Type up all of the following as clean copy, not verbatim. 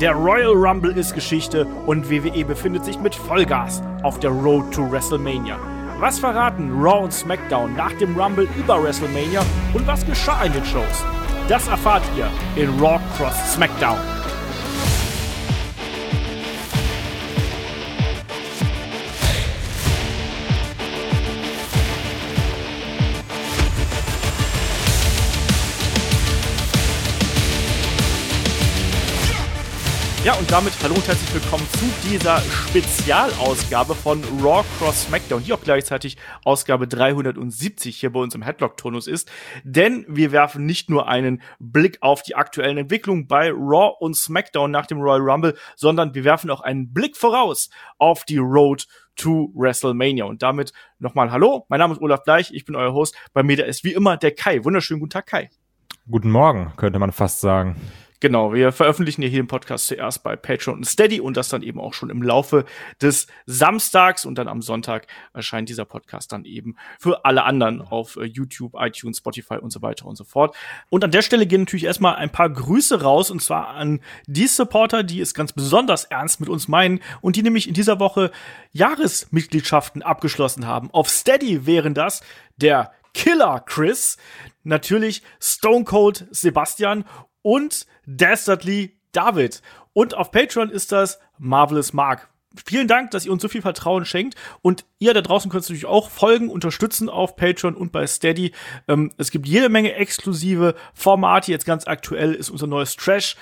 Der Royal Rumble ist Geschichte und WWE befindet sich mit Vollgas auf der Road to WrestleMania. Was verraten Raw und SmackDown nach dem Rumble über WrestleMania und was geschah in den Shows? Das erfahrt ihr in Raw Cross SmackDown. Ja, und damit hallo und herzlich willkommen zu dieser Spezialausgabe von Raw Cross SmackDown, die auch gleichzeitig Ausgabe 370 hier bei uns im Headlock-Turnus ist. Denn wir werfen nicht nur einen Blick auf die aktuellen Entwicklungen bei Raw und SmackDown nach dem Royal Rumble, sondern wir werfen auch einen Blick voraus auf die Road to WrestleMania. Und damit nochmal hallo, mein Name ist Olaf Bleich, ich bin euer Host. Bei mir da ist wie immer der Kai. Wunderschönen guten Tag, Kai. Guten Morgen, könnte man fast sagen. Genau, wir veröffentlichen ja hier den Podcast zuerst bei Patreon und Steady und das dann eben auch schon im Laufe des Samstags und dann am Sonntag erscheint dieser Podcast dann eben für alle anderen auf YouTube, iTunes, Spotify und so weiter und so fort. Und an der Stelle gehen natürlich erstmal ein paar Grüße raus und zwar an die Supporter, die es ganz besonders ernst mit uns meinen und die nämlich in dieser Woche Jahresmitgliedschaften abgeschlossen haben. Auf Steady wären das der Killer Chris, natürlich Stone Cold Sebastian und Dastardly David. Und auf Patreon ist das Marvelous Mark. Vielen Dank, dass ihr uns so viel Vertrauen schenkt. Und ihr da draußen könnt natürlich auch folgen, unterstützen auf Patreon und bei Steady. Es gibt jede Menge exklusive Formate. Jetzt ganz aktuell ist unser neues Trash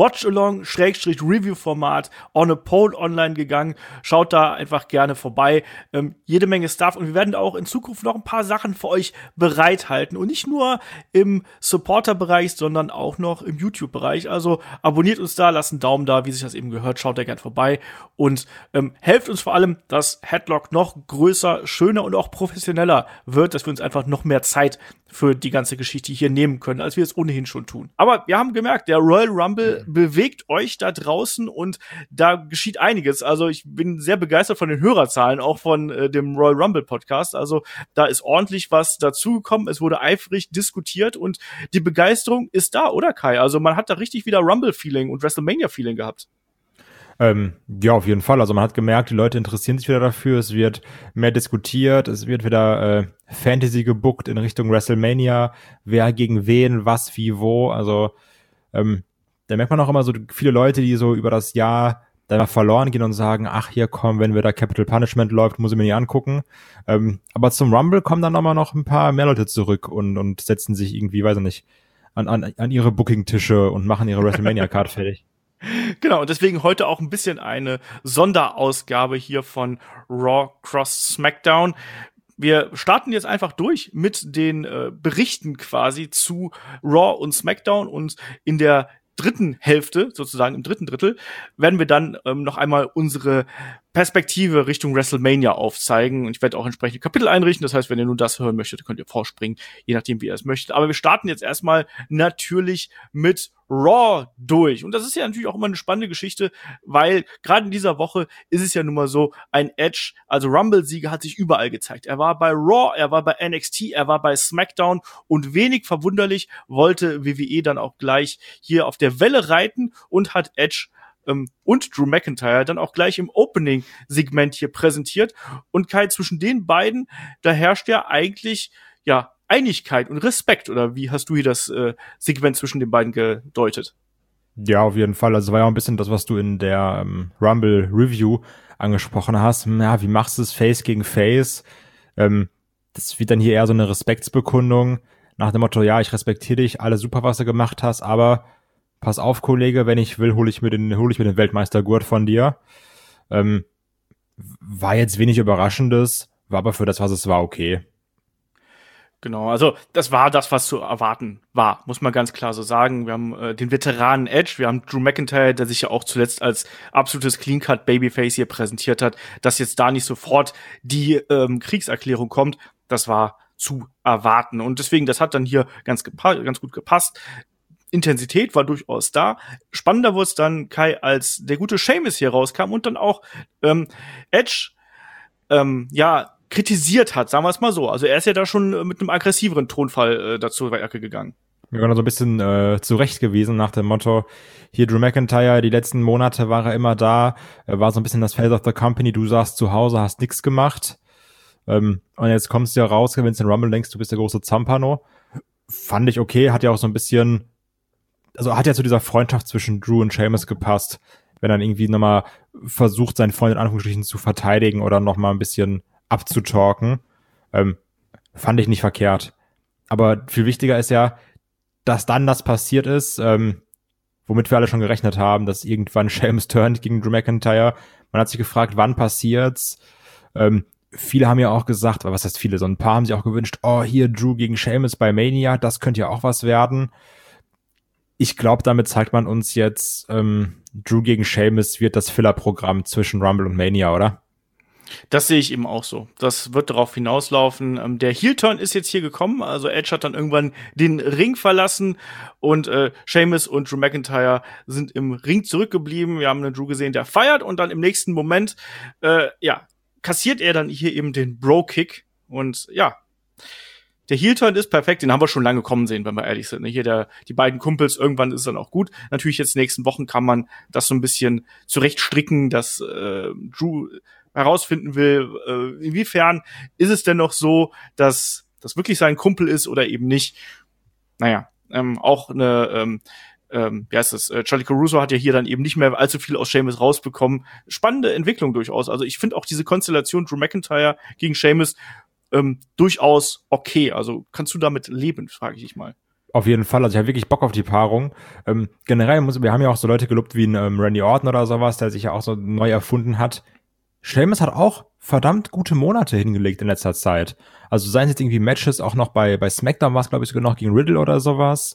Watch-Along-Review-Format on a Pole online gegangen. Schaut da einfach gerne vorbei. Jede Menge Stuff. Und wir werden auch in Zukunft noch ein paar Sachen für euch bereithalten. Und nicht nur im Supporter-Bereich, sondern auch noch im YouTube-Bereich. Also abonniert uns da, lasst einen Daumen da, wie sich das eben gehört. Schaut da gerne vorbei. Und helft uns vor allem, dass Headlock noch größer, schöner und auch professioneller wird, dass wir uns einfach noch mehr Zeit für die ganze Geschichte hier nehmen können, als wir es ohnehin schon tun. Aber wir haben gemerkt, der Royal Rumble bewegt euch da draußen und da geschieht einiges. Also ich bin sehr begeistert von den Hörerzahlen, auch von dem Royal Rumble Podcast. Also da ist ordentlich was dazugekommen. Es wurde eifrig diskutiert und die Begeisterung ist da, oder Kai? Also man hat da richtig wieder Rumble-Feeling und WrestleMania-Feeling gehabt. Ja, auf jeden Fall. Also man hat gemerkt, die Leute interessieren sich wieder dafür. Es wird mehr diskutiert. Es wird wieder Fantasy gebookt in Richtung WrestleMania. Wer gegen wen, was, wie, wo. Also da merkt man auch immer so viele Leute, die so über das Jahr da mal verloren gehen und sagen, ach hier komm, wenn wieder Capital Punishment läuft, muss ich mir nicht angucken. Aber zum Rumble kommen dann immer noch ein paar mehr Leute zurück und setzen sich irgendwie, weiß ich nicht, an ihre Booking-Tische und machen ihre WrestleMania-Card fertig. Genau, und deswegen heute auch ein bisschen eine Sonderausgabe hier von Raw Cross SmackDown. Wir starten jetzt einfach durch mit den Berichten quasi zu Raw und SmackDown und in der dritten Hälfte, sozusagen im dritten Drittel, werden wir dann noch einmal unsere Perspektive Richtung WrestleMania aufzeigen. Und ich werde auch entsprechende Kapitel einrichten. Das heißt, wenn ihr nur das hören möchtet, könnt ihr vorspringen, je nachdem, wie ihr es möchtet. Aber wir starten jetzt erstmal natürlich mit Raw durch. Und das ist ja natürlich auch immer eine spannende Geschichte, weil gerade in dieser Woche ist es ja nun mal so, ein Edge, also Rumble-Sieger, hat sich überall gezeigt. Er war bei Raw, er war bei NXT, er war bei SmackDown und wenig verwunderlich wollte WWE dann auch gleich hier auf der Welle reiten und hat Edge und Drew McIntyre dann auch gleich im Opening-Segment hier präsentiert. Und Kai, zwischen den beiden, da herrscht ja eigentlich, ja, Einigkeit und Respekt. Oder wie hast du hier das Segment zwischen den beiden gedeutet? Ja, auf jeden Fall. Also war ja auch ein bisschen das, was du in der Rumble-Review angesprochen hast. Ja, wie machst du es Face gegen Face? Das wird dann hier eher so eine Respektsbekundung nach dem Motto, ja, ich respektiere dich, alles super, was du gemacht hast, aber pass auf, Kollege, wenn ich will, hol ich mir den Weltmeistergurt von dir. War jetzt wenig Überraschendes, war aber für das, was es war, okay. Genau, also das war das, was zu erwarten war, muss man ganz klar so sagen. Wir haben den Veteranen Edge, wir haben Drew McIntyre, der sich ja auch zuletzt als absolutes Clean-Cut-Babyface hier präsentiert hat, dass jetzt da nicht sofort die Kriegserklärung kommt, das war zu erwarten. Und deswegen, das hat dann hier ganz gut gepasst. Intensität war durchaus da. Spannender wurde es dann, Kai, als der gute Sheamus hier rauskam und dann auch Edge kritisiert hat, sagen wir es mal so. Also er ist ja da schon mit einem aggressiveren Tonfall dazu Werke gegangen. Wir waren so ein bisschen zurecht gewesen nach dem Motto, hier Drew McIntyre, die letzten Monate war er immer da, war so ein bisschen das Face of the Company, du saßt zu Hause, hast nichts gemacht. Und jetzt kommst du ja raus, gewinnst den Rumble, denkst du bist der große Zampano. Fand ich okay, hat ja auch so ein bisschen, also hat ja zu dieser Freundschaft zwischen Drew und Sheamus gepasst, wenn dann irgendwie nochmal versucht, seinen Freund in Anführungsstrichen zu verteidigen oder nochmal ein bisschen abzutalken. Fand ich nicht verkehrt. Aber viel wichtiger ist ja, dass dann das passiert ist, womit wir alle schon gerechnet haben, dass irgendwann Sheamus turnt gegen Drew McIntyre. Man hat sich gefragt, wann passiert's? Viele haben ja auch gesagt, was heißt viele, so ein paar haben sich auch gewünscht, oh, hier Drew gegen Sheamus bei Mania, das könnte ja auch was werden. Ich glaube, damit zeigt man uns jetzt, Drew gegen Sheamus wird das Filler-Programm zwischen Rumble und Mania, oder? Das sehe ich eben auch so. Das wird darauf hinauslaufen. Der Heel-Turn ist jetzt hier gekommen. Also Edge hat dann irgendwann den Ring verlassen und Sheamus und Drew McIntyre sind im Ring zurückgeblieben. Wir haben einen Drew gesehen, der feiert und dann im nächsten Moment, kassiert er dann hier eben den Bro-Kick. Und ja, der Heel-Turn ist perfekt. Den haben wir schon lange kommen sehen, wenn wir ehrlich sind. Hier die beiden Kumpels, irgendwann ist es dann auch gut. Natürlich jetzt in den nächsten Wochen kann man das so ein bisschen zurechtstricken, dass Drew herausfinden will, inwiefern ist es denn noch so, dass das wirklich sein Kumpel ist oder eben nicht. Naja, auch eine, wie heißt das, Charlie Caruso hat ja hier dann eben nicht mehr allzu viel aus Sheamus rausbekommen. Spannende Entwicklung durchaus. Also ich finde auch diese Konstellation Drew McIntyre gegen Sheamus durchaus okay. Also kannst du damit leben, frage ich dich mal. Auf jeden Fall, also ich habe wirklich Bock auf die Paarung. Generell wir haben ja auch so Leute gelobt wie ein Randy Orton oder sowas, der sich ja auch so neu erfunden hat. Sheamus hat auch verdammt gute Monate hingelegt in letzter Zeit. Also seien es jetzt irgendwie Matches, auch noch bei SmackDown war es, glaube ich, sogar noch gegen Riddle oder sowas.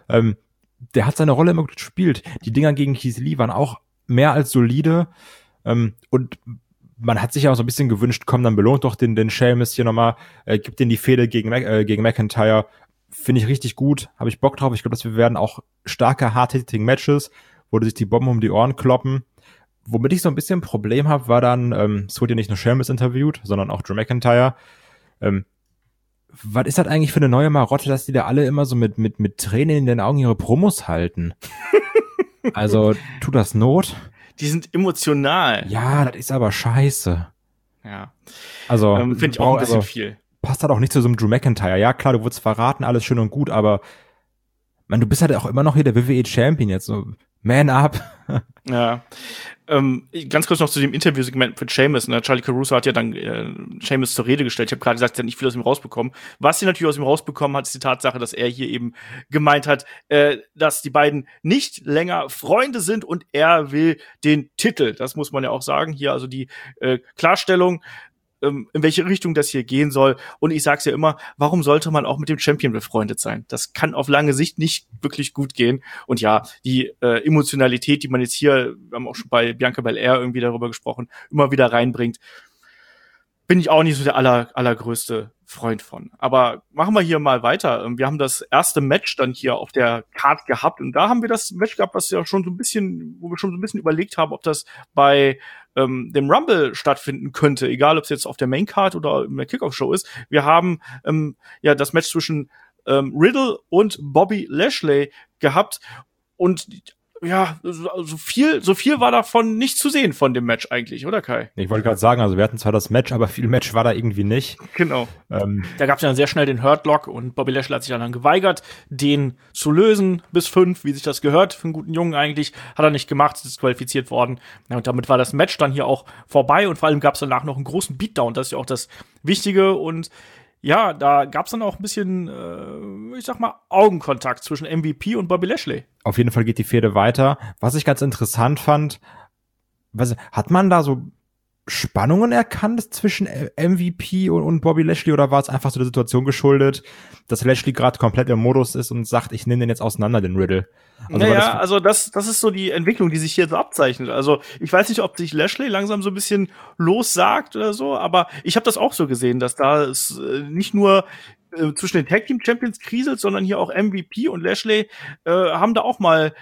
Der hat seine Rolle immer gut gespielt. Die Dinger gegen Keith Lee waren auch mehr als solide. Und man hat sich ja auch so ein bisschen gewünscht, komm, dann belohnt doch den Sheamus hier nochmal, gibt den die Fehde gegen McIntyre. Finde ich richtig gut, habe ich Bock drauf. Ich glaube, dass wir werden auch starke, hard-hitting Matches, wo sich die Bomben um die Ohren kloppen. Womit ich so ein bisschen ein Problem habe, war dann, es wurde ja nicht nur Sheamus interviewt, sondern auch Drew McIntyre. Was ist das eigentlich für eine neue Marotte, dass die da alle immer so mit Tränen in den Augen ihre Promos halten? Also, tut das Not? Die sind emotional. Ja, das ist aber scheiße. Ja. Also, finde ich auch ein bisschen viel. Passt halt auch nicht zu so einem Drew McIntyre. Ja, klar, du wurdest verraten, alles schön und gut, aber man, du bist halt auch immer noch hier der WWE-Champion jetzt. So, man up. Ja. Ganz kurz noch zu dem Interviewsegment mit Sheamus. Ne? Charlie Caruso hat ja dann Sheamus zur Rede gestellt. Ich habe gerade gesagt, er hat nicht viel aus ihm rausbekommen. Was sie natürlich aus ihm rausbekommen hat, ist die Tatsache, dass er hier eben gemeint hat, dass die beiden nicht länger Freunde sind und er will den Titel. Das muss man ja auch sagen. Hier also die Klarstellung, in welche Richtung das hier gehen soll. Und ich sag's ja immer, warum sollte man auch mit dem Champion befreundet sein? Das kann auf lange Sicht nicht wirklich gut gehen. Und ja, die Emotionalität, die man jetzt hier, wir haben auch schon bei Bianca Belair irgendwie darüber gesprochen, immer wieder reinbringt, bin ich auch nicht so der allergrößte Freund von. Aber machen wir hier mal weiter. Wir haben das erste Match dann hier auf der Card gehabt und da haben wir das Match gehabt, was ja schon so ein bisschen, wo wir schon so ein bisschen überlegt haben, ob das bei dem Rumble stattfinden könnte, egal ob es jetzt auf der Main Card oder in der Kickoff-Show ist. Wir haben ja das Match zwischen Riddle und Bobby Lashley gehabt und ja, so viel war davon nicht zu sehen von dem Match eigentlich, oder Kai? Ich wollte gerade sagen, also wir hatten zwar das Match, aber viel Match war da irgendwie nicht. Genau. Da gab es ja sehr schnell den Hurt Lock und Bobby Lashley hat sich dann geweigert, den zu lösen bis 5, wie sich das gehört für einen guten Jungen eigentlich. Hat er nicht gemacht, ist disqualifiziert worden. Ja, und damit war das Match dann hier auch vorbei und vor allem gab es danach noch einen großen Beatdown. Das ist ja auch das Wichtige und ja, da gab's dann auch ein bisschen, ich sag mal, Augenkontakt zwischen MVP und Bobby Lashley. Auf jeden Fall geht die Fehde weiter. Was ich ganz interessant fand, hat man da so Spannungen erkannt zwischen MVP und Bobby Lashley oder war es einfach so der Situation geschuldet, dass Lashley gerade komplett im Modus ist und sagt, ich nehme den jetzt auseinander, den Riddle? Also das ist so die Entwicklung, die sich hier so abzeichnet. Also ich weiß nicht, ob sich Lashley langsam so ein bisschen lossagt oder so, aber ich habe das auch so gesehen, dass da es nicht nur zwischen den Tag Team Champions kriselt, sondern hier auch MVP und Lashley haben da auch mal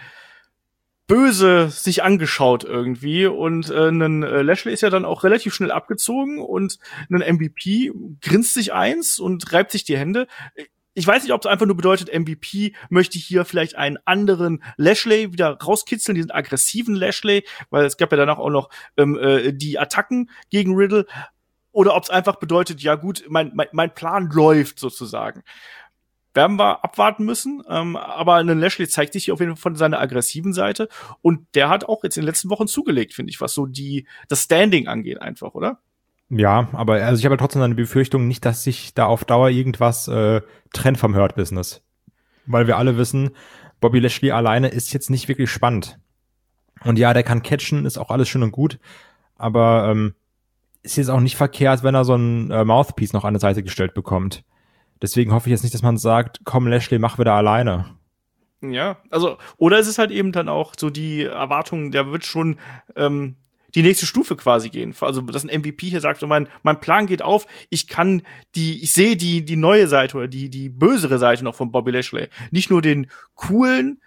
böse sich angeschaut irgendwie und ein Lashley ist ja dann auch relativ schnell abgezogen und ein MVP grinst sich eins und reibt sich die Hände. ich weiß nicht, ob es einfach nur bedeutet, MVP möchte hier vielleicht einen anderen Lashley wieder rauskitzeln, diesen aggressiven Lashley, weil es gab ja danach auch noch die Attacken gegen Riddle, oder ob es einfach bedeutet, ja gut, mein Plan läuft sozusagen. Werden wir abwarten müssen, aber ein Lashley zeigt sich hier auf jeden Fall von seiner aggressiven Seite und der hat auch jetzt in den letzten Wochen zugelegt, finde ich, was so das Standing angeht einfach, oder? Ja, aber also ich habe trotzdem eine Befürchtung, nicht, dass sich da auf Dauer irgendwas trennt vom Hurt-Business. Weil wir alle wissen, Bobby Lashley alleine ist jetzt nicht wirklich spannend. Und ja, der kann catchen, ist auch alles schön und gut, aber ist jetzt auch nicht verkehrt, wenn er so ein Mouthpiece noch an der Seite gestellt bekommt. Deswegen hoffe ich jetzt nicht, dass man sagt, komm Lashley, mach wieder alleine. Ja, also, oder es ist halt eben dann auch so die Erwartung, der wird schon die nächste Stufe quasi gehen. Also, dass ein MVP hier sagt, so mein Plan geht auf, ich sehe die neue Seite oder die bösere Seite noch von Bobby Lashley. Nicht nur den coolen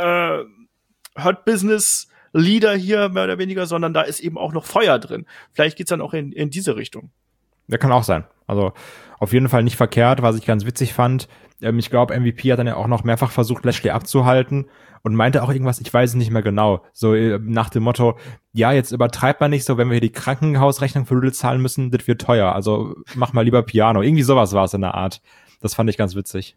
Hurt Business Leader hier, mehr oder weniger, sondern da ist eben auch noch Feuer drin. Vielleicht geht's dann auch in diese Richtung. Ja, kann auch sein. Also auf jeden Fall nicht verkehrt, was ich ganz witzig fand. Ich glaube, MVP hat dann ja auch noch mehrfach versucht, Lashley abzuhalten und meinte auch irgendwas, ich weiß es nicht mehr genau, so nach dem Motto, ja, jetzt übertreibt man nicht so, wenn wir hier die Krankenhausrechnung für Riddle zahlen müssen, das wird teuer, also mach mal lieber Piano. Irgendwie sowas war es in der Art. Das fand ich ganz witzig.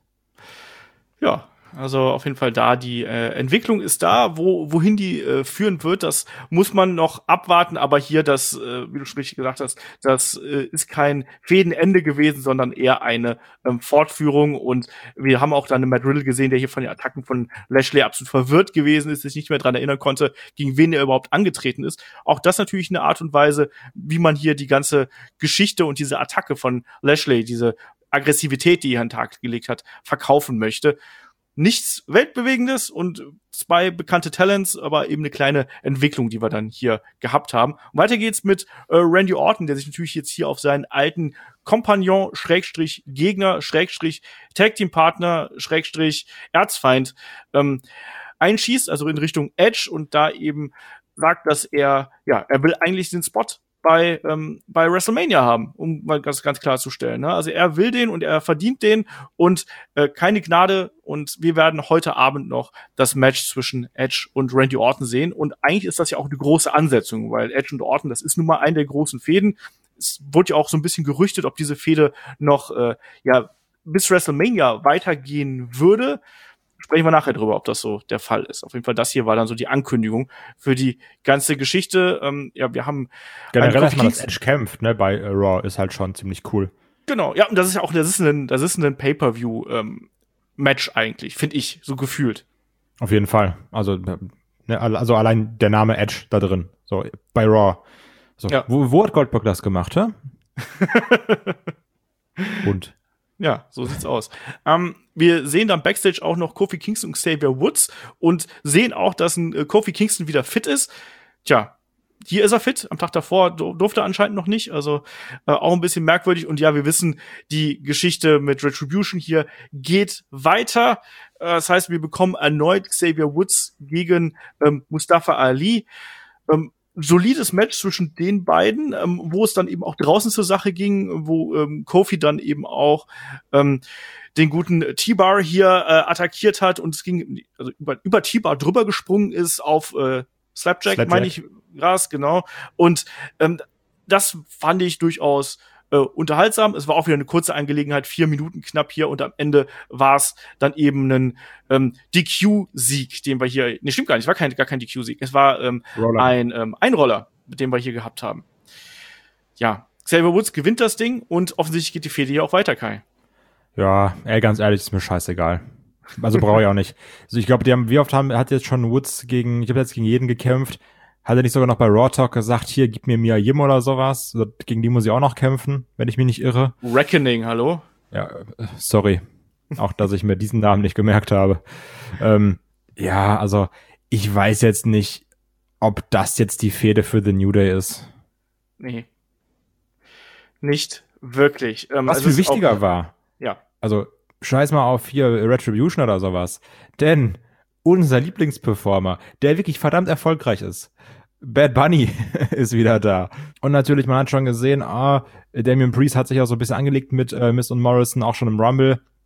Ja, also auf jeden Fall da, die Entwicklung ist da, wohin die führen wird, das muss man noch abwarten, aber hier das, wie du schon richtig gesagt hast, das ist kein Fädenende gewesen, sondern eher eine Fortführung und wir haben auch dann einen Matt Riddle gesehen, der hier von den Attacken von Lashley absolut verwirrt gewesen ist, sich nicht mehr dran erinnern konnte, gegen wen er überhaupt angetreten ist. Auch das natürlich eine Art und Weise, wie man hier die ganze Geschichte und diese Attacke von Lashley, diese Aggressivität, die er an den Tag gelegt hat, verkaufen möchte. Nichts Weltbewegendes und 2 bekannte Talents, aber eben eine kleine Entwicklung, die wir dann hier gehabt haben. Und weiter geht's mit Randy Orton, der sich natürlich jetzt hier auf seinen alten Kompagnon, Schrägstrich Gegner, Schrägstrich Tag Team Partner, Schrägstrich Erzfeind einschießt, also in Richtung Edge und da eben sagt, dass er will eigentlich den Spot bei WrestleMania haben, um mal ganz klarzustellen. Ne? Also er will den und er verdient den und keine Gnade und wir werden heute Abend noch das Match zwischen Edge und Randy Orton sehen und eigentlich ist das ja auch eine große Ansetzung, weil Edge und Orton, das ist nun mal eine der großen Fäden. Es wurde ja auch so ein bisschen gerüchtet, ob diese Fehde noch bis WrestleMania weitergehen würde. Sprechen wir nachher drüber, ob das so der Fall ist. Auf jeden Fall, das hier war dann so die Ankündigung für die ganze Geschichte. Wir haben generell, dass man das Edge kämpft, ne, bei Raw ist halt schon ziemlich cool. Genau, ja, und das ist ja auch, das ist ein Pay-per-View Match eigentlich, finde ich, so gefühlt. Auf jeden Fall. Also allein der Name Edge da drin, so bei Raw. So, ja. Wo hat Goldberg das gemacht, hä? Und ja, so sieht's aus. Wir sehen dann Backstage auch noch Kofi Kingston und Xavier Woods und sehen auch, dass ein Kofi Kingston wieder fit ist. Tja, hier ist er fit. Am Tag davor durfte er anscheinend noch nicht. Also auch ein bisschen merkwürdig. Und ja, wir wissen, die Geschichte mit Retribution hier geht weiter. Das heißt, wir bekommen erneut Xavier Woods gegen Mustafa Ali. Solides Match zwischen den beiden, wo es dann eben auch draußen zur Sache ging, wo Kofi dann eben auch den guten T-Bar hier attackiert hat und es ging also über T-Bar drüber gesprungen ist auf Slapjack, meine ich, Gras, genau. Und das fand ich durchaus unterhaltsam. Es war auch wieder eine kurze Angelegenheit, 4 Minuten knapp hier und am Ende war es dann eben ein DQ-Sieg, den wir hier, ne, stimmt gar nicht, es war gar kein DQ-Sieg, es war ein Einroller, den wir hier gehabt haben. Ja, Xavier Woods gewinnt das Ding und offensichtlich geht die Fehde hier auch weiter, Kai. Ja, ganz ehrlich, ist mir scheißegal. Also brauche ich auch nicht. Also ich glaube, hat jetzt schon Woods gegen jeden gekämpft. Hat er nicht sogar noch bei Raw Talk gesagt, hier, gib mir Mia Yim oder sowas? Gegen die muss ich auch noch kämpfen, wenn ich mich nicht irre. Reckoning, hallo? Ja, sorry. Auch, dass ich mir diesen Namen nicht gemerkt habe. Ja, also, ich weiß jetzt nicht, ob das jetzt die Fehde für The New Day ist. Nee. Nicht wirklich. Was viel wichtiger war. Ja. Also, scheiß mal auf hier Retribution oder sowas. Denn unser Lieblingsperformer, der wirklich verdammt erfolgreich ist, Bad Bunny ist wieder da. Und natürlich, man hat schon gesehen, Damian Priest hat sich auch so ein bisschen angelegt mit Miz und Morrison, auch schon im Rumble.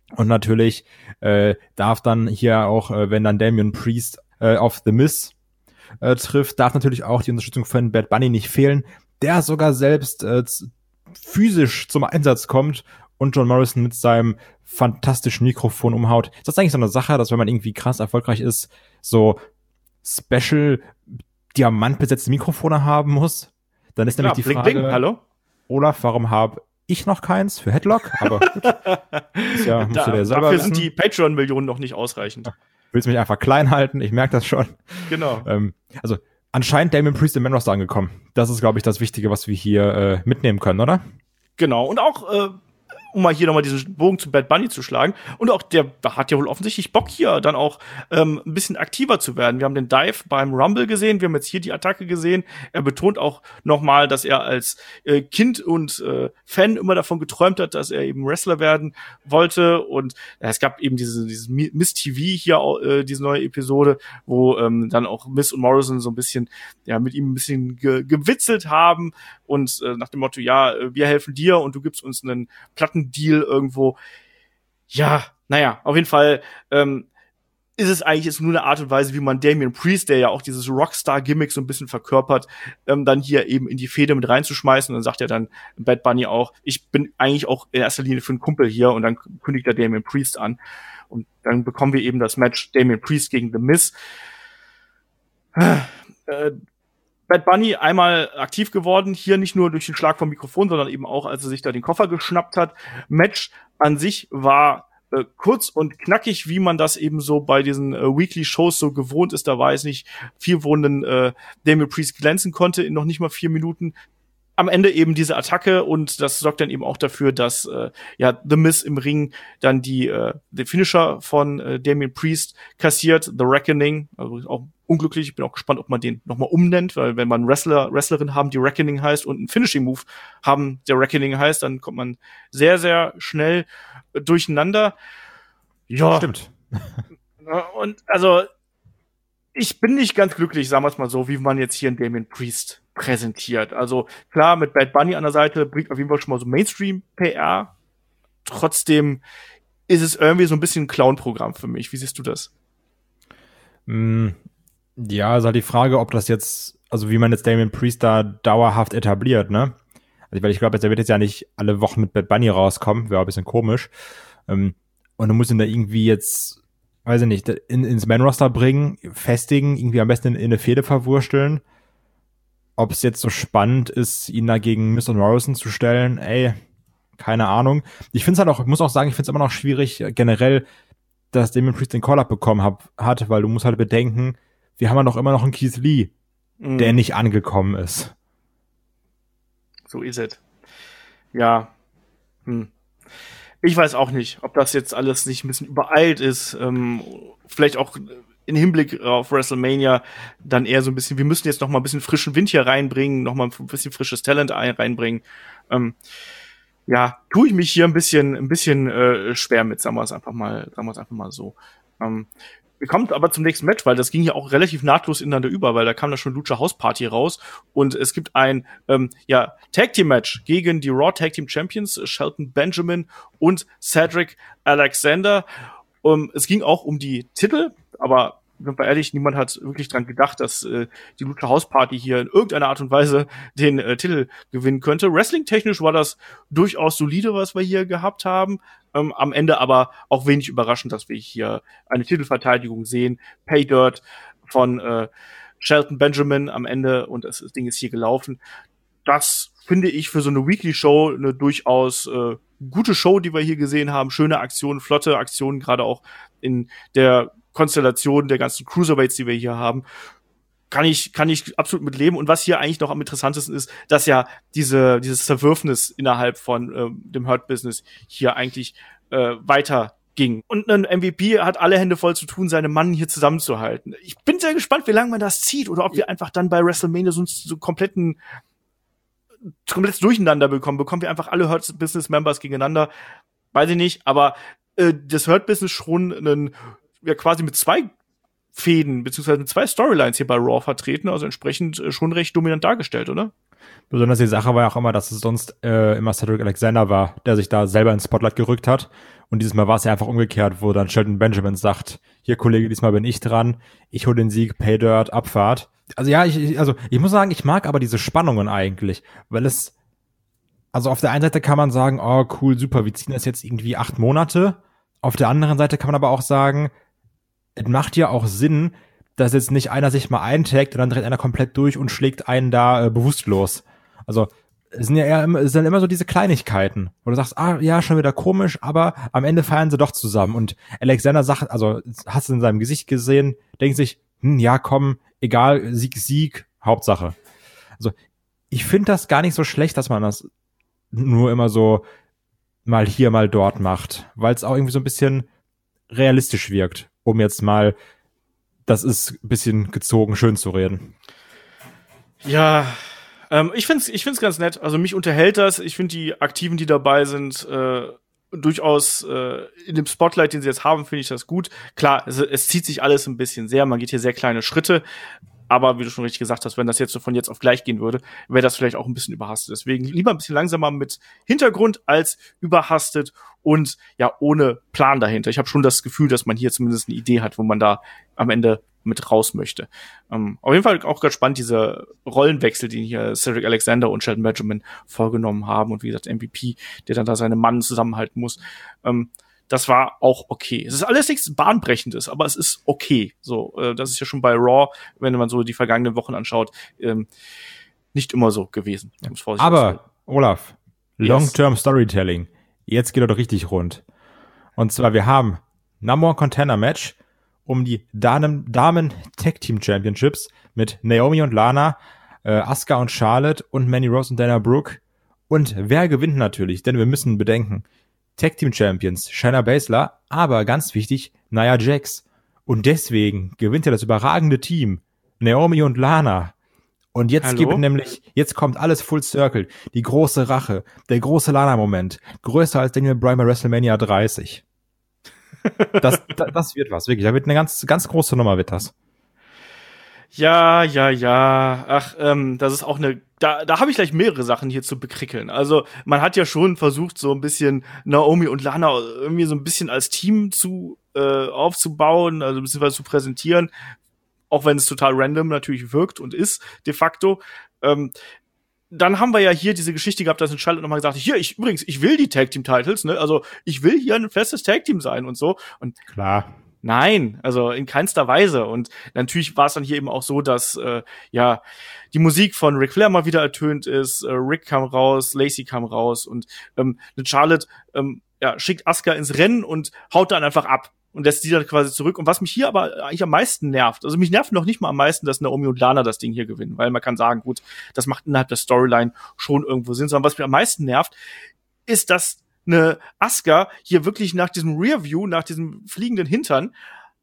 Und natürlich darf dann hier auch, wenn dann Damian Priest auf The Miz trifft, darf natürlich auch die Unterstützung von Bad Bunny nicht fehlen, der sogar selbst physisch zum Einsatz kommt und John Morrison mit seinem fantastischen Mikrofon umhaut. Ist das eigentlich so eine Sache, dass wenn man irgendwie krass erfolgreich ist, so special diamantbesetzte Mikrofone haben muss? Dann ist nämlich die Bling, Frage, Bling, hallo? Olaf, warum habe ich noch keins für Headlock? Aber gut, ist ja, musst du dir selber dafür wissen. sind die Patreon-Millionen noch nicht ausreichend. Willst mich einfach klein halten? Ich merke das schon. Genau. Also anscheinend Damian Priest im Main-Roster angekommen. Das ist, glaube ich, das Wichtige, was wir hier mitnehmen können, oder? Genau. Und auch um mal hier nochmal diesen Bogen zu Bad Bunny zu schlagen. Und auch der hat ja wohl offensichtlich Bock, hier dann auch ein bisschen aktiver zu werden. Wir haben den Dive beim Rumble gesehen, wir haben jetzt hier die Attacke gesehen. Er betont auch nochmal, dass er als Kind und Fan immer davon geträumt hat, dass er eben Wrestler werden wollte. Und es gab eben dieses Miss TV hier, diese neue Episode, wo dann auch Miz und Morrison so ein bisschen, ja, mit ihm ein bisschen gewitzelt haben. Und nach dem Motto, ja, wir helfen dir und du gibst uns einen Plattendeal irgendwo. Ja, naja, auf jeden Fall ist es eigentlich jetzt nur eine Art und Weise, wie man Damian Priest, der ja auch dieses Rockstar-Gimmick so ein bisschen verkörpert, dann hier eben in die Fehde mit reinzuschmeißen. Und dann sagt er dann Bad Bunny auch, ich bin eigentlich auch in erster Linie für einen Kumpel hier. Und dann kündigt er Damian Priest an. Und dann bekommen wir eben das Match Damian Priest gegen The Miz. Bad Bunny einmal aktiv geworden, hier nicht nur durch den Schlag vom Mikrofon, sondern eben auch, als er sich da den Koffer geschnappt hat. Match an sich war kurz und knackig, wie man das eben so bei diesen Weekly-Shows so gewohnt ist. Da war es nicht viel, wo ein Damian Priest glänzen konnte in noch nicht mal 4 Minuten. Am Ende eben diese Attacke und das sorgt dann eben auch dafür, dass The Miz im Ring dann den Finisher von Damian Priest kassiert, The Reckoning, also auch unglücklich. Ich bin auch gespannt, ob man den nochmal umnennt, weil wenn man Wrestlerin haben, die Reckoning heißt und einen Finishing Move haben, der Reckoning heißt, dann kommt man sehr, sehr schnell durcheinander. Ja. Stimmt. Und also ich bin nicht ganz glücklich, sagen wir es mal so, wie man jetzt hier einen Damian Priest präsentiert. Also klar, mit Bad Bunny an der Seite bringt auf jeden Fall schon mal so Mainstream-PR. Trotzdem ist es irgendwie so ein bisschen ein Clown-Programm für mich. Wie siehst du das? Ja, ist halt die Frage, ob das jetzt, also wie man jetzt Damian Priest da dauerhaft etabliert, ne? Also, weil ich glaube, der wird jetzt ja nicht alle Wochen mit Bad Bunny rauskommen, wäre ein bisschen komisch. Und du musst ihn da irgendwie jetzt, weiß ich nicht, ins Main-Roster bringen, festigen, irgendwie am besten in eine Fehde verwursteln. Ob es jetzt so spannend ist, ihn da gegen Miz und Morrison zu stellen, keine Ahnung. Ich finde es halt auch, ich muss auch sagen, ich finde es immer noch schwierig, generell, dass Damian Priest den Call-Up bekommen hat, weil du musst halt bedenken, wir haben ja noch immer noch einen Keith Lee, der nicht angekommen ist. So ist es. Ja. Ich weiß auch nicht, ob das jetzt alles nicht ein bisschen übereilt ist. Vielleicht auch im Hinblick auf WrestleMania dann eher so ein bisschen, wir müssen jetzt noch mal ein bisschen frischen Wind hier reinbringen, noch mal ein bisschen frisches Talent reinbringen. Ja, tue ich mich hier ein bisschen schwer mit, sagen wir es einfach mal so. Wir kommen aber zum nächsten Match, weil das ging ja auch relativ nahtlos ineinander über, weil da kam da schon Lucha House Party raus und es gibt ein Tag Team Match gegen die Raw Tag Team Champions Shelton Benjamin und Cedric Alexander. Es ging auch um die Titel, aber sind wir ehrlich, niemand hat wirklich dran gedacht, dass die Lucha House Party hier in irgendeiner Art und Weise den Titel gewinnen könnte. Wrestling-technisch war das durchaus solide, was wir hier gehabt haben. Am Ende aber auch wenig überraschend, dass wir hier eine Titelverteidigung sehen. Pay Dirt von Shelton Benjamin am Ende und das Ding ist hier gelaufen. Das finde ich für so eine Weekly-Show eine durchaus gute Show, die wir hier gesehen haben. Schöne Aktionen, flotte Aktionen, gerade auch in der Konstellation der ganzen Cruiserweights, die wir hier haben, kann ich absolut mit leben. Und was hier eigentlich noch am interessantesten ist, dass ja dieses Zerwürfnis innerhalb von dem Hurt-Business hier eigentlich weiter ging. Und ein MVP hat alle Hände voll zu tun, seine Mann hier zusammenzuhalten. Ich bin sehr gespannt, wie lange man das zieht oder ob wir einfach dann bei WrestleMania so komplettes Durcheinander bekommen. Bekommen wir einfach alle Hurt-Business-Members gegeneinander. Weiß ich nicht, aber das Hurt-Business schon quasi mit 2 Fäden, beziehungsweise mit 2 Storylines hier bei Raw vertreten, also entsprechend schon recht dominant dargestellt, oder? Besonders die Sache war ja auch immer, dass es sonst immer Cedric Alexander war, der sich da selber ins Spotlight gerückt hat. Und dieses Mal war es ja einfach umgekehrt, wo dann Shelton Benjamin sagt, hier Kollege, diesmal bin ich dran, ich hole den Sieg, Pay Dirt, Abfahrt. Also ja, ich muss sagen, ich mag aber diese Spannungen eigentlich, weil also auf der einen Seite kann man sagen, oh cool, super, wir ziehen das jetzt irgendwie 8 Monate. Auf der anderen Seite kann man aber auch sagen, es macht ja auch Sinn, dass jetzt nicht einer sich mal eintaggt und dann dreht einer komplett durch und schlägt einen da bewusstlos. Also es sind immer so diese Kleinigkeiten, wo du sagst, ja, schon wieder komisch, aber am Ende feiern sie doch zusammen. Und Alexander sagt, also hast du in seinem Gesicht gesehen, denkt sich, ja komm, egal, Sieg, Hauptsache. Also ich finde das gar nicht so schlecht, dass man das nur immer so mal hier, mal dort macht, weil es auch irgendwie so ein bisschen realistisch wirkt, um jetzt mal, das ist ein bisschen gezogen, schön zu reden. Ja, ich find's ganz nett. Also mich unterhält das. Ich finde die Aktiven, die dabei sind, durchaus in dem Spotlight, den sie jetzt haben, finde ich das gut. Klar, es zieht sich alles ein bisschen sehr. Man geht hier sehr kleine Schritte. Aber wie du schon richtig gesagt hast, wenn das jetzt so von jetzt auf gleich gehen würde, wäre das vielleicht auch ein bisschen überhastet. Deswegen lieber ein bisschen langsamer mit Hintergrund als überhastet und ja ohne Plan dahinter. Ich habe schon das Gefühl, dass man hier zumindest eine Idee hat, wo man da am Ende mit raus möchte. Auf jeden Fall auch ganz spannend, diese Rollenwechsel, die hier Cedric Alexander und Shelton Benjamin vorgenommen haben. Und wie gesagt, MVP, der dann da seine Mann zusammenhalten muss. Das war auch okay. Es ist alles nichts Bahnbrechendes, aber es ist okay. So, das ist ja schon bei Raw, wenn man so die vergangenen Wochen anschaut, nicht immer so gewesen. Aber, Olaf, Long-Term Storytelling. Jetzt geht er doch richtig rund. Und zwar, wir haben Number One Contender Match um die Damen Tag Team Championships mit Naomi und Lana, Asuka und Charlotte und Mandy Rose und Dana Brooke. Und wer gewinnt natürlich? Denn wir müssen bedenken, Tag Team Champions, Shayna Baszler, aber ganz wichtig, Nia Jax. Und deswegen gewinnt ja das überragende Team, Naomi und Lana. Und jetzt jetzt kommt alles full circle. Die große Rache, der große Lana-Moment. Größer als Daniel Bryan bei WrestleMania 30. Das wird was, wirklich. Da wird eine ganz, ganz große Nummer, wird das. Ja. Ach, das ist auch da habe ich gleich mehrere Sachen hier zu bekrickeln. Also, man hat ja schon versucht, so ein bisschen Naomi und Lana irgendwie so ein bisschen als Team aufzubauen, also ein bisschen was zu präsentieren. Auch wenn es total random natürlich wirkt und ist, de facto. Dann haben wir ja hier diese Geschichte gehabt, dass ein Charlotte nochmal gesagt hat, hier, ich will die Tag-Team-Titles, ne? Also, ich will hier ein festes Tag-Team sein und so. Und klar. Nein, also in keinster Weise. Und natürlich war es dann hier eben auch so, dass die Musik von Ric Flair mal wieder ertönt ist. Rick kam raus, Lacey kam raus und eine Charlotte schickt Asuka ins Rennen und haut dann einfach ab und lässt sie dann quasi zurück. Und was mich hier aber eigentlich am meisten nervt, also mich nervt noch nicht mal am meisten, dass Naomi und Lana das Ding hier gewinnen, weil man kann sagen, gut, das macht innerhalb der Storyline schon irgendwo Sinn. Sondern was mich am meisten nervt, ist, dass eine Asuka hier wirklich nach diesem Rearview, nach diesem fliegenden Hintern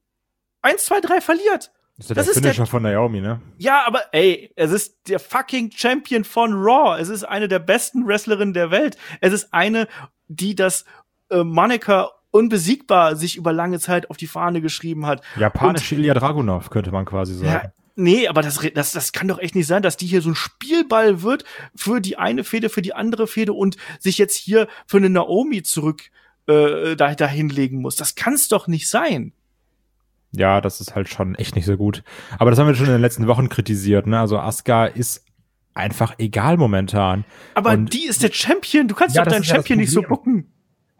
1, 2, 3 verliert. Das ist der Finisher von Naomi, ne? Ja, aber ey, es ist der fucking Champion von Raw. Es ist eine der besten Wrestlerinnen der Welt. Es ist eine, die das Moniker unbesiegbar sich über lange Zeit auf die Fahne geschrieben hat. Japanische Ilya Dragunov, könnte man quasi sagen. Ja, nee, aber das kann doch echt nicht sein, dass die hier so ein Spielball wird für die eine Fehde, für die andere Fehde und sich jetzt hier für eine Naomi zurück dahin legen muss. Das kann's doch nicht sein. Ja, das ist halt schon echt nicht so gut. Aber das haben wir schon in den letzten Wochen kritisiert, ne? Also Asuka ist einfach egal momentan. Aber die ist der Champion. Du kannst doch deinen Champion nicht so bucken.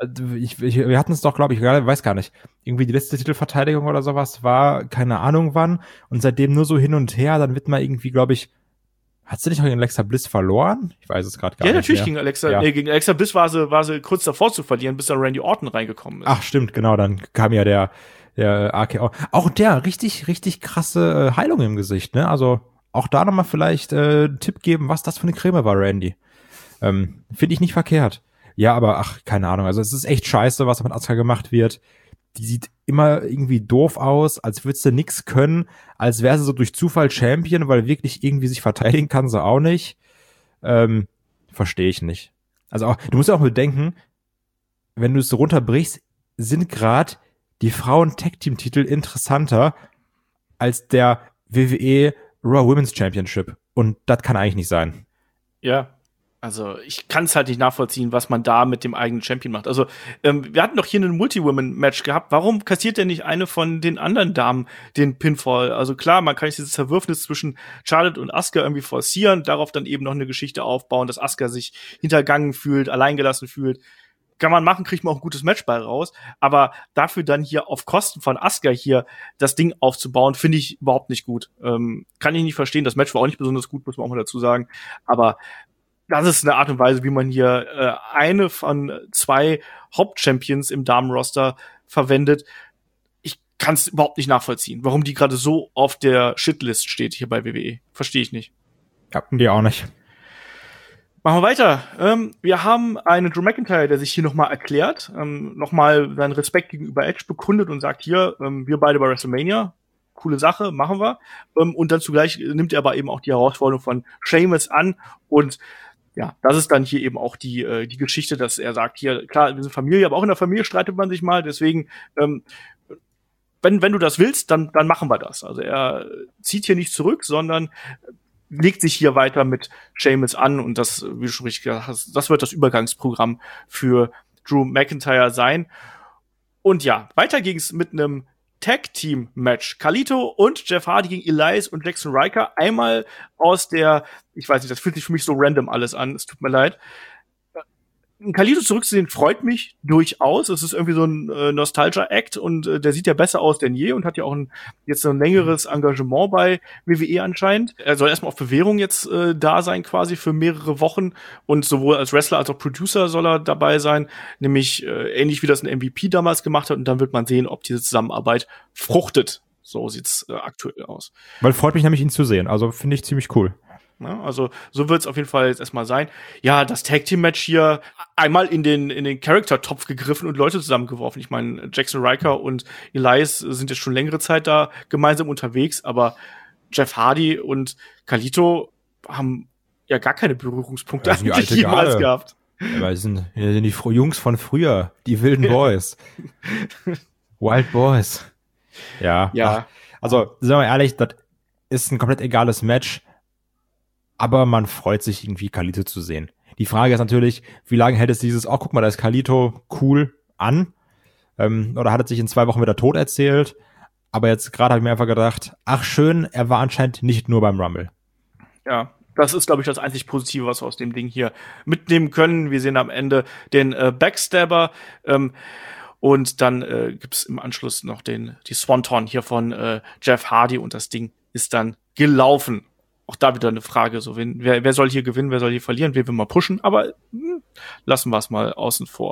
Wir hatten es doch, glaube ich, weiß gar nicht. Irgendwie die letzte Titelverteidigung oder sowas war, keine Ahnung wann. Und seitdem nur so hin und her, dann wird man irgendwie, glaube ich, hat sie nicht auch gegen Alexa Bliss verloren? Ich weiß es gerade gar nicht. Ja, natürlich gegen Alexa Bliss war sie kurz davor zu verlieren, bis dann Randy Orton reingekommen ist. Ach, stimmt, genau. Dann kam ja der RKO. Auch der richtig, richtig krasse Heilung im Gesicht, ne? Also auch da nochmal vielleicht Tipp geben, was das für eine Creme war, Randy. Finde ich nicht verkehrt. Ja, aber keine Ahnung. Also es ist echt scheiße, was mit Asuka gemacht wird. Die sieht immer irgendwie doof aus, als würde sie nix können, als wäre sie so durch Zufall Champion, weil wirklich irgendwie sich verteidigen kann sie auch nicht. Verstehe ich nicht. Also du musst ja auch bedenken, wenn du es so runterbrichst, sind gerade die Frauen-Tag-Team-Titel interessanter als der WWE Raw Women's Championship. Und das kann eigentlich nicht sein. Ja. Also, ich kann es halt nicht nachvollziehen, was man da mit dem eigenen Champion macht. Also, wir hatten doch hier ein Multi-Women-Match gehabt. Warum kassiert denn nicht eine von den anderen Damen den Pinfall? Also klar, man kann dieses Zerwürfnis zwischen Charlotte und Asuka irgendwie forcieren, darauf dann eben noch eine Geschichte aufbauen, dass Asuka sich hintergangen fühlt, alleingelassen fühlt. Kann man machen, kriegt man auch ein gutes Match bei raus. Aber dafür dann hier auf Kosten von Asuka hier das Ding aufzubauen, finde ich überhaupt nicht gut. Kann ich nicht verstehen. Das Match war auch nicht besonders gut, muss man auch mal dazu sagen. Aber das ist eine Art und Weise, wie man hier eine von 2 Hauptchampions im Damenroster verwendet. Ich kann es überhaupt nicht nachvollziehen, warum die gerade so auf der Shitlist steht hier bei WWE. Verstehe ich nicht. Ja, die auch nicht. Machen wir weiter. Wir haben einen Drew McIntyre, der sich hier nochmal erklärt, nochmal seinen Respekt gegenüber Edge bekundet und sagt hier, wir beide bei WrestleMania, coole Sache, machen wir. Und dann zugleich nimmt er aber eben auch die Herausforderung von Sheamus an und ja, das ist dann hier eben auch die Geschichte, dass er sagt, hier, klar, wir sind Familie, aber auch in der Familie streitet man sich mal, deswegen, wenn du das willst, dann machen wir das. Also er zieht hier nicht zurück, sondern legt sich hier weiter mit Sheamus an und das, wie du schon richtig gesagt hast, das wird das Übergangsprogramm für Drew McIntyre sein. Und ja, weiter ging's mit einem Tag-Team-Match. Carlito und Jeff Hardy gegen Elias und Jackson Riker. Einmal aus der, ich weiß nicht, das fühlt sich für mich so random alles an, es tut mir leid. Carlito zurückzusehen freut mich durchaus. Es ist irgendwie so ein Nostalgia-Act und der sieht ja besser aus denn je und hat ja auch jetzt so ein längeres Engagement bei WWE anscheinend. Er soll erstmal auf Bewährung jetzt da sein quasi für mehrere Wochen und sowohl als Wrestler als auch Producer soll er dabei sein, nämlich ähnlich wie das ein MVP damals gemacht hat und dann wird man sehen, ob diese Zusammenarbeit fruchtet. So sieht's aktuell aus. Weil freut mich nämlich, ihn zu sehen. Also finde ich ziemlich cool. Ja, also so wird's auf jeden Fall jetzt erstmal sein. Ja, das Tag-Team-Match hier einmal in den Character-Topf gegriffen und Leute zusammengeworfen. Ich meine, Jackson Riker und Elias sind jetzt schon längere Zeit da gemeinsam unterwegs, aber Jeff Hardy und Carlito haben ja gar keine Berührungspunkte eigentlich jemals gehabt. Ja, das sind die Jungs von früher, die wilden Boys. Wild Boys. Ja. Ach, also, sagen wir ehrlich, das ist ein komplett egales Match. Aber man freut sich irgendwie, Carlito zu sehen. Die Frage ist natürlich, wie lange hält es dieses, oh, guck mal, da ist Carlito cool an? Oder hat er sich in 2 Wochen wieder tot erzählt? Aber jetzt gerade habe ich mir einfach gedacht, ach schön, er war anscheinend nicht nur beim Rumble. Ja, das ist, glaube ich, das einzig Positive, was wir aus dem Ding hier mitnehmen können. Wir sehen am Ende den Backstabber. Und dann gibt's im Anschluss noch die Swanton hier von Jeff Hardy und das Ding ist dann gelaufen. Auch da wieder eine Frage, so wer soll hier gewinnen, wer soll hier verlieren, wen wir mal pushen, aber lassen wir es mal außen vor.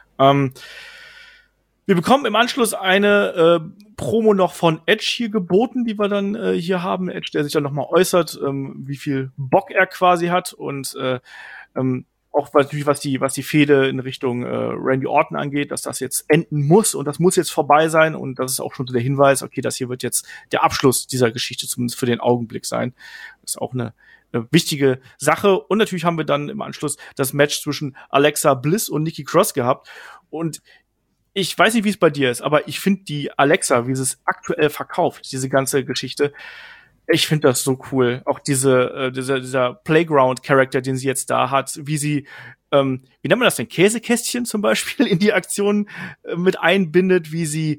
Wir bekommen im Anschluss eine Promo noch von Edge hier geboten, die wir dann hier haben. Edge, der sich dann nochmal äußert, wie viel Bock er quasi hat und auch was die Fehde in Richtung Randy Orton angeht, dass das jetzt enden muss und das muss jetzt vorbei sein und das ist auch schon so der Hinweis, okay, das hier wird jetzt der Abschluss dieser Geschichte zumindest für den Augenblick sein. Das ist auch eine wichtige Sache und natürlich haben wir dann im Anschluss das Match zwischen Alexa Bliss und Nikki Cross gehabt und ich weiß nicht, wie es bei dir ist, aber ich finde die Alexa, wie sie es aktuell verkauft, diese ganze Geschichte, ich finde das so cool. Auch dieser Playground-Charakter, den sie jetzt da hat, wie sie, wie nennt man das denn, Käsekästchen zum Beispiel in die Aktion mit einbindet, wie sie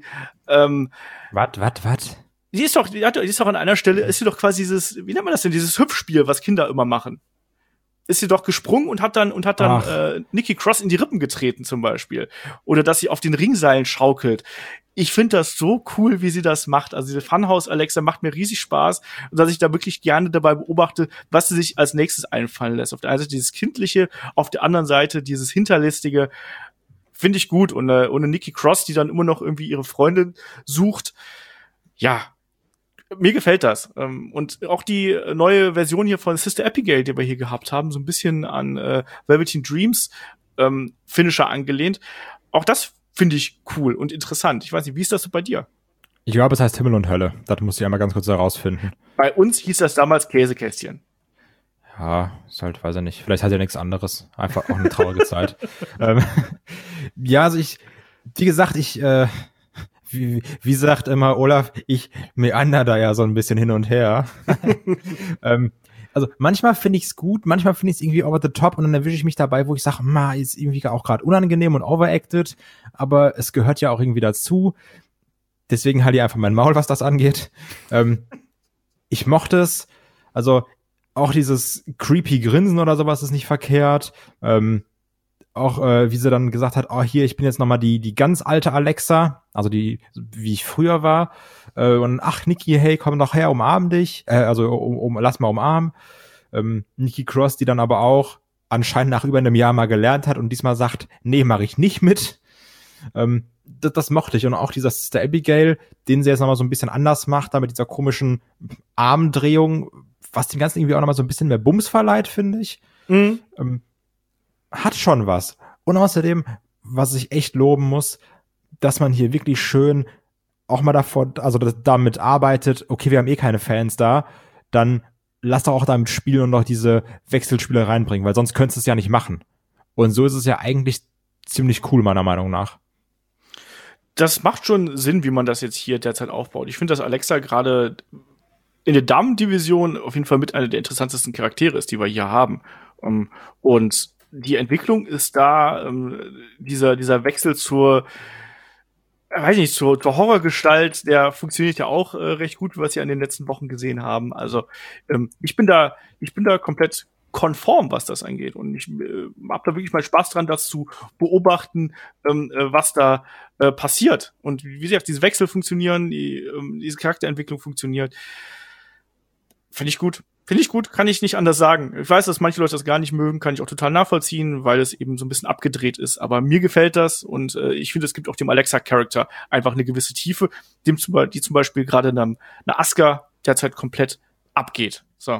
Was? Sie ist doch an einer Stelle, ist sie doch quasi dieses, wie nennt man das denn, dieses Hüpfspiel, was Kinder immer machen. Ist sie doch gesprungen und hat dann Nikki Cross in die Rippen getreten zum Beispiel. Oder dass sie auf den Ringseilen schaukelt. Ich finde das so cool, wie sie das macht. Also diese Funhouse Alexa macht mir riesig Spaß und dass ich da wirklich gerne dabei beobachte, was sie sich als nächstes einfallen lässt. Auf der einen Seite dieses Kindliche, auf der anderen Seite dieses Hinterlistige. Finde ich gut. Und ohne Nikki Cross, die dann immer noch irgendwie ihre Freundin sucht. Ja, mir gefällt das. Und auch die neue Version hier von Sister Abigail, die wir hier gehabt haben, so ein bisschen an Velveteen Dreams Finisher angelehnt. Auch das finde ich cool und interessant. Ich weiß nicht, wie ist das so bei dir? Ich glaube, es heißt Himmel und Hölle. Das muss ich einmal ganz kurz herausfinden. Bei uns hieß das damals Käsekästchen. Ja, ist halt, weiß ich nicht. Vielleicht hat er nichts anderes. Einfach auch eine traurige Zeit. Ja, also wie gesagt, wie sagt immer Olaf, ich meander da ja so ein bisschen hin und her. also manchmal finde ich es gut, manchmal finde ich es irgendwie over the top und dann erwische ich mich dabei, wo ich sage, ist irgendwie auch gerade unangenehm und overacted, aber es gehört ja auch irgendwie dazu. Deswegen halte ich einfach mein Maul, was das angeht. Ich mochte es, also auch dieses creepy Grinsen oder sowas ist nicht verkehrt. Auch wie sie dann gesagt hat, hier, ich bin jetzt nochmal die ganz alte Alexa, also die, wie ich früher war. Und ach, Nikki, hey, komm doch her, umarm dich. Lass mal umarmen. Nikki Cross, die dann aber auch anscheinend nach über einem Jahr mal gelernt hat und diesmal sagt, nee, mache ich nicht mit. Das mochte ich. Und auch dieser Sister Abigail, den sie jetzt nochmal so ein bisschen anders macht, da mit dieser komischen Armdrehung, was dem Ganzen irgendwie auch nochmal so ein bisschen mehr Bums verleiht, finde ich. Mhm. Hat schon was. Und außerdem, was ich echt loben muss, dass man hier wirklich schön auch mal damit arbeitet, okay, wir haben eh keine Fans da, dann lass doch auch damit spielen und noch diese Wechselspiele reinbringen, weil sonst könntest du es ja nicht machen. Und so ist es ja eigentlich ziemlich cool, meiner Meinung nach. Das macht schon Sinn, wie man das jetzt hier derzeit aufbaut. Ich finde, dass Alexa gerade in der Damen-Division auf jeden Fall mit einer der interessantesten Charaktere ist, die wir hier haben. Und die Entwicklung ist da, dieser Wechsel zur Horrorgestalt, der funktioniert ja auch recht gut, was wir in den letzten Wochen gesehen haben. Also ich bin da komplett konform, was das angeht. Und ich habe da wirklich mal Spaß dran, das zu beobachten, was da passiert. Und wie gesagt, diese Wechsel funktionieren, diese Charakterentwicklung funktioniert. Finde ich gut, kann ich nicht anders sagen. Ich weiß, dass manche Leute das gar nicht mögen, kann ich auch total nachvollziehen, weil es eben so ein bisschen abgedreht ist. Aber mir gefällt das und ich finde, es gibt auch dem Alexa-Charakter einfach eine gewisse Tiefe, die zum Beispiel gerade eine Asuka derzeit komplett abgeht. So.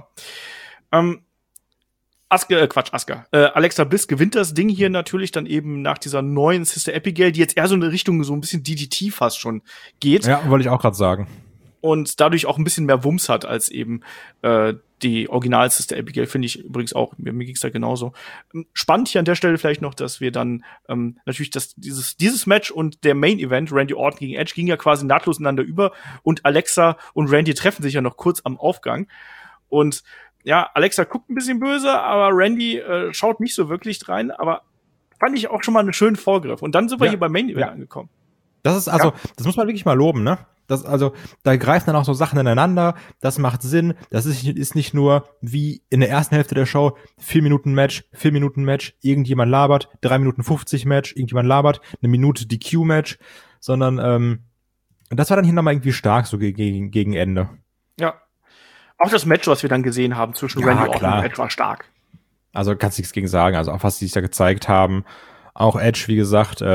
Asuka. Alexa Bliss gewinnt das Ding hier natürlich dann eben nach dieser neuen Sister Abigail, die jetzt eher so in eine Richtung so ein bisschen DDT fast schon geht. Ja, wollte ich auch gerade sagen. Und dadurch auch ein bisschen mehr Wumms hat als eben die Original Sister Abigail, finde ich übrigens auch. Mir ging's da genauso. Spannend hier an der Stelle vielleicht noch, dass wir dann natürlich dieses Match und der Main Event, Randy Orton gegen Edge, ging ja quasi nahtlos ineinander über und Alexa und Randy treffen sich ja noch kurz am Aufgang. Und ja, Alexa guckt ein bisschen böse, aber Randy schaut nicht so wirklich rein, aber fand ich auch schon mal einen schönen Vorgriff. Und dann sind wir hier beim Main Event angekommen. Das ist das muss man wirklich mal loben, ne? Da greifen dann auch so Sachen ineinander, das macht Sinn, das ist nicht nur wie in der ersten Hälfte der Show 4 Minuten Match, irgendjemand labert, 3 Minuten 50 Match, irgendjemand labert, 1 Minute DQ Match, sondern das war dann hier nochmal irgendwie stark so gegen Ende. Ja. Auch das Match, was wir dann gesehen haben zwischen Randy Orton und Edge, war stark. Also kannst du nichts gegen sagen, also auch was sie sich da gezeigt haben, auch Edge, wie gesagt,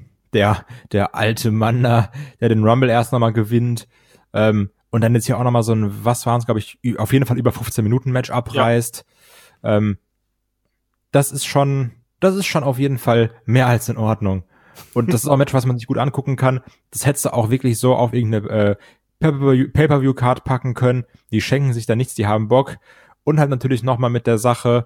der alte Mann da, der den Rumble erst nochmal gewinnt, und dann jetzt hier auch nochmal so ein, was waren es, glaube ich, auf jeden Fall über 15 Minuten Match abreißt. Ja. Das ist schon auf jeden Fall mehr als in Ordnung. Und das ist auch ein Match, was man sich gut angucken kann. Das hättest du auch wirklich so auf irgendeine Pay-Per-View-Card packen können. Die schenken sich da nichts, die haben Bock. Und halt natürlich nochmal mit der Sache,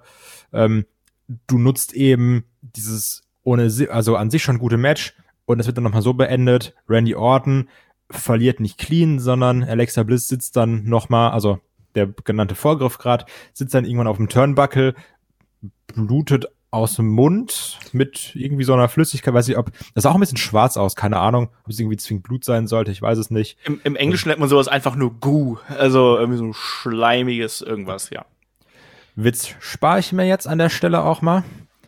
du nutzt eben dieses also an sich schon gute Match, und es wird dann nochmal so beendet, Randy Orton verliert nicht clean, sondern Alexa Bliss sitzt dann nochmal, also der genannte Vorgriff gerade, sitzt dann irgendwann auf dem Turnbuckle, blutet aus dem Mund mit irgendwie so einer Flüssigkeit, weiß ich, ob das sah auch ein bisschen schwarz aus, keine Ahnung, ob es irgendwie zwingend Blut sein sollte, ich weiß es nicht. Im Englischen nennt man sowas einfach nur Goo, also irgendwie so ein schleimiges irgendwas, ja. Witz spare ich mir jetzt an der Stelle auch mal.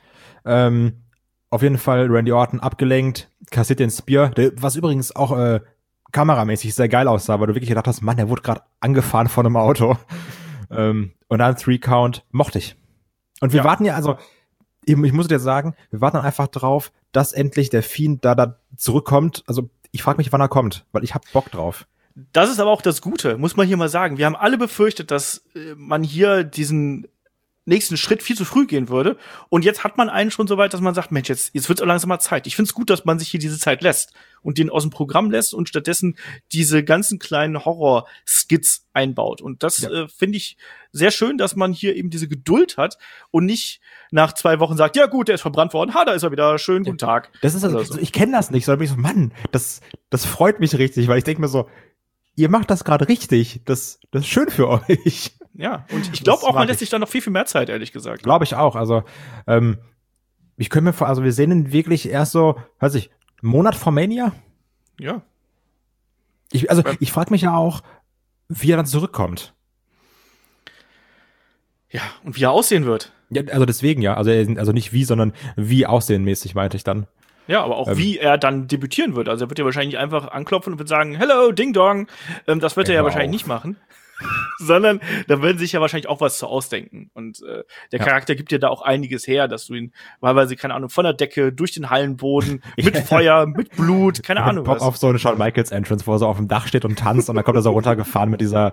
Auf jeden Fall Randy Orton abgelenkt, kassiert den Spear, was übrigens auch kameramäßig sehr geil aussah, weil du wirklich gedacht hast, Mann, der wurde gerade angefahren von einem Auto. Und dann 3 Count, mochte ich. Und wir warten ja, also ich muss dir sagen, wir warten einfach drauf, dass endlich der Fiend da zurückkommt. Also ich frage mich, wann er kommt, weil ich hab Bock drauf. Das ist aber auch das Gute, muss man hier mal sagen. Wir haben alle befürchtet, dass man hier diesen nächsten Schritt viel zu früh gehen würde. Und jetzt hat man einen schon so weit, dass man sagt, Mensch, jetzt wird's auch langsam mal Zeit. Ich find's gut, dass man sich hier diese Zeit lässt und den aus dem Programm lässt und stattdessen diese ganzen kleinen Horror-Skits einbaut. Und das finde ich sehr schön, dass man hier eben diese Geduld hat und nicht nach 2 Wochen sagt, ja gut, der ist verbrannt worden, da ist er wieder, schön, guten Tag. Das ist also, ich kenne das nicht, sondern bin ich so, Mann, das freut mich richtig, weil ich denke mir so, ihr macht das gerade richtig. Das ist schön für euch. Ja, und ich glaube auch, man lässt sich da noch viel, viel mehr Zeit, ehrlich gesagt. Glaube ich auch. Also, ich könnte mir vor, also wir sehen ihn wirklich erst so, weiß ich, einen Monat vor Mania? Ja. Ich frage mich ja auch, wie er dann zurückkommt. Ja, und wie er aussehen wird. Ja, also deswegen ja. Also nicht wie, sondern wie aussehenmäßig, meinte ich dann. Ja, aber auch wie er dann debütieren wird. Also er wird ja wahrscheinlich einfach anklopfen und wird sagen, hello, Ding Dong. Das wird er ja wahrscheinlich nicht machen. Sondern da werden sich ja wahrscheinlich auch was zu ausdenken. Und der Charakter gibt dir da auch einiges her, dass du ihn wahlweise, keine Ahnung, von der Decke, durch den Hallenboden, mit Feuer, mit Blut, keine Ahnung was. Auf so eine Shawn Michaels Entrance, wo er so auf dem Dach steht und tanzt und dann kommt er so runtergefahren mit dieser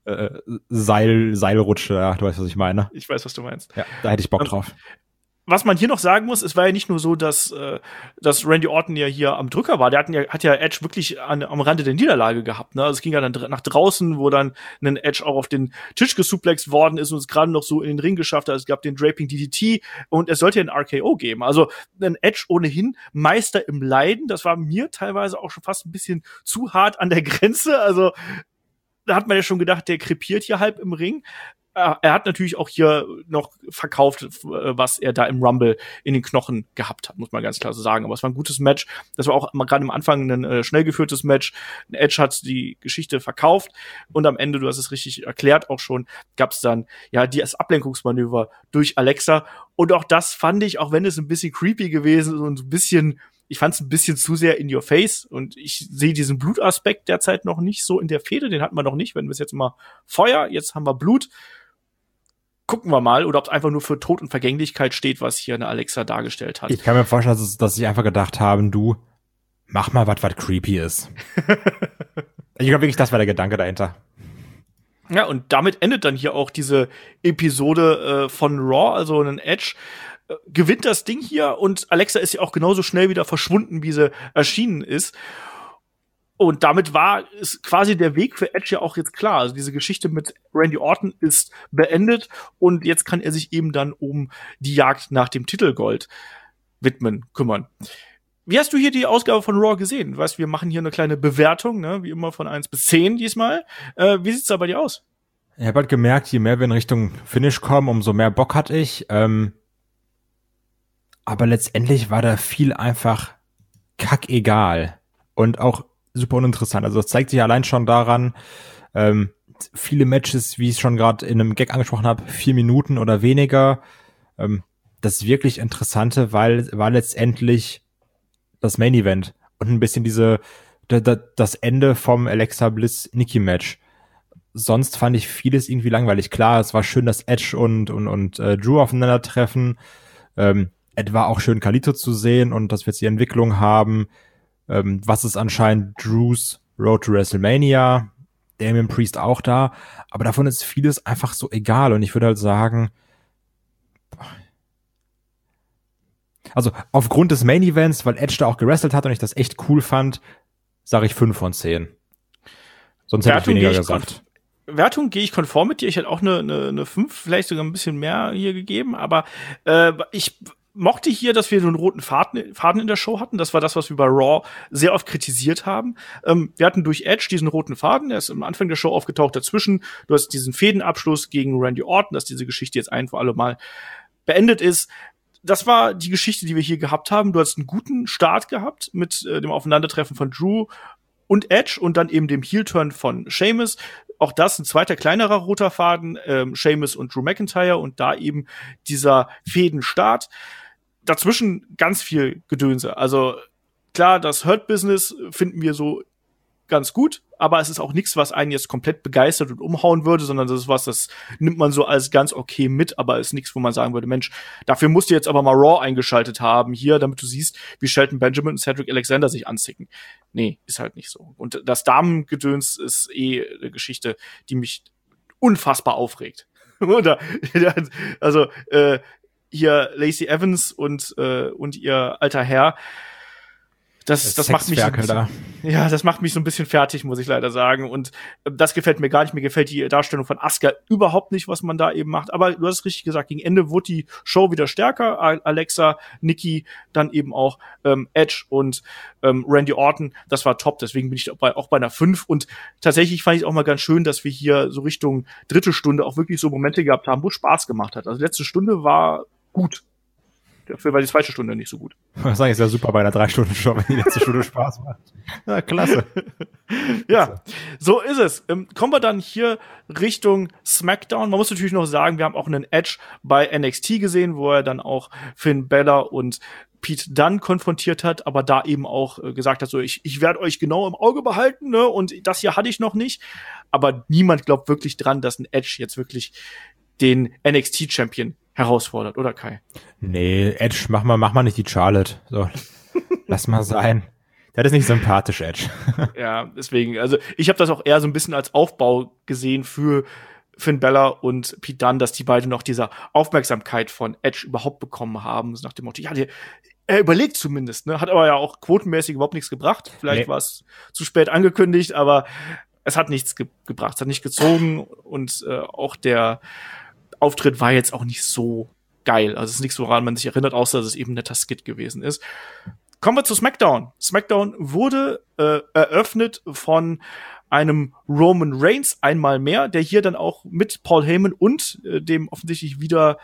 Seilrutsche. Ja, du weißt, was ich meine. Ich weiß, was du meinst. Ja, da hätte ich Bock drauf. Was man hier noch sagen muss, es war ja nicht nur so, dass Randy Orton ja hier am Drücker war. Der hat ja Edge wirklich am Rande der Niederlage gehabt. Ne? Also es ging ja dann nach draußen, wo dann ein Edge auch auf den Tisch gesuplext worden ist und es gerade noch so in den Ring geschafft hat. Es gab den Draping DDT und es sollte ja ein RKO geben. Also ein Edge ohnehin Meister im Leiden. Das war mir teilweise auch schon fast ein bisschen zu hart an der Grenze. Also da hat man ja schon gedacht, der krepiert hier halb im Ring. Er hat natürlich auch hier noch verkauft, was er da im Rumble in den Knochen gehabt hat, muss man ganz klar so sagen. Aber es war ein gutes Match. Das war auch gerade am Anfang ein schnell geführtes Match. Edge hat die Geschichte verkauft und am Ende, du hast es richtig erklärt auch schon, gab es dann ja das Ablenkungsmanöver durch Alexa. Und auch das fand ich, auch wenn es ein bisschen creepy gewesen ist und ein bisschen, ich fand es ein bisschen zu sehr in your face und ich sehe diesen Blutaspekt derzeit noch nicht so in der Fehde, den hatten wir noch nicht, wenn wir es jetzt mal Feuer, jetzt haben wir Blut. Gucken wir mal, oder ob es einfach nur für Tod und Vergänglichkeit steht, was hier eine Alexa dargestellt hat. Ich kann mir vorstellen, dass sie einfach gedacht haben, du, mach mal was creepy ist. Ich glaube wirklich, das war der Gedanke dahinter. Ja, und damit endet dann hier auch diese Episode von Raw, also ein Edge gewinnt das Ding hier und Alexa ist ja auch genauso schnell wieder verschwunden, wie sie erschienen ist. Und damit ist quasi der Weg für Edge ja auch jetzt klar. Also diese Geschichte mit Randy Orton ist beendet und jetzt kann er sich eben dann um die Jagd nach dem Titelgold kümmern. Wie hast du hier die Ausgabe von Raw gesehen? Du weißt, wir machen hier eine kleine Bewertung, ne? Wie immer von 1 bis 10 diesmal. Wie sieht's da bei dir aus? Ich habe halt gemerkt, je mehr wir in Richtung Finish kommen, umso mehr Bock hatte ich. Aber letztendlich war da viel einfach kackegal. Und auch super uninteressant. Also das zeigt sich allein schon daran, viele Matches, wie ich es schon gerade in einem Gag angesprochen habe, 4 Minuten oder weniger. Das wirklich Interessante war letztendlich das Main Event und ein bisschen das Ende vom Alexa Bliss Nikki Match. Sonst fand ich vieles irgendwie langweilig. Klar, es war schön, dass Edge und Drew aufeinandertreffen. Es war auch schön, Carlito zu sehen und dass wir jetzt die Entwicklung haben. Was ist anscheinend Drews Road to WrestleMania, Damian Priest auch da, aber davon ist vieles einfach so egal und ich würde halt sagen, also aufgrund des Main Events, weil Edge da auch gewrestelt hat und ich das echt cool fand, sage ich 5 von 10. Sonst hätte ich weniger gesagt. Wertung gehe ich konform mit dir, ich hätte auch eine 5, vielleicht sogar ein bisschen mehr hier gegeben, aber ich mochte hier, dass wir so einen roten Faden in der Show hatten. Das war das, was wir bei Raw sehr oft kritisiert haben. Wir hatten durch Edge diesen roten Faden, der ist am Anfang der Show aufgetaucht. Dazwischen, du hast diesen Fädenabschluss gegen Randy Orton, dass diese Geschichte jetzt ein für alle Mal beendet ist. Das war die Geschichte, die wir hier gehabt haben. Du hast einen guten Start gehabt mit dem Aufeinandertreffen von Drew und Edge und dann eben dem Heel-Turn von Sheamus. Auch das ein zweiter kleinerer roter Faden, Sheamus und Drew McIntyre und da eben dieser Fädenstart. Dazwischen ganz viel Gedönse. Also klar, das Hurt-Business finden wir so ganz gut, aber es ist auch nichts, was einen jetzt komplett begeistert und umhauen würde, sondern das ist was, das nimmt man so als ganz okay mit, aber ist nichts, wo man sagen würde, Mensch, dafür musst du jetzt aber mal Raw eingeschaltet haben hier, damit du siehst, wie Shelton Benjamin und Cedric Alexander sich anzicken. Nee, ist halt nicht so. Und das Damengedöns ist eine Geschichte, die mich unfassbar aufregt. Oder, also, hier Lacey Evans und ihr alter Herr, Das macht mich das macht mich so ein bisschen fertig, muss ich leider sagen. Und das gefällt mir gar nicht. Mir gefällt die Darstellung von Asuka überhaupt nicht, was man da eben macht. Aber du hast es richtig gesagt, gegen Ende wurde die Show wieder stärker. Alexa, Nikki, dann eben auch Edge und Randy Orton. Das war top. Deswegen bin ich auch bei einer 5. Und tatsächlich fand ich auch mal ganz schön, dass wir hier so Richtung dritte Stunde auch wirklich so Momente gehabt haben, wo es Spaß gemacht hat. Also die letzte Stunde war gut. Dafür war die zweite Stunde nicht so gut. Das ist ja super bei einer 3-Stunden-Show, wenn die letzte Stunde Spaß macht. Ja, klasse. Ja, so ist es. Kommen wir dann hier Richtung SmackDown. Man muss natürlich noch sagen, wir haben auch einen Edge bei NXT gesehen, wo er dann auch Finn Balor und Pete Dunne konfrontiert hat, aber da eben auch gesagt hat, so ich werde euch genau im Auge behalten, ne? Und das hier hatte ich noch nicht. Aber niemand glaubt wirklich dran, dass ein Edge jetzt wirklich den NXT-Champion herausfordert, oder Kai? Nee, Edge, mach mal nicht die Charlotte. So, lass mal sein. Das ist nicht sympathisch, Edge. Ja, deswegen, also ich habe das auch eher so ein bisschen als Aufbau gesehen für Finn Balor und Pete Dunne, dass die beiden noch diese Aufmerksamkeit von Edge überhaupt bekommen haben, so nach dem Motto, ja, er überlegt zumindest, ne? Hat aber ja auch quotenmäßig überhaupt nichts gebracht. Vielleicht war es zu spät angekündigt, aber es hat nichts gebracht, es hat nicht gezogen und auch der Auftritt war jetzt auch nicht so geil. Also es ist nichts, woran man sich erinnert, außer dass es eben ein netter Skit gewesen ist. Kommen wir zu SmackDown. SmackDown wurde eröffnet von einem Roman Reigns einmal mehr, der hier dann auch mit Paul Heyman und dem offensichtlich wieder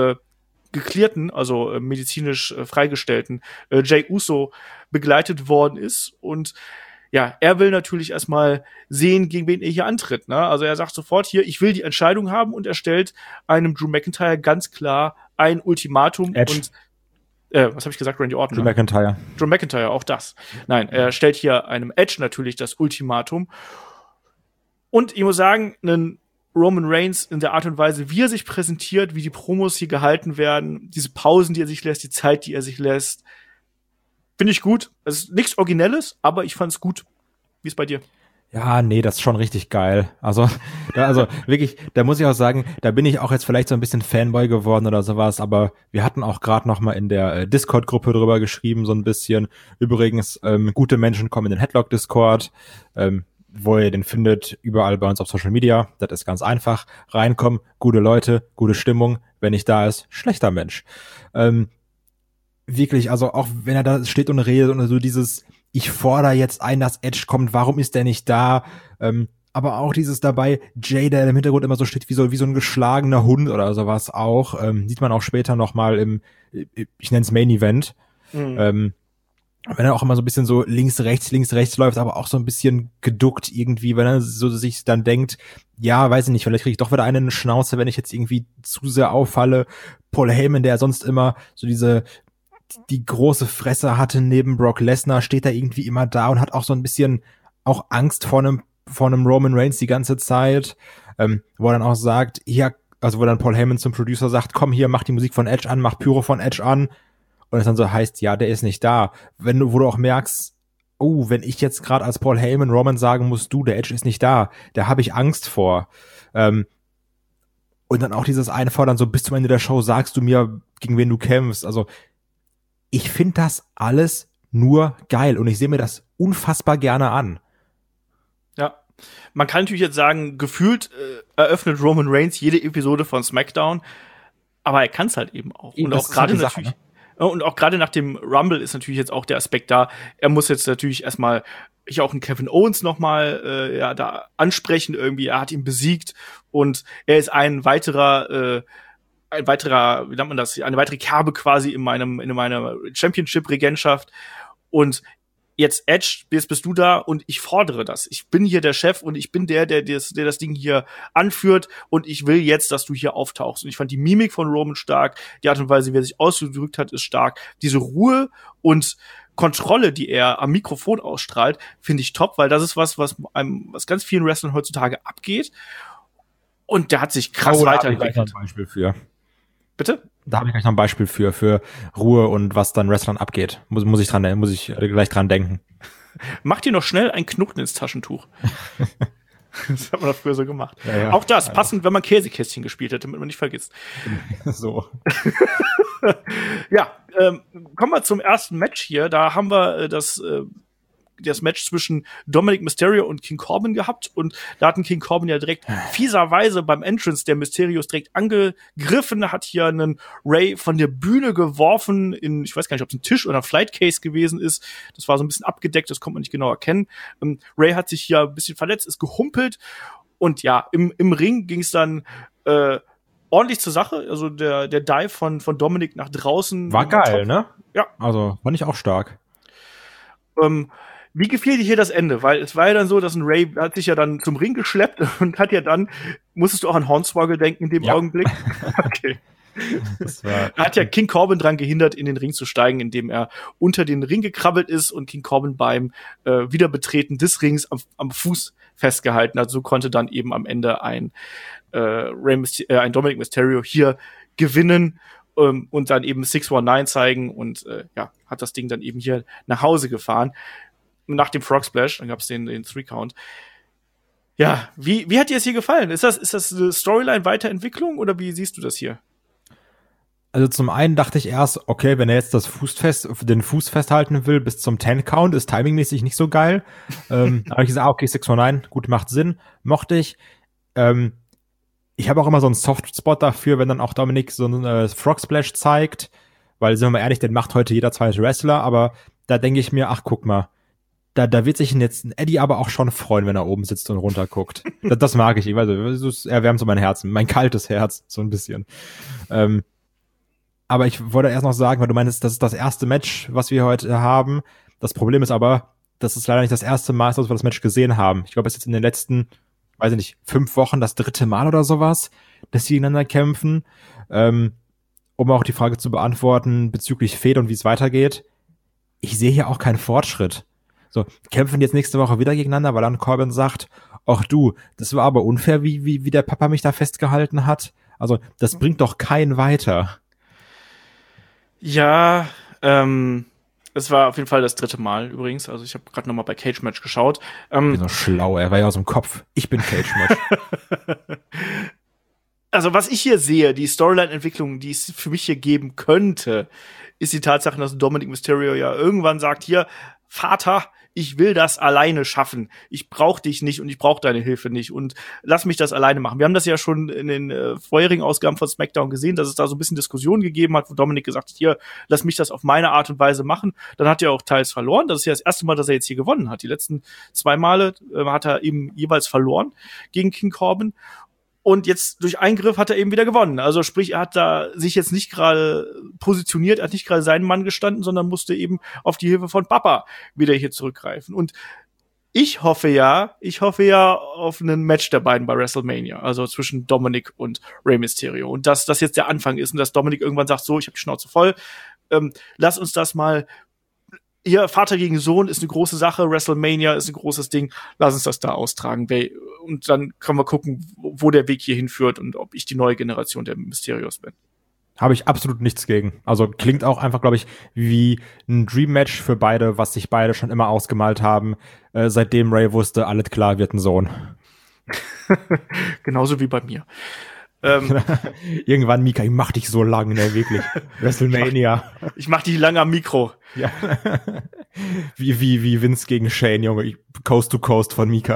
geklärten, also medizinisch freigestellten Jey Uso begleitet worden ist. Und ja, er will natürlich erstmal sehen, gegen wen er hier antritt, ne? Also er sagt sofort hier, ich will die Entscheidung haben, und er stellt einem Drew McIntyre ganz klar ein Ultimatum. Edge. Und was habe ich gesagt? Randy Orton. Drew McIntyre. Drew McIntyre, auch das. Nein, er stellt hier einem Edge natürlich das Ultimatum. Und ich muss sagen, einen Roman Reigns in der Art und Weise, wie er sich präsentiert, wie die Promos hier gehalten werden, diese Pausen, die er sich lässt, die Zeit, die er sich lässt, finde ich gut. Es ist nichts Originelles, aber ich fand's gut. Wie ist bei dir? Ja, nee, das ist schon richtig geil. Also wirklich, da muss ich auch sagen, da bin ich auch jetzt vielleicht so ein bisschen Fanboy geworden oder sowas, aber wir hatten auch gerade noch mal in der Discord-Gruppe drüber geschrieben, so ein bisschen. Übrigens, gute Menschen kommen in den Headlock-Discord, wo ihr den findet, überall bei uns auf Social Media. Das ist ganz einfach. Reinkommen, gute Leute, gute Stimmung. Wenn nicht da ist, schlechter Mensch. Wirklich, also auch wenn er da steht und redet und so dieses, ich fordere jetzt ein, dass Edge kommt, warum ist der nicht da? Aber auch dieses dabei, Jay, der im Hintergrund immer so steht wie so ein geschlagener Hund oder sowas auch, sieht man auch später nochmal im, ich nenne es Main Event. Mhm. Wenn er auch immer so ein bisschen so links, rechts läuft, aber auch so ein bisschen geduckt irgendwie, wenn er so sich dann denkt, ja, weiß ich nicht, vielleicht kriege ich doch wieder einen in die Schnauze, wenn ich jetzt irgendwie zu sehr auffalle. Paul Heyman, der sonst immer so die große Fresse hatte neben Brock Lesnar, steht da irgendwie immer da und hat auch so ein bisschen auch Angst vor einem Roman Reigns die ganze Zeit, wo er dann auch sagt, hier, also wo dann Paul Heyman zum Producer sagt, komm hier, mach die Musik von Edge an, mach Pyro von Edge an, und es dann so heißt, ja, der ist nicht da. Wo du auch merkst, oh, wenn ich jetzt gerade als Paul Heyman Roman sagen muss, der Edge ist nicht da, da habe ich Angst vor. Und dann auch dieses Einfordern, so bis zum Ende der Show sagst du mir, gegen wen du kämpfst. Also ich finde das alles nur geil und ich sehe mir das unfassbar gerne an. Ja, man kann natürlich jetzt sagen, gefühlt eröffnet Roman Reigns jede Episode von SmackDown, aber er kann es halt eben auch. Und auch gerade natürlich, ne? Und auch gerade nach dem Rumble ist natürlich jetzt auch der Aspekt da, er muss jetzt natürlich erstmal hier auch einen Kevin Owens nochmal da ansprechen irgendwie, er hat ihn besiegt und er ist ein weiterer, wie nennt man das, eine weitere Kerbe quasi in meiner Championship-Regentschaft. Und jetzt Edge, bist du da und ich fordere das. Ich bin hier der Chef und ich bin der das Ding hier anführt und ich will jetzt, dass du hier auftauchst. Und ich fand die Mimik von Roman stark, die Art und Weise, wie er sich ausgedrückt hat, ist stark. Diese Ruhe und Kontrolle, die er am Mikrofon ausstrahlt, finde ich top, weil das ist was ganz vielen Wrestlern heutzutage abgeht. Und der hat sich krass weiterentwickelt. Da habe ich ein Beispiel für. Bitte? Da habe ich gleich noch ein Beispiel für Ruhe und was dann Wrestlern abgeht. Muss ich gleich dran denken. Mach dir noch schnell ein Knoten ins Taschentuch. Das hat man doch früher so gemacht. Ja. Auch das, passend, wenn man Käsekästchen gespielt hat, damit man nicht vergisst. So. Ja, kommen wir zum ersten Match hier. Da haben wir das Match zwischen Dominic Mysterio und King Corbin gehabt und da hatten King Corbin ja direkt fieserweise beim Entrance der Mysterios direkt angegriffen, hat hier einen Ray von der Bühne geworfen in, ich weiß gar nicht, ob es ein Tisch oder ein Flight Case gewesen ist. Das war so ein bisschen abgedeckt, das konnte man nicht genau erkennen. Ray hat sich hier ein bisschen verletzt, ist gehumpelt und ja, im Ring ging es dann ordentlich zur Sache. Also der Dive von Dominic nach draußen war geil, ne? Ja. Also fand ich auch stark. Wie gefiel dir hier das Ende? Weil es war ja dann so, dass ein Ray hat sich ja dann zum Ring geschleppt und hat ja dann, musstest du auch an Hornswoggle denken in dem Augenblick? Okay. Da hat ja King Corbin dran gehindert, in den Ring zu steigen, indem er unter den Ring gekrabbelt ist und King Corbin beim Wiederbetreten des Rings am Fuß festgehalten hat. So konnte dann eben am Ende ein Dominic Mysterio hier gewinnen und dann eben 619 zeigen und hat das Ding dann eben hier nach Hause gefahren. Nach dem Frog Splash, dann gab's den 3-Count. Ja, wie hat dir es hier gefallen? Ist das eine Storyline-Weiterentwicklung oder wie siehst du das hier? Also zum einen dachte ich erst, okay, wenn er jetzt den Fuß festhalten will bis zum 10-Count, ist timingmäßig nicht so geil. Aber ich gesagt, okay, 619, gut, macht Sinn, mochte ich. Ich habe auch immer so einen Softspot dafür, wenn dann auch Dominik so einen Frog Splash zeigt, weil, sind wir mal ehrlich, den macht heute jeder zweite Wrestler, aber da denke ich mir, ach, guck mal, da wird sich jetzt ein Eddie aber auch schon freuen, wenn er oben sitzt und runter guckt. Das mag ich. Also, es erwärmt so mein Herz, mein kaltes Herz, so ein bisschen. Aber ich wollte erst noch sagen, weil du meinst, das ist das erste Match, was wir heute haben. Das Problem ist aber, das ist leider nicht das erste Mal, dass wir das Match gesehen haben. Ich glaube, es ist jetzt in den letzten, weiß ich nicht, 5 Wochen das 3. Mal oder sowas, dass sie gegeneinander kämpfen. Um auch die Frage zu beantworten bezüglich Fehde und wie es weitergeht. Ich sehe hier auch keinen Fortschritt. So, kämpfen jetzt nächste Woche wieder gegeneinander, weil dann Corbin sagt, ach du, das war aber unfair, wie der Papa mich da festgehalten hat. Also, das bringt doch keinen weiter. Ja, es war auf jeden Fall das 3. Mal übrigens. Also ich habe gerade noch mal bei Cage Match geschaut. Ich bin so schlau, er war ja aus dem Kopf. Ich bin Cage Match. Also was ich hier sehe, die Storyline-Entwicklung, die es für mich hier geben könnte, ist die Tatsache, dass Dominic Mysterio ja irgendwann sagt, hier, Vater, ich will das alleine schaffen. Ich brauche dich nicht und ich brauche deine Hilfe nicht und lass mich das alleine machen. Wir haben das ja schon in den vorherigen Ausgaben von SmackDown gesehen, dass es da so ein bisschen Diskussionen gegeben hat, wo Dominic gesagt hat, hier, lass mich das auf meine Art und Weise machen. Dann hat er auch teils verloren. Das ist ja das erste Mal, dass er jetzt hier gewonnen hat. Die letzten 2 Male hat er eben jeweils verloren gegen King Corbin. Und jetzt durch Eingriff hat er eben wieder gewonnen. Also sprich, er hat da sich jetzt nicht gerade positioniert, er hat nicht gerade seinen Mann gestanden, sondern musste eben auf die Hilfe von Papa wieder hier zurückgreifen. Und ich hoffe ja auf einen Match der beiden bei WrestleMania, also zwischen Dominic und Rey Mysterio. Und dass das jetzt der Anfang ist und dass Dominic irgendwann sagt, so, ich habe die Schnauze voll, lass uns das mal. Hier, Vater gegen Sohn ist eine große Sache, WrestleMania ist ein großes Ding, lass uns das da austragen. Und dann können wir gucken, wo der Weg hier hinführt und ob ich die neue Generation der Mysterios bin. Habe ich absolut nichts gegen. Also klingt auch einfach, glaube ich, wie ein Dream-Match für beide, was sich beide schon immer ausgemalt haben, seitdem Ray wusste, alles klar, wird ein Sohn. Genauso wie bei mir. Irgendwann, Mika, ich mach dich so lang, ne, wirklich. WrestleMania. Ich mach dich lang am Mikro. Ja. wie Vince gegen Shane, Junge. Coast to Coast von Mika.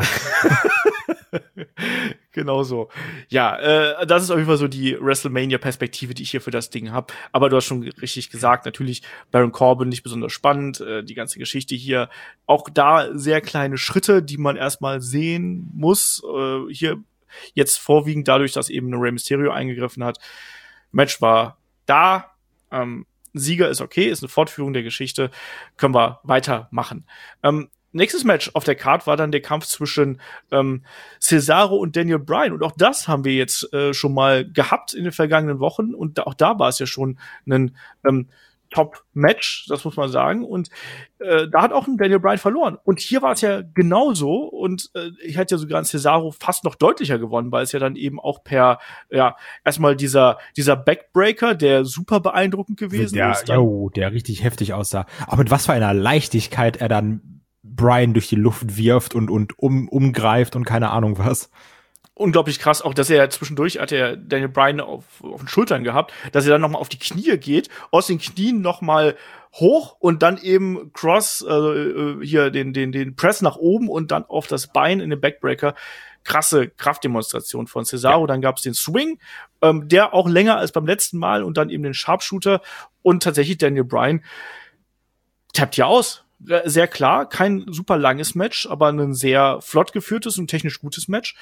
Genau so. Ja, das ist auf jeden Fall so die WrestleMania-Perspektive, die ich hier für das Ding habe. Aber du hast schon richtig gesagt, natürlich Baron Corbin nicht besonders spannend, die ganze Geschichte hier. Auch da sehr kleine Schritte, die man erstmal sehen muss. Hier jetzt vorwiegend dadurch, dass eben eine Rey Mysterio eingegriffen hat. Match war da. Sieger ist okay, ist eine Fortführung der Geschichte. Können wir weitermachen. Nächstes Match auf der Card war dann der Kampf zwischen Cesaro und Daniel Bryan. Und auch das haben wir jetzt schon mal gehabt in den vergangenen Wochen. Und auch da war es ja schon ein Top-Match, das muss man sagen. Und da hat auch ein Daniel Bryan verloren. Und hier war es ja genauso. Und ich hätte ja sogar ein Cesaro fast noch deutlicher gewonnen, weil es ja dann eben auch erstmal dieser Backbreaker, der super beeindruckend gewesen ist. Der richtig heftig aussah. Aber mit was für einer Leichtigkeit er dann Bryan durch die Luft wirft und umgreift und keine Ahnung was. unglaublich krass, auch dass er zwischendurch hat er Daniel Bryan auf den Schultern gehabt, dass er dann noch mal auf die Knie geht, aus den Knien noch mal hoch und dann eben Cross, hier den Press nach oben und dann auf das Bein in den Backbreaker. Krasse Kraftdemonstration von Cesaro. Ja. Dann gab's den Swing, der auch länger als beim letzten Mal und dann eben den Sharpshooter und tatsächlich Daniel Bryan tappt ja aus. Sehr klar, kein super langes Match, aber ein sehr flott geführtes und technisch gutes Match.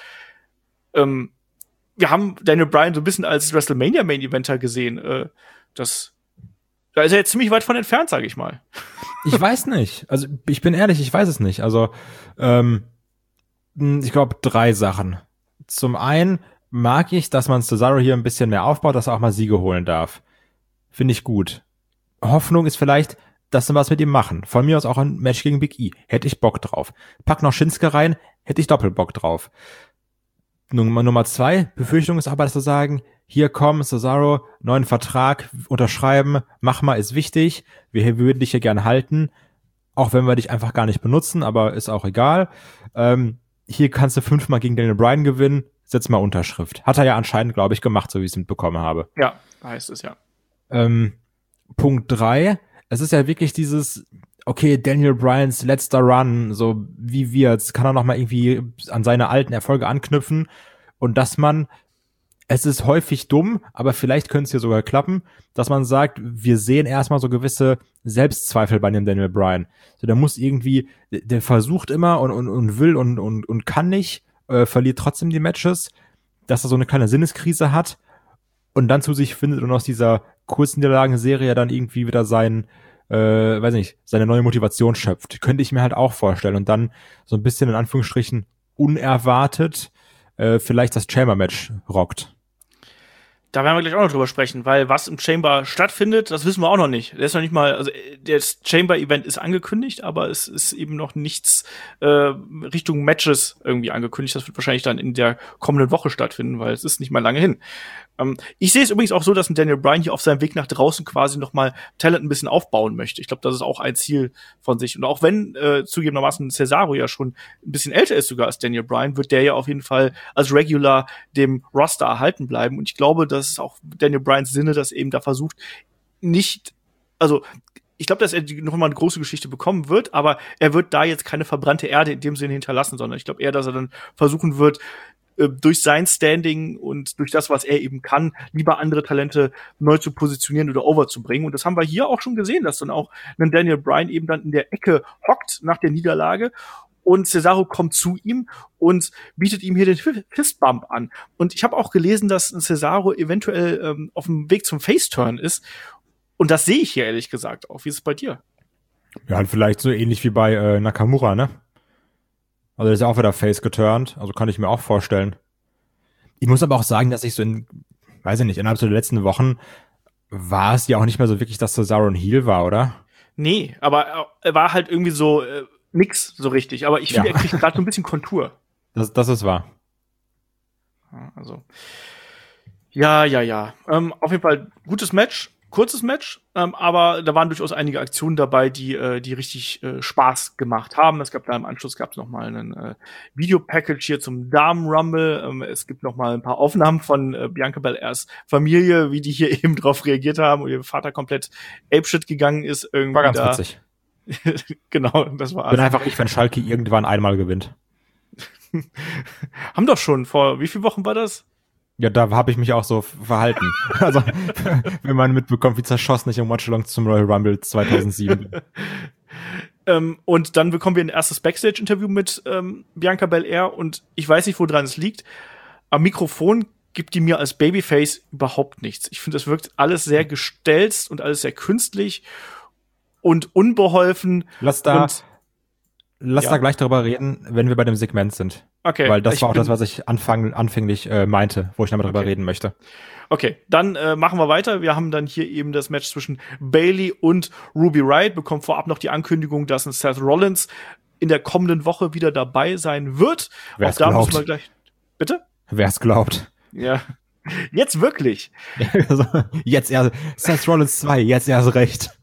Wir haben Daniel Bryan so ein bisschen als WrestleMania Main Eventer gesehen. Da ist er jetzt ziemlich weit von entfernt, sage ich mal. Ich weiß nicht. Also ich bin ehrlich, ich weiß es nicht. Also ich glaube 3 Sachen. Zum einen mag ich, dass man Cesaro hier ein bisschen mehr aufbaut, dass er auch mal Siege holen darf. Finde ich gut. Hoffnung ist vielleicht, dass sie was mit ihm machen. Von mir aus auch ein Match gegen Big E. Hätte ich Bock drauf. Pack noch Shinsuke rein, hätte ich Doppelbock drauf. Nummer 2, Befürchtung ist aber, dass sie sagen, hier komm, Cesaro, neuen Vertrag unterschreiben, mach mal, ist wichtig, wir würden dich hier gerne halten, auch wenn wir dich einfach gar nicht benutzen, aber ist auch egal. Hier kannst du 5-mal gegen Daniel Bryan gewinnen, setz mal Unterschrift. Hat er ja anscheinend, glaube ich, gemacht, so wie ich es mitbekommen habe. Ja, heißt es ja. Punkt 3, es ist ja wirklich dieses, okay, Daniel Bryans letzter Run, so wie wird's, kann er noch mal irgendwie an seine alten Erfolge anknüpfen und dass man, es ist häufig dumm, aber vielleicht könnte es hier sogar klappen, dass man sagt, wir sehen erstmal so gewisse Selbstzweifel bei dem Daniel Bryan. So, der muss irgendwie, der versucht immer und will und kann nicht, verliert trotzdem die Matches, dass er so eine kleine Sinneskrise hat und dann zu sich findet und aus dieser kurzen Niederlagenserie dann irgendwie wieder seine neue Motivation schöpft. Könnte ich mir halt auch vorstellen. Und dann so ein bisschen in Anführungsstrichen unerwartet vielleicht das Chamber-Match rockt. Da werden wir gleich auch noch drüber sprechen, weil was im Chamber stattfindet, das wissen wir auch noch nicht. Der ist noch nicht mal, also das Chamber-Event ist angekündigt, aber es ist eben noch nichts Richtung Matches irgendwie angekündigt. Das wird wahrscheinlich dann in der kommenden Woche stattfinden, weil es ist nicht mal lange hin. Ich sehe es übrigens auch so, dass ein Daniel Bryan hier auf seinem Weg nach draußen quasi noch mal Talent ein bisschen aufbauen möchte. Ich glaube, das ist auch ein Ziel von sich. Und auch wenn zugegebenermaßen Cesaro ja schon ein bisschen älter ist sogar als Daniel Bryan, wird der ja auf jeden Fall als Regular dem Roster erhalten bleiben. Und ich glaube, das ist auch Daniel Bryans Sinne, dass eben da versucht, nicht, also ich glaube, dass er noch mal eine große Geschichte bekommen wird, aber er wird da jetzt keine verbrannte Erde in dem Sinne hinterlassen, sondern ich glaube eher, dass er dann versuchen wird, durch sein Standing und durch das, was er eben kann, lieber andere Talente neu zu positionieren oder overzubringen. Und das haben wir hier auch schon gesehen, dass dann auch ein Daniel Bryan eben dann in der Ecke hockt nach der Niederlage und Cesaro kommt zu ihm und bietet ihm hier den Fistbump an. Und ich habe auch gelesen, dass Cesaro eventuell auf dem Weg zum Faceturn ist. Und das sehe ich hier ehrlich gesagt auch. Wie ist es bei dir? Ja, vielleicht so ähnlich wie bei Nakamura, ne? Also der ist ja auch wieder face geturnt, also kann ich mir auch vorstellen. Ich muss aber auch sagen, dass ich so innerhalb der letzten Wochen war es ja auch nicht mehr so wirklich, dass Cesaro ein Heel war, oder? Nee, aber er war halt irgendwie so nix so richtig. Aber ich finde, er kriegt gerade so ein bisschen Kontur. Das ist wahr. Also ja. Auf jeden Fall gutes Match. Kurzes Match, aber da waren durchaus einige Aktionen dabei, die richtig Spaß gemacht haben. Es gab da im Anschluss noch mal ein Videopackage hier zum Damen-Rumble. Es gibt noch mal ein paar Aufnahmen von Bianca Belairs Familie, wie die hier eben drauf reagiert haben und ihr Vater komplett apeshit gegangen ist. Irgendwie war ganz witzig. Genau, das war. Bin einfach ich, wenn Schalke irgendwann einmal gewinnt. Haben doch schon vor, wie viele Wochen war das? Ja, da habe ich mich auch so verhalten. Also, wenn man mitbekommt, wie zerschossen ich im Watchalong zum Royal Rumble 2007. Und dann bekommen wir ein erstes Backstage-Interview mit Bianca Belair und ich weiß nicht, woran es liegt. Am Mikrofon gibt die mir als Babyface überhaupt nichts. Ich finde, das wirkt alles sehr gestelzt und alles sehr künstlich und unbeholfen. Lass da gleich darüber reden, wenn wir bei dem Segment sind. Okay. Weil das war auch das, was ich anfänglich meinte, wo ich nochmal drüber reden möchte. Okay, dann machen wir weiter. Wir haben dann hier eben das Match zwischen Bayley und Ruby Riott. Bekommt vorab noch die Ankündigung, dass ein Seth Rollins in der kommenden Woche wieder dabei sein wird. Wer es glaubt. Müssen wir gleich. Bitte? Wer es glaubt. Ja. Jetzt wirklich. Jetzt erst Seth Rollins 2, jetzt erst recht.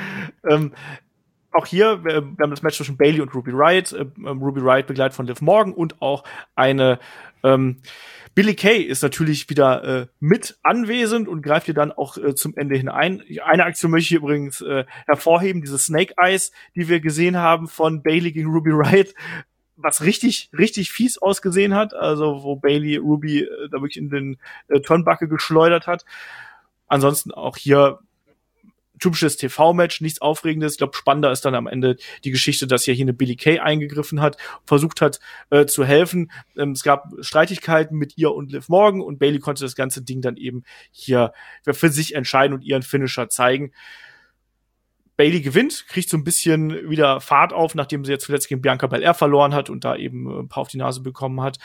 Auch hier, wir haben das Match zwischen Bayley und Ruby Riott. Ruby Riott begleitet von Liv Morgan und auch eine Billie Kay ist natürlich wieder mit anwesend und greift hier dann auch zum Ende hin ein. Eine Aktion möchte ich übrigens hervorheben, diese Snake Eyes, die wir gesehen haben von Bayley gegen Ruby Riott, was richtig, richtig fies ausgesehen hat, also wo Bayley Ruby da wirklich in den Turnbuckle geschleudert hat. Ansonsten auch hier typisches TV-Match, nichts Aufregendes. Ich glaube, spannender ist dann am Ende die Geschichte, dass hier eine Billie Kay eingegriffen hat, versucht hat zu helfen. Es gab Streitigkeiten mit ihr und Liv Morgan und Bayley konnte das ganze Ding dann eben hier für sich entscheiden und ihren Finisher zeigen. Bayley gewinnt, kriegt so ein bisschen wieder Fahrt auf, nachdem sie jetzt zuletzt gegen Bianca Belair verloren hat und da eben ein paar auf die Nase bekommen hat.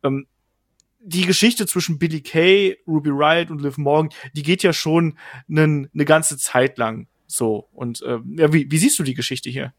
Die Geschichte zwischen Billie Kay, Ruby Riott und Liv Morgan, die geht ja schon eine ganze Zeit lang so. Und wie siehst du die Geschichte hier?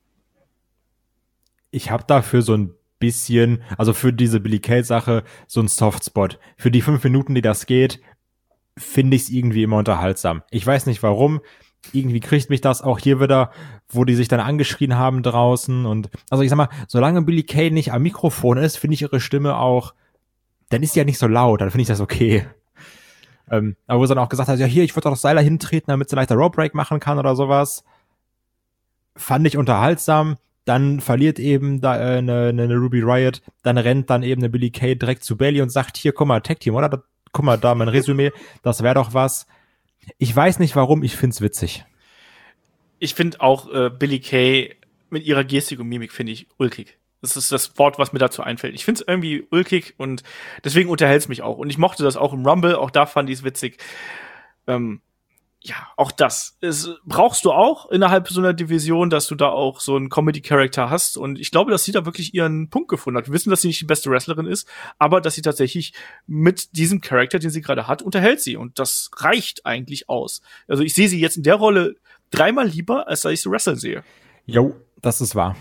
Ich habe dafür so ein bisschen, also für diese Billie Kay-Sache, so ein Softspot. Für die 5 Minuten, die das geht, finde ich es irgendwie immer unterhaltsam. Ich weiß nicht warum. Irgendwie kriegt mich das auch hier wieder, wo die sich dann angeschrien haben draußen. Und also ich sag mal, solange Billie Kay nicht am Mikrofon ist, finde ich ihre Stimme auch, dann ist die ja nicht so laut, dann finde ich das okay. Aber wo sie dann auch gesagt hat, ja hier, ich würde doch das Seil dahin treten, damit sie leichter Rope Break machen kann oder sowas. Fand ich unterhaltsam. Dann verliert eben da eine Ruby Riott, dann rennt dann eben eine Billie Kay direkt zu Bayley und sagt, hier, guck mal, Tag Team, oder? Guck mal, da mein Resümee, das wäre doch was. Ich weiß nicht warum, ich find's witzig. Ich finde auch Billie Kay mit ihrer Gestik und Mimik finde ich ulkig. Das ist das Wort, was mir dazu einfällt. Ich finde es irgendwie ulkig und deswegen unterhält es mich auch. Und ich mochte das auch im Rumble, auch da fand ich es witzig. Ja, auch das. Brauchst du auch innerhalb so einer Division, dass du da auch so einen Comedy-Charakter hast. Und ich glaube, dass sie da wirklich ihren Punkt gefunden hat. Wir wissen, dass sie nicht die beste Wrestlerin ist, aber dass sie tatsächlich mit diesem Charakter, den sie gerade hat, unterhält sie. Und das reicht eigentlich aus. Also ich sehe sie jetzt in der Rolle 3-mal lieber, als dass ich sie wresteln sehe. Jo, das ist wahr.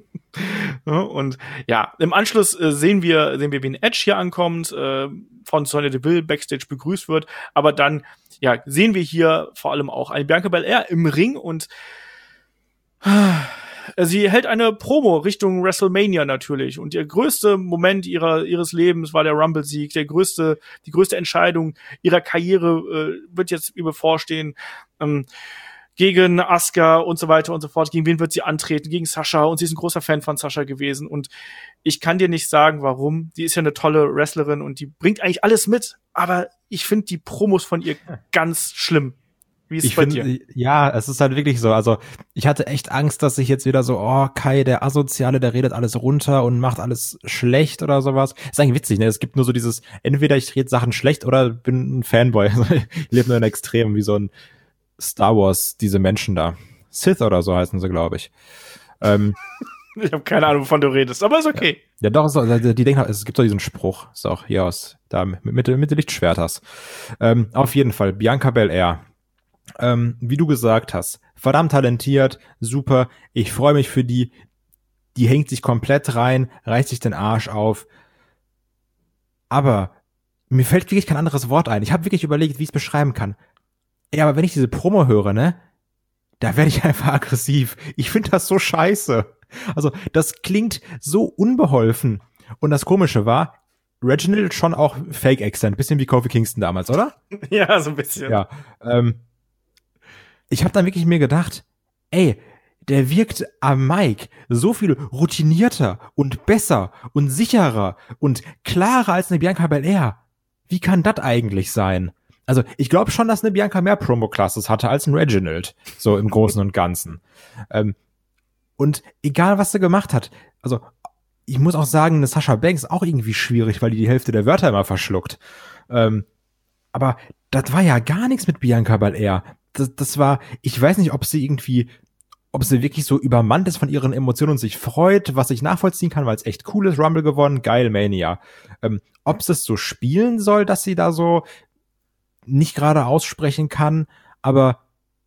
Und ja, im Anschluss sehen wir, wie ein Edge hier ankommt, von Sonya Deville Backstage begrüßt wird, aber dann ja sehen wir hier vor allem auch eine Bianca Belair im Ring und sie hält eine Promo Richtung WrestleMania natürlich und der größte Moment ihres Lebens war der Rumble-Sieg, die größte Entscheidung ihrer Karriere wird jetzt ihr bevorstehen. Gegen Asuka und so weiter und so fort. Gegen wen wird sie antreten? Gegen Sasha. Und sie ist ein großer Fan von Sasha gewesen. Und ich kann dir nicht sagen, warum. Die ist ja eine tolle Wrestlerin und die bringt eigentlich alles mit. Aber ich finde die Promos von ihr ganz schlimm. Wie ist es bei dir? Ja, es ist halt wirklich so. Also ich hatte echt Angst, dass ich jetzt wieder so, oh, Kai, der Asoziale, der redet alles runter und macht alles schlecht oder sowas. Ist eigentlich witzig, ne? Es gibt nur so dieses, entweder ich rede Sachen schlecht oder bin ein Fanboy. Ich lebe nur in Extremen, wie so ein Star Wars, diese Menschen da. Sith oder so heißen sie, glaube ich. Ich habe keine Ahnung, wovon du redest, aber ist okay. Ja, doch, die denken, es gibt doch diesen Spruch, ist auch hier aus, da mit der Lichtschwerters. Auf jeden Fall, Bianca Belair. Wie du gesagt hast, verdammt talentiert, super. Ich freue mich für die hängt sich komplett rein, reißt sich den Arsch auf. Aber mir fällt wirklich kein anderes Wort ein. Ich habe wirklich überlegt, wie ich es beschreiben kann. Ja, aber wenn ich diese Promo höre, ne, da werde ich einfach aggressiv. Ich finde das so scheiße. Also, das klingt so unbeholfen. Und das Komische war, Reginald schon auch Fake-Accent, bisschen wie Kofi Kingston damals, oder? Ja, so ein bisschen. Ja. Ich habe dann wirklich mir gedacht, ey, der wirkt am Mic so viel routinierter und besser und sicherer und klarer als eine Bianca Belair. Wie kann das eigentlich sein? Also, ich glaube schon, dass eine Bianca mehr Promo-Classes hatte als ein Reginald, so im Großen und Ganzen. Und egal, was sie gemacht hat, also, ich muss auch sagen, eine Sasha Banks auch irgendwie schwierig, weil die Hälfte der Wörter immer verschluckt. Aber das war ja gar nichts mit Bianca Belair. Das war, ich weiß nicht, ob sie wirklich so übermannt ist von ihren Emotionen und sich freut, was ich nachvollziehen kann, weil es echt cool ist, Rumble gewonnen, geil, Mania. Ob sie es so spielen soll, dass sie da so nicht gerade aussprechen kann, aber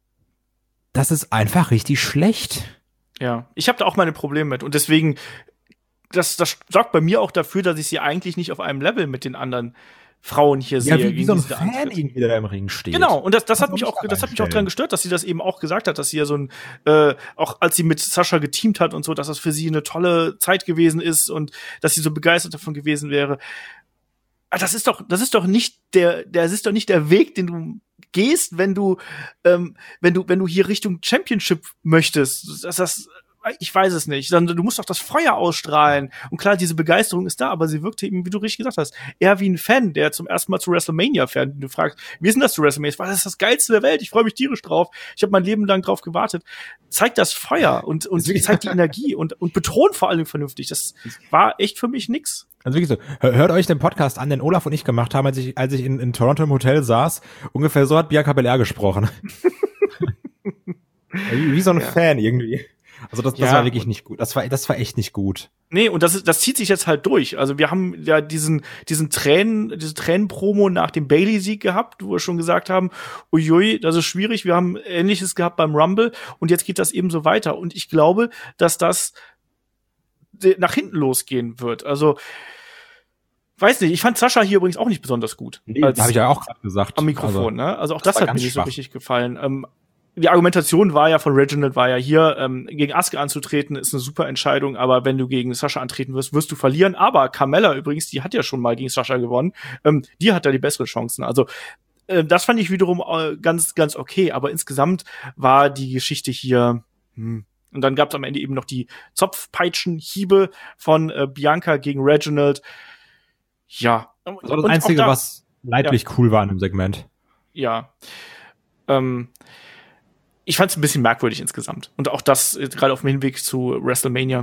das ist einfach richtig schlecht. Ja, ich habe da auch meine Probleme mit und deswegen, das sorgt bei mir auch dafür, dass ich sie eigentlich nicht auf einem Level mit den anderen Frauen hier sehe. Ja, wie so ein Fan irgendwie, der da im Ring steht. Genau, und das hat mich auch dran gestört, dass sie das eben auch gesagt hat, dass sie ja so ein, auch als sie mit Sascha geteamt hat und so, dass das für sie eine tolle Zeit gewesen ist und dass sie so begeistert davon gewesen wäre. das ist doch nicht der Weg, den du gehst, wenn du hier Richtung Championship möchtest. Ich weiß es nicht. Du musst doch das Feuer ausstrahlen. Und klar, diese Begeisterung ist da, aber sie wirkte eben, wie du richtig gesagt hast, eher wie ein Fan, der zum ersten Mal zu WrestleMania fährt. Und du fragst, wie ist denn das zu WrestleMania? Das ist das Geilste der Welt. Ich freue mich tierisch drauf. Ich habe mein Leben lang drauf gewartet. Zeig das Feuer und zeig die Energie und betont vor allem vernünftig. Das war echt für mich nix. Also wirklich so, hört euch den Podcast an, den Olaf und ich gemacht haben, als ich in Toronto im Hotel saß. Ungefähr so hat Bianca Belair gesprochen. wie so ein Fan irgendwie. Also das war wirklich nicht gut. Das war echt nicht gut. Nee, und das zieht sich jetzt halt durch. Also wir haben ja diese Tränenpromo nach dem Bayley-Sieg gehabt, wo wir schon gesagt haben, uiui, das ist schwierig. Wir haben Ähnliches gehabt beim Rumble und jetzt geht das eben so weiter. Und ich glaube, dass das nach hinten losgehen wird. Also weiß nicht, ich fand Sascha hier übrigens auch nicht besonders gut. Nee, das habe ich ja auch gerade gesagt. Am Mikrofon, ne? Also auch das hat mir nicht so richtig gefallen. Die Argumentation war ja von Reginald hier, gegen Asuka anzutreten, ist eine super Entscheidung, aber wenn du gegen Sascha antreten wirst du verlieren. Aber Carmella übrigens, die hat ja schon mal gegen Sascha gewonnen, die hat da die besseren Chancen. Also das fand ich wiederum ganz, ganz okay, aber insgesamt war die Geschichte hier, Und dann gab es am Ende eben noch die Zopfpeitschenhiebe von Bianca gegen Reginald. Ja. Das war das Einzige, was leidlich cool war in dem Segment. Ja. Ich fand es ein bisschen merkwürdig insgesamt. Und auch das gerade auf dem Hinweg zu WrestleMania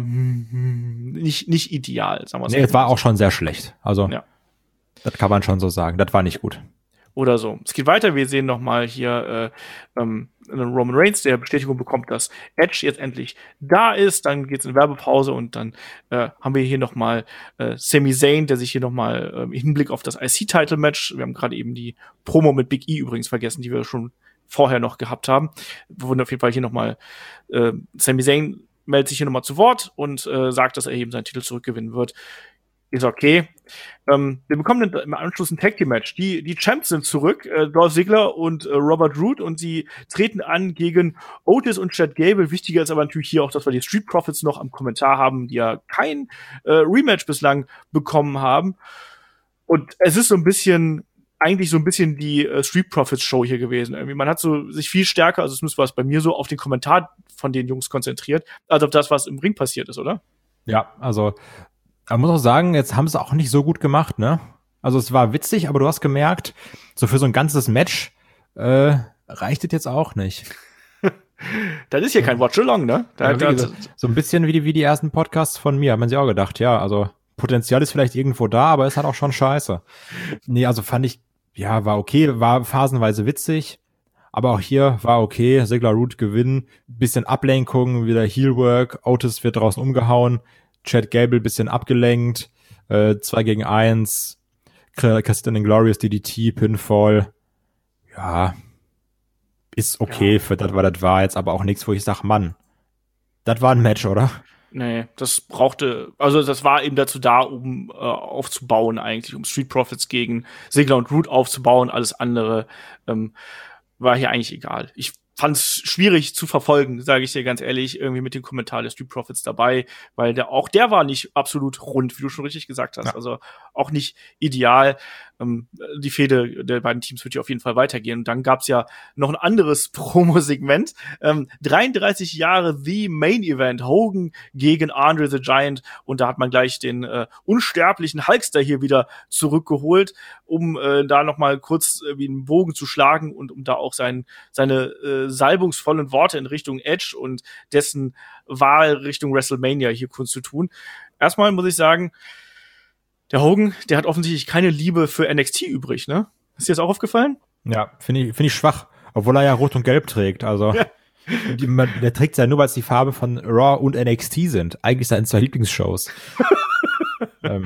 nicht ideal, sagen wir so. Nee, es war auch schon sehr schlecht. Also, das kann man schon so sagen. Das war nicht gut. Oder so. Es geht weiter. Wir sehen noch mal hier Roman Reigns, der Bestätigung bekommt, dass Edge jetzt endlich da ist. Dann geht's in Werbepause und dann haben wir hier noch mal Sami Zayn, der sich hier noch mal im Hinblick auf das IC-Title-Match, wir haben gerade eben die Promo mit Big E übrigens vergessen, die wir schon vorher noch gehabt haben. Wir wurden auf jeden Fall hier noch mal Sami Zayn meldet sich hier noch mal zu Wort und sagt, dass er eben seinen Titel zurückgewinnen wird. Ist okay. Wir bekommen im Anschluss ein Tag Team Match. Die Champs sind zurück, Dolph Ziggler und Robert Roode, und sie treten an gegen Otis und Chad Gable. Wichtiger ist aber natürlich hier auch, dass wir die Street Profits noch am Kommentar haben, die ja kein Rematch bislang bekommen haben. Und es ist eigentlich so ein bisschen die Street Profits Show hier gewesen. Irgendwie man hat so sich viel stärker, also zumindest war es bei mir so, auf den Kommentar von den Jungs konzentriert, als auf das, was im Ring passiert ist, oder? Ja, also man muss auch sagen, jetzt haben sie auch nicht so gut gemacht, ne? Also es war witzig, aber du hast gemerkt, so für so ein ganzes Match reicht es jetzt auch nicht. Das ist hier kein Watch-Along, ne? So ein bisschen wie die ersten Podcasts von mir, haben man sich auch gedacht, ja, also Potenzial ist vielleicht irgendwo da, aber es hat auch schon scheiße. Nee, also fand ich, ja, war okay, war phasenweise witzig, aber auch hier war okay, Ziggler Roode gewinnen, bisschen Ablenkung, wieder Heelwork, Otis wird draußen umgehauen, Chad Gable bisschen abgelenkt, 2 gegen 1, Christian Glorious DDT, Pinfall, ja, ist okay für das, was das war, jetzt aber auch nichts, wo ich sag, Mann, das war ein Match, oder? Nee, das war eben dazu da, um aufzubauen eigentlich, um Street Profits gegen Ziggler und Roode aufzubauen, alles andere war hier eigentlich egal. Ich fand es schwierig zu verfolgen, sage ich dir ganz ehrlich, irgendwie mit dem Kommentar der Street Profits dabei, weil der war nicht absolut rund, wie du schon richtig gesagt hast, also auch nicht ideal. Die Fehde der beiden Teams wird hier auf jeden Fall weitergehen. Und dann gab's ja noch ein anderes Promo-Segment. 33 Jahre The Main Event, Hogan gegen Andre the Giant. Und da hat man gleich den unsterblichen Hulkster hier wieder zurückgeholt, um da noch mal kurz wie einen Bogen zu schlagen und um da auch seine salbungsvollen Worte in Richtung Edge und dessen Wahl Richtung WrestleMania hier kurz zu tun. Erstmal muss ich sagen, der Hogan, der hat offensichtlich keine Liebe für NXT übrig, ne? Ist dir das auch aufgefallen? Ja, finde ich schwach, obwohl er ja Rot und Gelb trägt, also. Ja. Der trägt ja nur, weil es die Farbe von Raw und NXT sind. Eigentlich seine 2 Lieblingsshows. Hat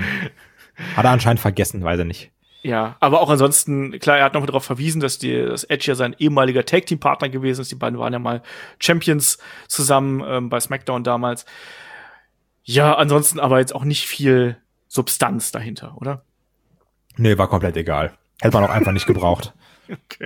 er anscheinend vergessen, weiß er nicht. Ja, aber auch ansonsten, klar, er hat noch mal darauf verwiesen, dass Edge ja sein ehemaliger Tag-Team-Partner gewesen ist. Die beiden waren ja mal Champions zusammen bei SmackDown damals. Ja, ansonsten aber jetzt auch nicht viel Substanz dahinter, oder? Nee, war komplett egal. Hätte man auch einfach nicht gebraucht. Okay.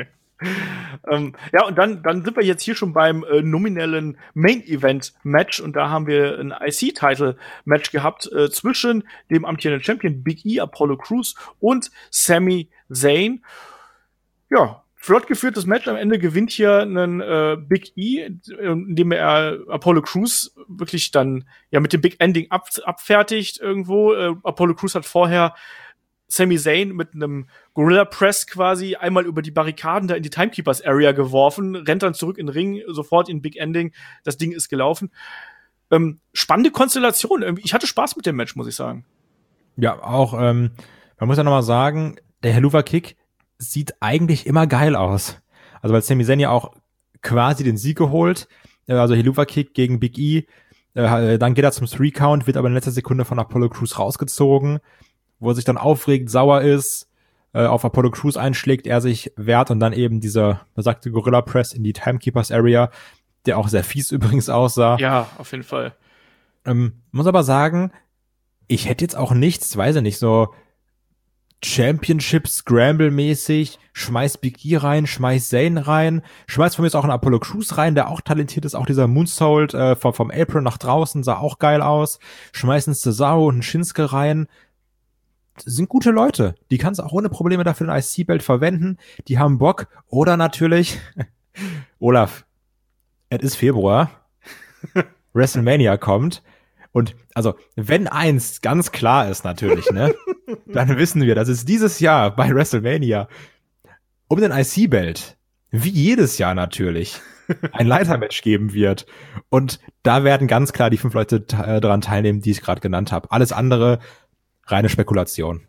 Ja, und dann sind wir jetzt hier schon beim nominellen Main-Event-Match und da haben wir ein IC-Title-Match gehabt zwischen dem amtierenden Champion Big E, Apollo Crews und Sami Zayn. Ja, flott geführtes Match. Am Ende gewinnt hier ein Big E, indem er Apollo Crews wirklich dann ja mit dem Big Ending abfertigt irgendwo. Apollo Crews hat vorher Sami Zayn mit einem Gorilla Press quasi einmal über die Barrikaden da in die Timekeepers Area geworfen, rennt dann zurück in den Ring, sofort in Big Ending. Das Ding ist gelaufen. Spannende Konstellation. Ich hatte Spaß mit dem Match, muss ich sagen. Ja, auch, man muss ja nochmal sagen, der Helluva Kick sieht eigentlich immer geil aus. Also weil Sami Zayn ja auch quasi den Sieg geholt, also Helluva Kick gegen Big E, dann geht er zum 3-Count, wird aber in letzter Sekunde von Apollo Crews rausgezogen, wo er sich dann aufregt, sauer ist, auf Apollo Crews einschlägt, er sich wehrt und dann eben dieser besagte Gorilla Press in die Timekeepers Area, der auch sehr fies übrigens aussah. Ja, auf jeden Fall. Muss aber sagen, ich hätte jetzt auch nichts, weiß ich nicht, so Championship Scramble-mäßig, schmeiß Big E rein, schmeiß Zayn rein, schmeiß von mir jetzt auch einen Apollo Crews rein, der auch talentiert ist, auch dieser Moonsault vom Apron nach draußen sah auch geil aus, schmeiß einen Cesaro und einen Shinsuke rein. Das sind gute Leute, die kannst du auch ohne Probleme dafür ein IC-Belt verwenden, die haben Bock, oder natürlich, Olaf, es ist Februar, WrestleMania kommt, und also, wenn eins ganz klar ist natürlich, ne, dann wissen wir, dass es dieses Jahr bei WrestleMania um den IC-Belt, wie jedes Jahr natürlich, ein Leitermatch geben wird. Und da werden ganz klar die 5 Leute daran teilnehmen, die ich gerade genannt habe. Alles andere, reine Spekulation.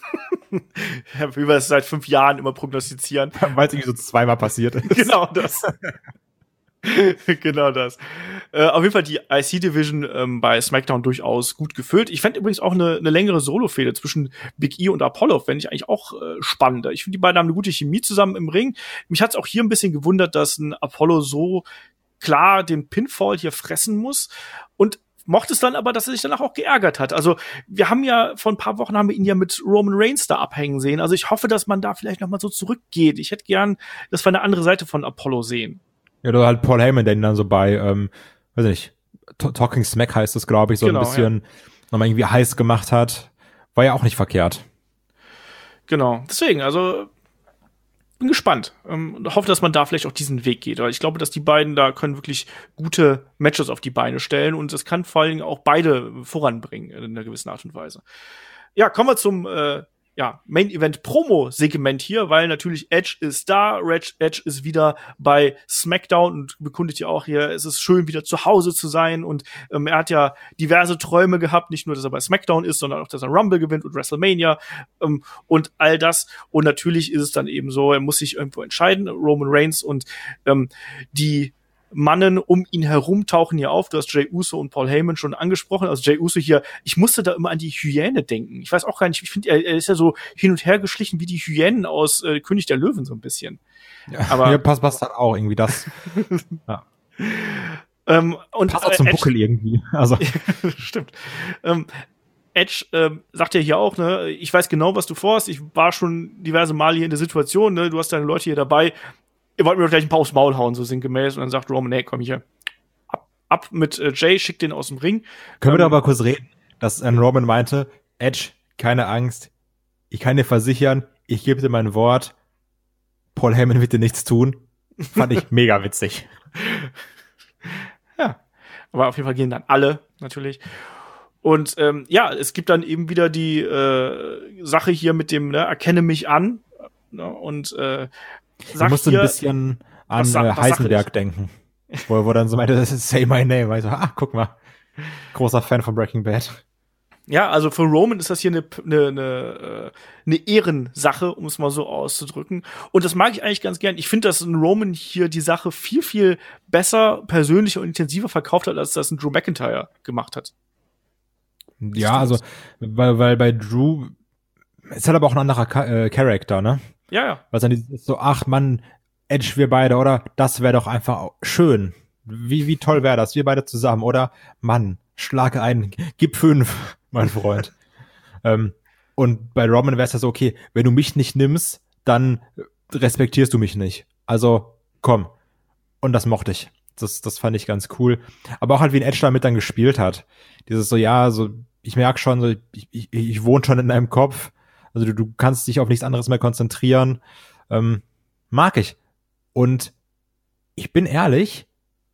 Ja, wie wir es seit 5 Jahren immer prognostizieren. Weil es irgendwie so zweimal passiert ist. Genau das. Genau das. Auf jeden Fall die IC-Division bei SmackDown durchaus gut gefüllt. Ich fände übrigens auch eine längere Solo-Fehde zwischen Big E und Apollo, fände ich eigentlich auch spannender. Ich finde, die beiden haben eine gute Chemie zusammen im Ring. Mich hat's auch hier ein bisschen gewundert, dass ein Apollo so klar den Pinfall hier fressen muss und mochte es dann aber, dass er sich danach auch geärgert hat. Also wir haben ja, vor ein paar Wochen haben wir ihn ja mit Roman Reigns da abhängen sehen. Also ich hoffe, dass man da vielleicht noch mal so zurückgeht. Ich hätte gern, dass wir eine andere Seite von Apollo sehen. Ja, oder halt Paul Heyman, der ihn dann so bei, weiß nicht, Talking Smack heißt das, glaube ich, so genau, ein bisschen nochmal irgendwie heiß gemacht hat. War ja auch nicht verkehrt. Genau, deswegen, also bin gespannt. Hoffe, dass man da vielleicht auch diesen Weg geht. Weil ich glaube, dass die beiden da können wirklich gute Matches auf die Beine stellen und das kann vor allen Dingen auch beide voranbringen in einer gewissen Art und Weise. Ja, kommen wir zum Main-Event-Promo-Segment hier, weil natürlich Edge ist da, Edge ist wieder bei SmackDown und bekundet ja auch hier, es ist schön, wieder zu Hause zu sein und er hat ja diverse Träume gehabt, nicht nur, dass er bei SmackDown ist, sondern auch, dass er Rumble gewinnt und WrestleMania und all das und natürlich ist es dann eben so, er muss sich irgendwo entscheiden, Roman Reigns und die Mannen um ihn herum tauchen hier auf. Du hast Jey Uso und Paul Heyman schon angesprochen. Also Jey Uso hier, ich musste da immer an die Hyäne denken. Ich weiß auch gar nicht, ich finde, er ist ja so hin und her geschlichen wie die Hyänen aus König der Löwen so ein bisschen. Ja, aber ja, passt halt auch irgendwie das. Ja. Und passt auch zum Buckel irgendwie. Also. Stimmt. Edge sagt ja hier auch, ne, ich weiß genau, was du vorhast. Ich war schon diverse Male hier in der Situation, ne, du hast deine Leute hier dabei. Ihr wollt mir doch gleich ein paar aufs Maul hauen, so sinngemäß. Und dann sagt Roman, hey, komm hier. Ab mit Jay, schickt den aus dem Ring. Können wir da aber kurz reden, dass Roman meinte, Edge, keine Angst, ich kann dir versichern, ich gebe dir mein Wort, Paul Heyman wird dir nichts tun. Fand ich mega witzig. Ja, aber auf jeden Fall gehen dann alle, natürlich. Und es gibt dann eben wieder die Sache hier mit dem, ne, erkenne mich an. Ne, und ich musste ein bisschen an Heisenberg denken. Wo dann so meinte, das ist Say My Name. Also, guck mal. Großer Fan von Breaking Bad. Ja, also für Roman ist das hier eine Ehrensache, um es mal so auszudrücken. Und das mag ich eigentlich ganz gern. Ich finde, dass ein Roman hier die Sache viel, viel besser, persönlicher und intensiver verkauft hat, als das ein Drew McIntyre gemacht hat. Ja, also, weil bei Drew ist halt aber auch ein anderer Charakter, ne? Ja. Was dann ist so, ach Mann, Edge, wir beide, oder? Das wäre doch einfach schön. Wie toll wäre das? Wir beide zusammen, oder? Mann, schlage ein, gib 5, mein Freund. Und bei Roman wäre es ja so, okay, wenn du mich nicht nimmst, dann respektierst du mich nicht. Also, komm. Und das mochte ich. Das fand ich ganz cool. Aber auch halt, wie ein Edge damit dann gespielt hat. Dieses so, ja, so, ich merke schon, so, ich wohne schon in deinem Kopf. Also du kannst dich auf nichts anderes mehr konzentrieren. Mag ich. Und ich bin ehrlich,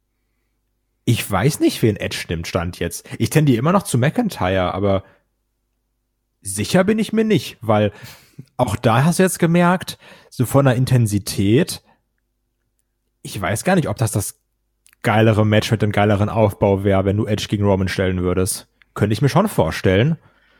ich weiß nicht, wen Edge nimmt, Stand jetzt. Ich tendiere immer noch zu McIntyre, aber sicher bin ich mir nicht, weil auch da hast du jetzt gemerkt, so von der Intensität, ich weiß gar nicht, ob das geilere Match mit dem geileren Aufbau wäre, wenn du Edge gegen Roman stellen würdest. Könnte ich mir schon vorstellen.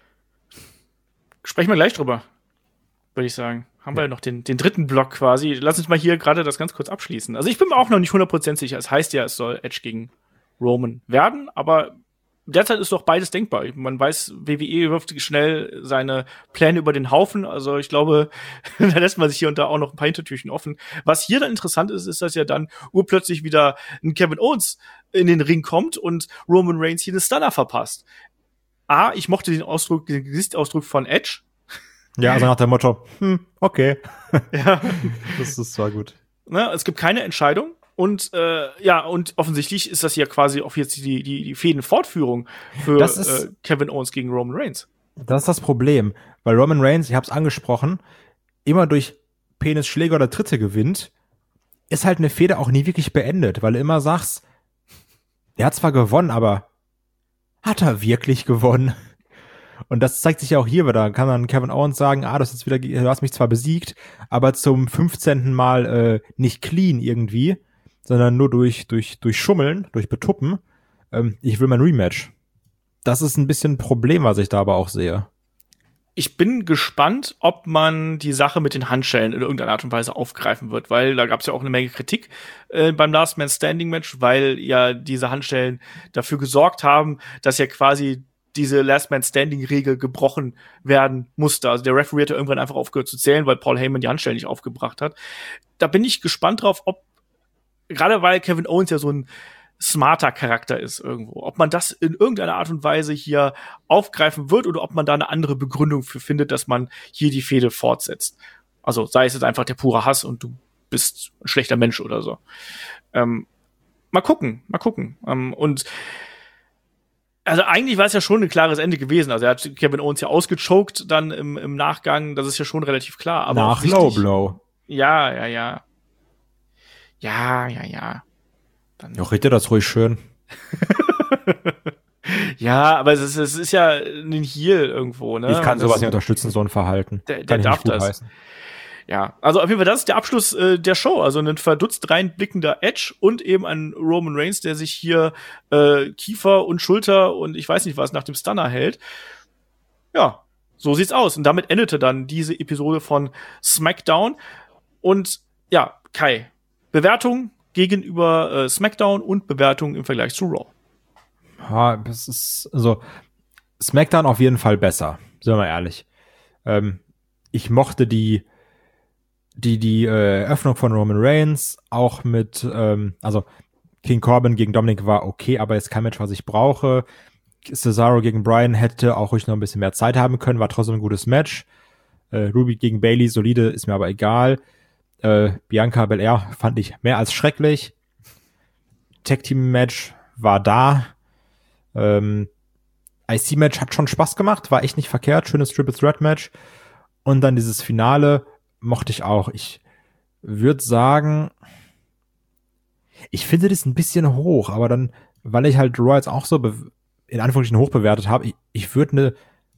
Sprechen wir gleich drüber, würde ich sagen. Haben wir noch den dritten Block quasi. Lass uns mal hier gerade das ganz kurz abschließen. Also ich bin mir auch noch nicht 100% sicher. Es heißt ja, es soll Edge gegen Roman werden, aber derzeit ist doch beides denkbar. Man weiß, WWE wirft schnell seine Pläne über den Haufen. Also ich glaube, da lässt man sich hier und da auch noch ein paar Hintertürchen offen. Was hier dann interessant ist, ist, dass ja dann urplötzlich wieder ein Kevin Owens in den Ring kommt und Roman Reigns hier eine Stunner verpasst. Ich mochte den Gesichtsausdruck von Edge. Ja, also nach dem Motto, okay. Ja. Das ist zwar gut. Es gibt keine Entscheidung. Und und offensichtlich ist das ja quasi auch jetzt die Fädenfortführung für Kevin Owens gegen Roman Reigns. Das ist das Problem, weil Roman Reigns, ich hab's angesprochen, immer durch Penisschläge oder Tritte gewinnt, ist halt eine Fehde auch nie wirklich beendet, weil du immer sagst, der hat zwar gewonnen, aber hat er wirklich gewonnen? Und das zeigt sich ja auch hier wieder. Kann dann Kevin Owens sagen, das ist wieder, du hast mich zwar besiegt, aber zum 15. Mal nicht clean irgendwie, sondern nur durch Schummeln, durch Betuppen. Ich will mein Rematch. Das ist ein bisschen ein Problem, was ich da aber auch sehe. Ich bin gespannt, ob man die Sache mit den Handschellen in irgendeiner Art und Weise aufgreifen wird, weil da gab es ja auch eine Menge Kritik beim Last Man Standing Match, weil ja diese Handschellen dafür gesorgt haben, dass ja quasi diese Last Man Standing Regel gebrochen werden musste. Also der Referee hat ja irgendwann einfach aufgehört zu zählen, weil Paul Heyman die Handschellen nicht aufgebracht hat. Da bin ich gespannt drauf, ob, gerade weil Kevin Owens ja so ein smarter Charakter ist irgendwo, ob man das in irgendeiner Art und Weise hier aufgreifen wird oder ob man da eine andere Begründung für findet, dass man hier die Fehde fortsetzt. Also sei es jetzt einfach der pure Hass und du bist ein schlechter Mensch oder so. Mal gucken. Und also eigentlich war es ja schon ein klares Ende gewesen. Also er hat Kevin Owens ja ausgechoked dann im Nachgang. Das ist ja schon relativ klar. Aber nach Low Blow. Ja. Dann ja, redet das ruhig schön. Ja, aber es ist ja ein Heel irgendwo, ne? Ich kann sowas nicht unterstützen, so ein Verhalten. Der darf das. Heißen. Ja, also auf jeden Fall, das ist der Abschluss der Show. Also ein verdutzt reinblickender Edge und eben ein Roman Reigns, der sich hier Kiefer und Schulter und ich weiß nicht was nach dem Stunner hält. Ja, so sieht's aus. Und damit endete dann diese Episode von SmackDown. Und ja, Kai, Bewertung gegenüber SmackDown und Bewertung im Vergleich zu Raw. Ja, das ist, also, SmackDown auf jeden Fall besser, sind wir mal ehrlich. Ich mochte die Eröffnung von Roman Reigns auch mit, also King Corbin gegen Dominic war okay, aber ist kein Match, was ich brauche. Cesaro gegen Bryan hätte auch ruhig noch ein bisschen mehr Zeit haben können, war trotzdem ein gutes Match. Ruby gegen Bayley, solide, ist mir aber egal. Bianca Belair fand ich mehr als schrecklich. Tag-Team-Match war da. IC-Match hat schon Spaß gemacht, war echt nicht verkehrt. Schönes Triple Threat-Match. Und dann dieses Finale mochte ich auch. Ich würde sagen, ich finde das ein bisschen hoch, aber dann, weil ich halt Raw jetzt auch so in Anführungsstrichen hoch bewertet habe, ich würde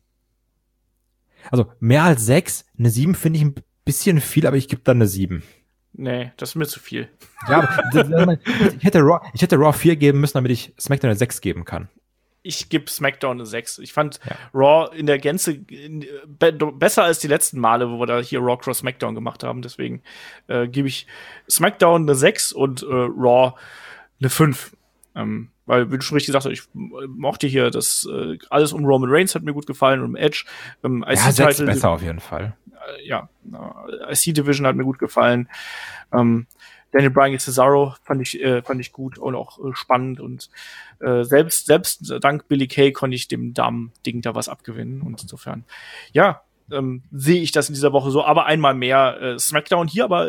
also mehr als 6, eine 7 finde ich ein bisschen viel, aber ich gebe dann eine 7. Nee, das ist mir zu viel. Ja, aber ich hätte Raw 4 geben müssen, damit ich SmackDown eine 6 geben kann. Ich gebe SmackDown eine 6. Ich fand Raw in der Gänze besser als die letzten Male, wo wir da hier Raw Cross SmackDown gemacht haben. Deswegen gebe ich SmackDown eine 6 und Raw eine 5. Weil, wie du schon richtig sagst, ich mochte hier das alles um Roman Reigns hat mir gut gefallen, um Edge. Ja, 6 besser auf jeden Fall. IC Division hat mir gut gefallen. Daniel Bryan gegen Cesaro fand ich gut und auch spannend und selbst dank Billie Kay konnte ich dem Damen-Ding da was abgewinnen und insofern, sehe ich das in dieser Woche so, aber einmal mehr SmackDown hier, aber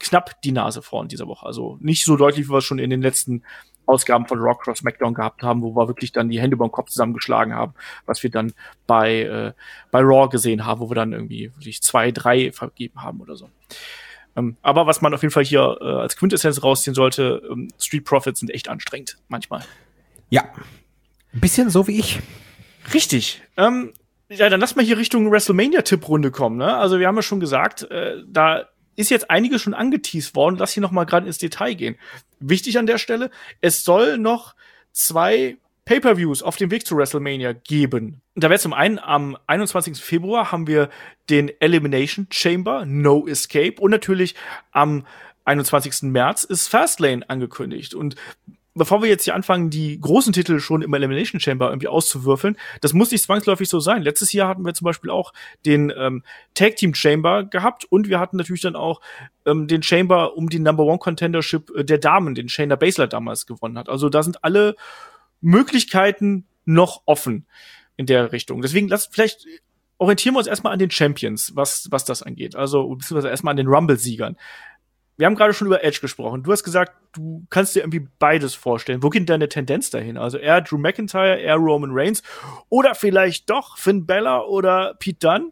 knapp die Nase vorn dieser Woche. Also nicht so deutlich, wie wir es schon in den letzten Ausgaben von Raw Cross SmackDown gehabt haben, wo wir wirklich dann die Hände über den Kopf zusammengeschlagen haben, was wir dann bei Raw gesehen haben, wo wir dann irgendwie wirklich 2, 3 vergeben haben oder so. Aber was man auf jeden Fall hier als Quintessenz rausziehen sollte, Street Profits sind echt anstrengend manchmal. Ja, ein bisschen so wie ich. Richtig. Ja, dann lass mal hier Richtung WrestleMania-Tipprunde kommen. Ne? Also wir haben ja schon gesagt, da ist jetzt einiges schon angeteased worden. Lass hier noch mal gerade ins Detail gehen. Wichtig an der Stelle, es soll noch 2 Pay-Per-Views auf dem Weg zu WrestleMania geben. Da wäre zum einen am 21. Februar haben wir den Elimination Chamber, No Escape. Und natürlich am 21. März ist Fastlane angekündigt. Und bevor wir jetzt hier anfangen, die großen Titel schon im Elimination Chamber irgendwie auszuwürfeln, das muss nicht zwangsläufig so sein. Letztes Jahr hatten wir zum Beispiel auch den Tag Team Chamber gehabt und wir hatten natürlich dann auch den Chamber um die Number One Contendership der Damen, den Shayna Baszler damals gewonnen hat. Also da sind alle Möglichkeiten noch offen in der Richtung. Deswegen vielleicht orientieren wir uns erstmal an den Champions, was das angeht. Also beziehungsweise erstmal an den Rumble-Siegern. Wir haben gerade schon über Edge gesprochen. Du hast gesagt, du kannst dir irgendwie beides vorstellen. Wo geht deine Tendenz dahin? Also eher Drew McIntyre, eher Roman Reigns oder vielleicht doch Finn Balor oder Pete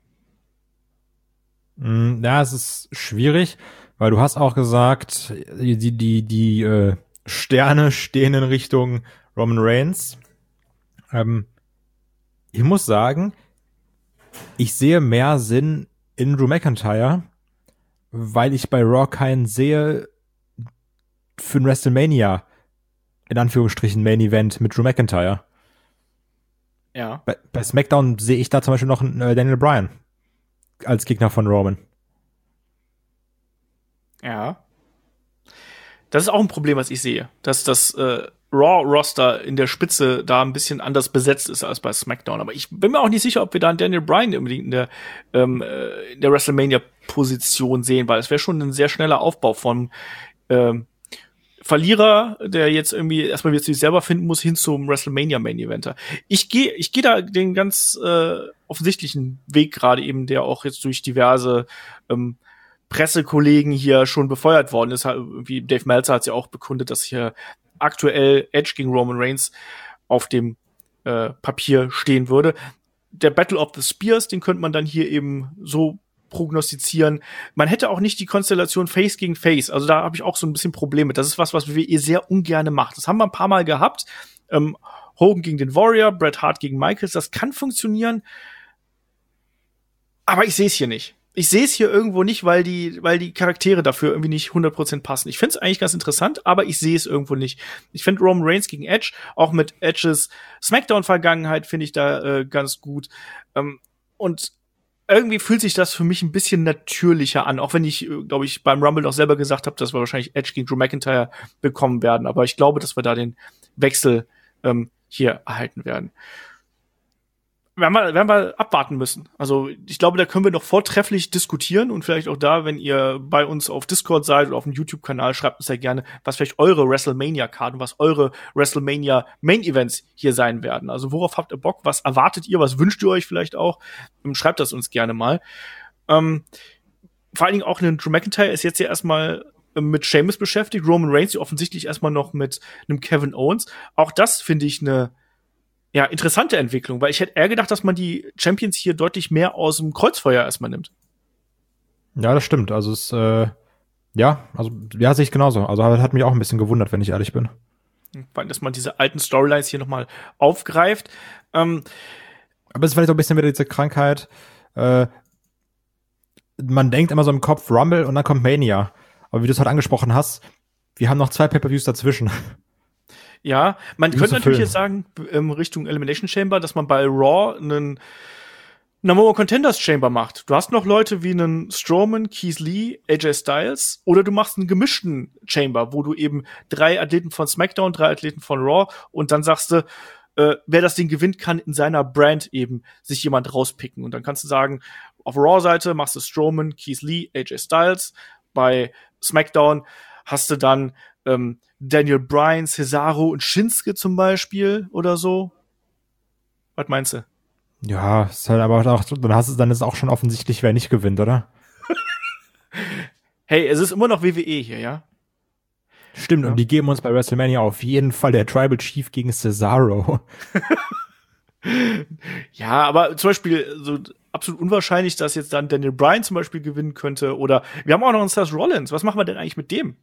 Dunne? Ja, es ist schwierig, weil du hast auch gesagt, die Sterne stehen in Richtung Roman Reigns. Ich muss sagen, ich sehe mehr Sinn in Drew McIntyre, weil ich bei Raw keinen sehe für ein WrestleMania, in Anführungsstrichen Main Event mit Drew McIntyre. Ja. Bei SmackDown sehe ich da zum Beispiel noch einen Daniel Bryan als Gegner von Roman. Ja. Das ist auch ein Problem, was ich sehe, dass das Raw-Roster in der Spitze da ein bisschen anders besetzt ist als bei SmackDown. Aber ich bin mir auch nicht sicher, ob wir da einen Daniel Bryan unbedingt in der WrestleMania-Position sehen, weil es wäre schon ein sehr schneller Aufbau von Verlierer, der jetzt irgendwie erstmal wieder sich selber finden muss, hin zum WrestleMania-Main-Eventer. Ich gehe da den ganz offensichtlichen Weg gerade eben, der auch jetzt durch diverse Pressekollegen hier schon befeuert worden ist. Wie Dave Meltzer hat ja auch bekundet, dass hier aktuell Edge gegen Roman Reigns auf dem Papier stehen würde. Der Battle of the Spears, den könnte man dann hier eben so prognostizieren. Man hätte auch nicht die Konstellation Face gegen Face. Also da habe ich auch so ein bisschen Probleme. Das ist was WWE sehr ungerne macht. Das haben wir ein paar Mal gehabt. Hogan gegen den Warrior, Bret Hart gegen Michaels. Das kann funktionieren. Aber ich sehe es hier nicht. Ich sehe es hier irgendwo nicht, weil die Charaktere dafür irgendwie nicht 100% passen. Ich finde es eigentlich ganz interessant, aber ich sehe es irgendwo nicht. Ich finde Roman Reigns gegen Edge, auch mit Edges Smackdown-Vergangenheit, finde ich da ganz gut. Und irgendwie fühlt sich das für mich ein bisschen natürlicher an, auch wenn ich, glaube ich, beim Rumble noch selber gesagt habe, dass wir wahrscheinlich Edge gegen Drew McIntyre bekommen werden. Aber ich glaube, dass wir da den Wechsel hier erhalten werden. Werden wir abwarten müssen. Also ich glaube, da können wir noch vortrefflich diskutieren und vielleicht auch da, wenn ihr bei uns auf Discord seid oder auf dem YouTube-Kanal, schreibt uns ja gerne, was vielleicht eure WrestleMania-Karten, was eure WrestleMania-Main-Events hier sein werden. Also worauf habt ihr Bock? Was erwartet ihr? Was wünscht ihr euch vielleicht auch? Schreibt das uns gerne mal. Vor allen Dingen auch Drew McIntyre ist jetzt ja erstmal mit Sheamus beschäftigt, Roman Reigns offensichtlich erstmal noch mit einem Kevin Owens. Auch das finde ich eine interessante Entwicklung, weil ich hätte eher gedacht, dass man die Champions hier deutlich mehr aus dem Kreuzfeuer erstmal nimmt. Ja, das stimmt. Also sehe ich genauso. Also hat mich auch ein bisschen gewundert, wenn ich ehrlich bin. Weil, dass man diese alten Storylines hier nochmal aufgreift. Aber es ist vielleicht auch ein bisschen wieder diese Krankheit. Man denkt immer so im Kopf Rumble und dann kommt Mania. Aber wie du es halt angesprochen hast, wir haben noch 2 Pay-Per-Views dazwischen. Ja, man könnte natürlich jetzt sagen, Richtung Elimination Chamber, dass man bei Raw einen Number One Contenders Chamber macht. Du hast noch Leute wie einen Strowman, Keith Lee, AJ Styles, oder du machst einen gemischten Chamber, wo du eben 3 Athleten von SmackDown, 3 Athleten von Raw und dann sagst du, wer das Ding gewinnt, kann in seiner Brand eben sich jemand rauspicken. Und dann kannst du sagen, auf Raw-Seite machst du Strowman, Keith Lee, AJ Styles. Bei SmackDown hast du dann Daniel Bryan, Cesaro und Shinsuke zum Beispiel oder so. Was meinst du? Ja, ist halt aber auch, dann ist es auch schon offensichtlich, wer nicht gewinnt, oder? Hey, es ist immer noch WWE hier, ja? Stimmt, und die geben uns bei WrestleMania auf jeden Fall der Tribal Chief gegen Cesaro. Ja, aber zum Beispiel so absolut unwahrscheinlich, dass jetzt dann Daniel Bryan zum Beispiel gewinnen könnte. Oder wir haben auch noch einen Seth Rollins. Was machen wir denn eigentlich mit dem?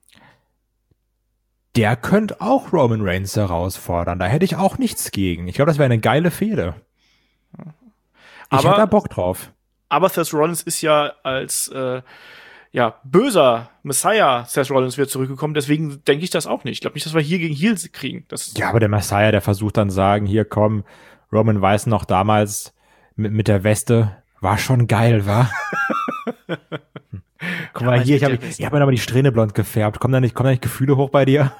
Der könnte auch Roman Reigns herausfordern. Da hätte ich auch nichts gegen. Ich glaube, das wäre eine geile Fehde. Ich hätte da Bock drauf. Aber Seth Rollins ist ja als böser Messiah Seth Rollins wieder zurückgekommen. Deswegen denke ich das auch nicht. Ich glaube nicht, dass wir hier gegen Heels kriegen. Ja, aber der Messiah, der versucht dann sagen, hier komm, Roman weiß noch damals mit der Weste, war schon geil, wa? Guck mal hier, ich hab mir aber die Strähne blond gefärbt. Kommen da nicht Gefühle hoch bei dir?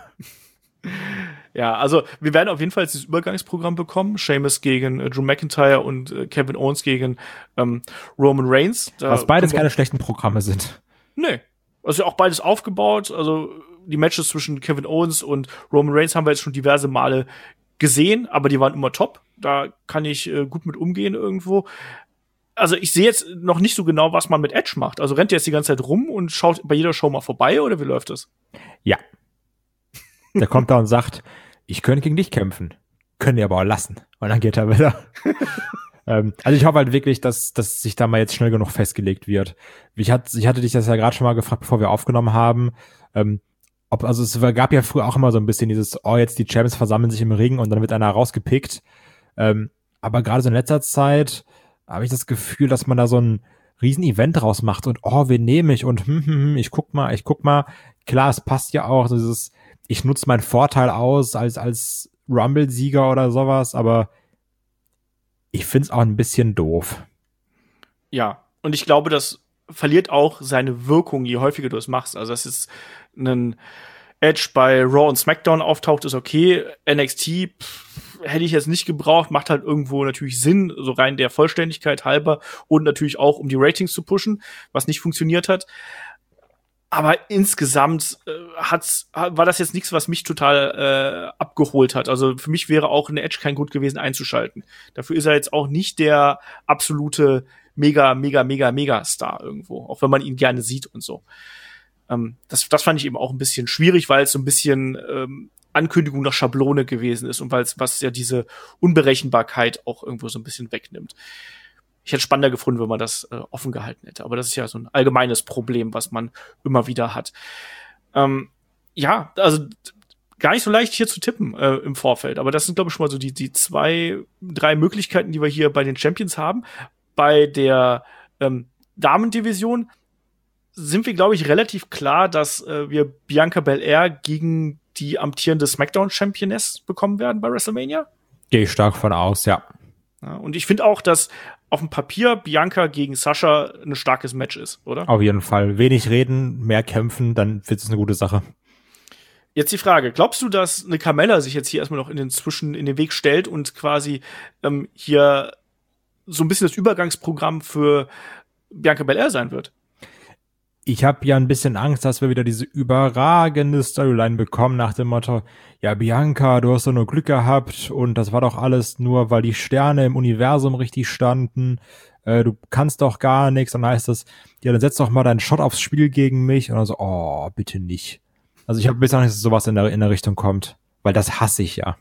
Ja, also wir werden auf jeden Fall dieses Übergangsprogramm bekommen. Sheamus gegen Drew McIntyre und Kevin Owens gegen Roman Reigns. Was beides keine schlechten Programme sind. Nee. Also auch beides aufgebaut. Also die Matches zwischen Kevin Owens und Roman Reigns haben wir jetzt schon diverse Male gesehen, aber die waren immer top. Da kann ich gut mit umgehen irgendwo. Also ich sehe jetzt noch nicht so genau, was man mit Edge macht. Also rennt er jetzt die ganze Zeit rum und schaut bei jeder Show mal vorbei oder wie läuft das? Ja. Der kommt da und sagt, ich könnte gegen dich kämpfen. Können die aber auch lassen. Und dann geht er wieder. Also ich hoffe halt wirklich, dass sich da mal jetzt schnell genug festgelegt wird. Ich hatte dich das ja gerade schon mal gefragt, bevor wir aufgenommen haben. Es gab ja früher auch immer so ein bisschen dieses, jetzt die Champions versammeln sich im Ring und dann wird einer rausgepickt. Aber gerade so in letzter Zeit habe ich das Gefühl, dass man da so ein Riesen-Event draus macht und wen nehme ich und ich guck mal. Klar, es passt ja auch, so dieses, ich nutze meinen Vorteil aus als Rumble-Sieger oder sowas, aber ich find's auch ein bisschen doof. Ja, und ich glaube, das verliert auch seine Wirkung, je häufiger du es machst. Also, dass jetzt ein Edge bei Raw und SmackDown auftaucht, ist okay. NXT hätte ich jetzt nicht gebraucht, macht halt irgendwo natürlich Sinn, so rein der Vollständigkeit halber und natürlich auch, um die Ratings zu pushen, was nicht funktioniert hat. Aber insgesamt war das jetzt nichts, was mich total abgeholt hat. Also für mich wäre auch eine Edge kein Grund gewesen, einzuschalten. Dafür ist er jetzt auch nicht der absolute Mega-Star irgendwo, auch wenn man ihn gerne sieht und so. Das fand ich eben auch ein bisschen schwierig, weil es so ein bisschen Ankündigung nach Schablone gewesen ist und was ja diese Unberechenbarkeit auch irgendwo so ein bisschen wegnimmt. Ich hätte es spannender gefunden, wenn man das offen gehalten hätte. Aber das ist ja so ein allgemeines Problem, was man immer wieder hat. Also gar nicht so leicht hier zu tippen im Vorfeld. Aber das sind, glaube ich, schon mal so die 2-3 Möglichkeiten, die wir hier bei den Champions haben. Bei der Damendivision sind wir, glaube ich, relativ klar, dass wir Bianca Belair gegen die amtierende SmackDown-Championess bekommen werden bei WrestleMania. Gehe ich stark von aus, ja. Und ich finde auch, dass auf dem Papier Bianca gegen Sascha ein starkes Match ist, oder? Auf jeden Fall. Wenig reden, mehr kämpfen, dann wird es eine gute Sache. Jetzt die Frage, glaubst du, dass eine Carmella sich jetzt hier erstmal noch in den Weg stellt und quasi hier so ein bisschen das Übergangsprogramm für Bianca Belair sein wird? Ich habe ja ein bisschen Angst, dass wir wieder diese überragende Storyline bekommen nach dem Motto, ja Bianca, du hast doch nur Glück gehabt und das war doch alles nur, weil die Sterne im Universum richtig standen, du kannst doch gar nichts. Und dann heißt das, ja, dann setz doch mal deinen Shot aufs Spiel gegen mich. Und dann so, bitte nicht. Also ich habe bisher nicht, dass sowas in der Richtung kommt, weil das hasse ich ja.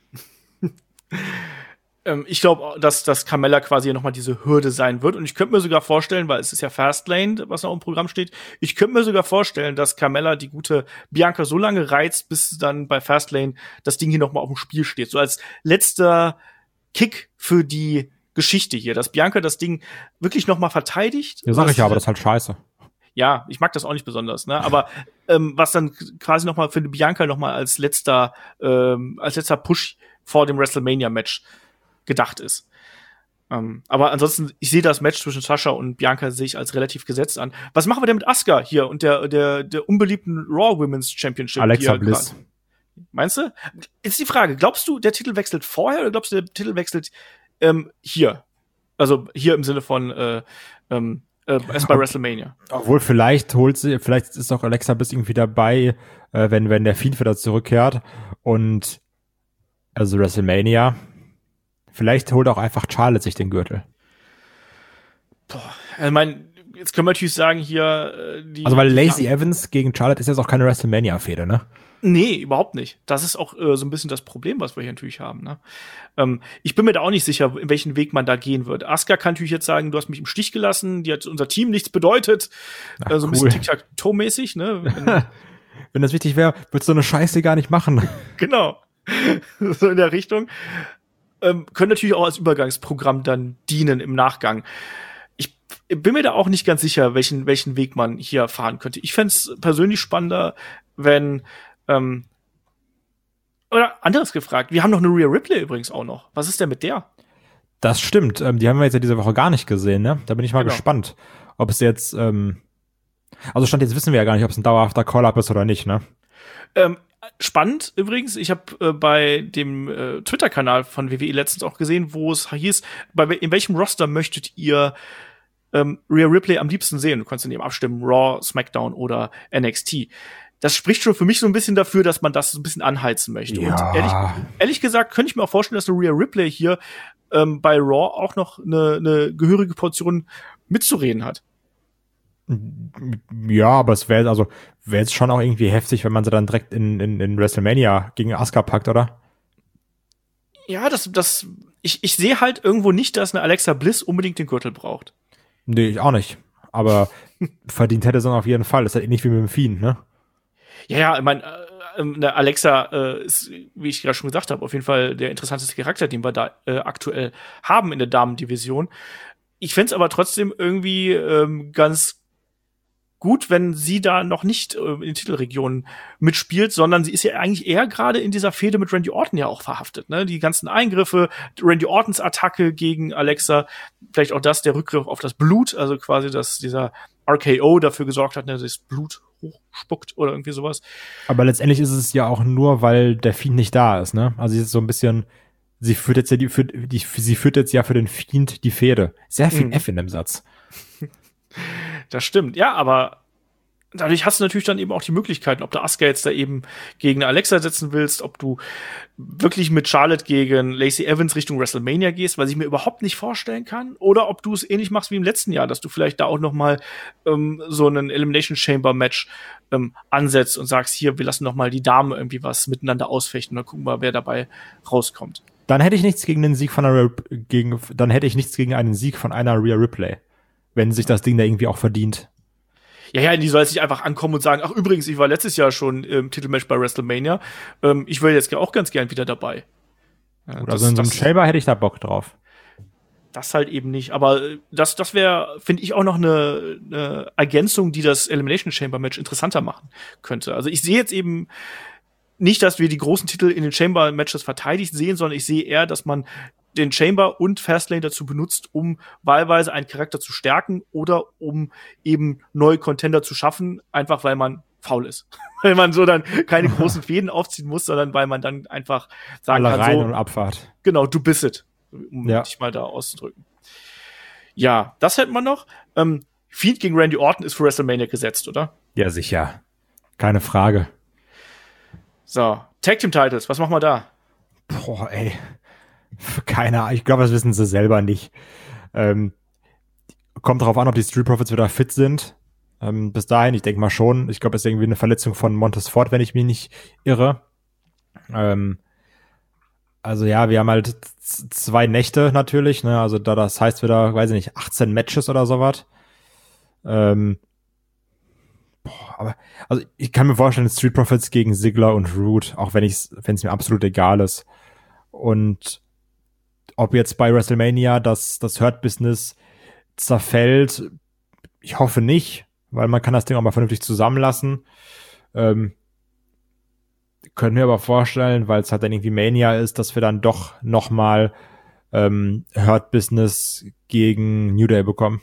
Ich glaube, dass Carmella quasi nochmal diese Hürde sein wird. Und ich könnte mir sogar vorstellen, weil es ist ja Fastlane, was noch im Programm steht, ich könnte mir sogar vorstellen, dass Carmella die gute Bianca so lange reizt, bis dann bei Fastlane das Ding hier nochmal auf dem Spiel steht. So als letzter Kick für die Geschichte hier, dass Bianca das Ding wirklich nochmal verteidigt. Ja, sag ich ja, aber das ist halt scheiße. Ja, ich mag das auch nicht besonders, ne? Aber was dann quasi nochmal für Bianca nochmal als letzter Push vor dem WrestleMania-Match gedacht ist. Aber ansonsten, ich sehe das Match zwischen Sascha und Bianca sehe ich als relativ gesetzt an. Was machen wir denn mit Asuka hier und der unbeliebten Raw Women's Championship? Alexa Bliss. Meinst du? Jetzt die Frage, glaubst du, der Titel wechselt vorher oder glaubst du, der Titel wechselt hier? Also hier im Sinne von erst bei WrestleMania. Obwohl, vielleicht ist auch Alexa Bliss irgendwie dabei, wenn der Fiend wieder zurückkehrt und also WrestleMania. Vielleicht holt auch einfach Charlotte sich den Gürtel. Ich meine, jetzt können wir natürlich sagen, hier Also weil Lacey Evans gegen Charlotte ist jetzt auch keine WrestleMania-Fehde, ne? Nee, überhaupt nicht. Das ist auch so ein bisschen das Problem, was wir hier natürlich haben. Ne? Ich bin mir da auch nicht sicher, in welchen Weg man da gehen wird. Asuka kann natürlich jetzt sagen, du hast mich im Stich gelassen, die hat unser Team nichts bedeutet. Ach, so ein bisschen Tic-Tac-Toe-mäßig. Ne? Wenn das wichtig wäre, würdest du so eine Scheiße gar nicht machen. Genau. So in der Richtung. Können natürlich auch als Übergangsprogramm dann dienen im Nachgang. Ich bin mir da auch nicht ganz sicher, welchen Weg man hier fahren könnte. Ich fände es persönlich spannender, wenn oder anderes gefragt, wir haben noch eine Rhea Ripley übrigens auch noch. Was ist denn mit der? Das stimmt, die haben wir jetzt ja diese Woche gar nicht gesehen, ne? Da bin ich mal gespannt, ob es jetzt, also Stand jetzt wissen wir ja gar nicht, ob es ein dauerhafter Call-Up ist oder nicht, ne? Spannend übrigens, ich habe bei dem Twitter-Kanal von WWE letztens auch gesehen, wo es hieß, in welchem Roster möchtet ihr Rhea Ripley am liebsten sehen? Du kannst dann eben abstimmen, Raw, SmackDown oder NXT. Das spricht schon für mich so ein bisschen dafür, dass man das so ein bisschen anheizen möchte. Ja. Und ehrlich gesagt könnte ich mir auch vorstellen, dass eine Rhea Ripley hier bei Raw auch noch eine gehörige Portion mitzureden hat. Ja, aber es wäre jetzt schon auch irgendwie heftig, wenn man sie dann direkt in WrestleMania gegen Asuka packt, oder? Ja, ich sehe halt irgendwo nicht, dass eine Alexa Bliss unbedingt den Gürtel braucht. Nee, ich auch nicht. Aber verdient hätte sie auf jeden Fall. Das ist halt ähnlich wie mit dem Fiend, ne? Ja, ich meine, Alexa ist, wie ich gerade schon gesagt habe, auf jeden Fall der interessanteste Charakter, den wir da aktuell haben in der Damendivision. Ich fänd's aber trotzdem irgendwie ganz gut, wenn sie da noch nicht in den Titelregionen mitspielt, sondern sie ist ja eigentlich eher gerade in dieser Fehde mit Randy Orton ja auch verhaftet. Ne? Die ganzen Eingriffe, Randy Ortons Attacke gegen Alexa, vielleicht auch der Rückgriff auf das Blut, also quasi, dass dieser RKO dafür gesorgt hat, dass das Blut hochspuckt oder irgendwie sowas. Aber letztendlich ist es ja auch nur, weil der Fiend nicht da ist, ne? Also sie ist so ein bisschen, sie führt jetzt ja für den Fiend die Fehde. Sehr viel F in dem Satz. Das stimmt, ja, aber dadurch hast du natürlich dann eben auch die Möglichkeiten, ob du Asuka jetzt da eben gegen eine Alexa setzen willst, ob du wirklich mit Charlotte gegen Lacey Evans Richtung WrestleMania gehst, was ich mir überhaupt nicht vorstellen kann, oder ob du es ähnlich machst wie im letzten Jahr, dass du vielleicht da auch noch mal so einen Elimination Chamber Match ansetzt und sagst, hier, wir lassen noch mal die Damen irgendwie was miteinander ausfechten und dann gucken wir, wer dabei rauskommt. Dann hätte ich nichts gegen einen Sieg von einen Sieg von einer Rhea Ripley, wenn sich das Ding da irgendwie auch verdient. Ja, die soll jetzt nicht einfach ankommen und sagen, ach übrigens, ich war letztes Jahr schon im Titelmatch bei WrestleMania. Ich wäre jetzt auch ganz gern wieder dabei. Ja, also in so einem Chamber hätte ich da Bock drauf. Das halt eben nicht. Aber das wäre, finde ich, auch noch eine Ergänzung, die das Elimination Chamber Match interessanter machen könnte. Also ich sehe jetzt eben nicht, dass wir die großen Titel in den Chamber Matches verteidigt sehen, sondern ich sehe eher, dass man den Chamber und Fastlane dazu benutzt, um wahlweise einen Charakter zu stärken oder um eben neue Contender zu schaffen, einfach weil man faul ist. Weil man so dann keine großen Fäden aufziehen muss, sondern weil man dann einfach sagen kann, rein so, und Abfahrt. Genau, du bist es, um dich mal da auszudrücken. Ja, das hätten wir noch. Fiend gegen Randy Orton ist für WrestleMania gesetzt, oder? Ja, sicher. Keine Frage. So, Tag Team Titles, was machen wir da? Boah, ey. Keine Ahnung, ich glaube, das wissen sie selber nicht. Kommt darauf an, ob die Street Profits wieder fit sind. Bis dahin, ich denke mal schon. Ich glaube, es ist irgendwie eine Verletzung von Montez Ford, wenn ich mich nicht irre. Also ja, wir haben halt 2 Nächte natürlich, ne? Also das heißt wieder, weiß ich nicht, 18 Matches oder sowas. Aber also ich kann mir vorstellen, Street Profits gegen Ziggler und Roode, auch wenn es mir absolut egal ist. Und ob jetzt bei WrestleMania das Hurt Business zerfällt, ich hoffe nicht, weil man kann das Ding auch mal vernünftig zusammenlassen. Können wir aber vorstellen, weil es halt dann irgendwie Mania ist, dass wir dann doch noch mal Hurt Business gegen New Day bekommen.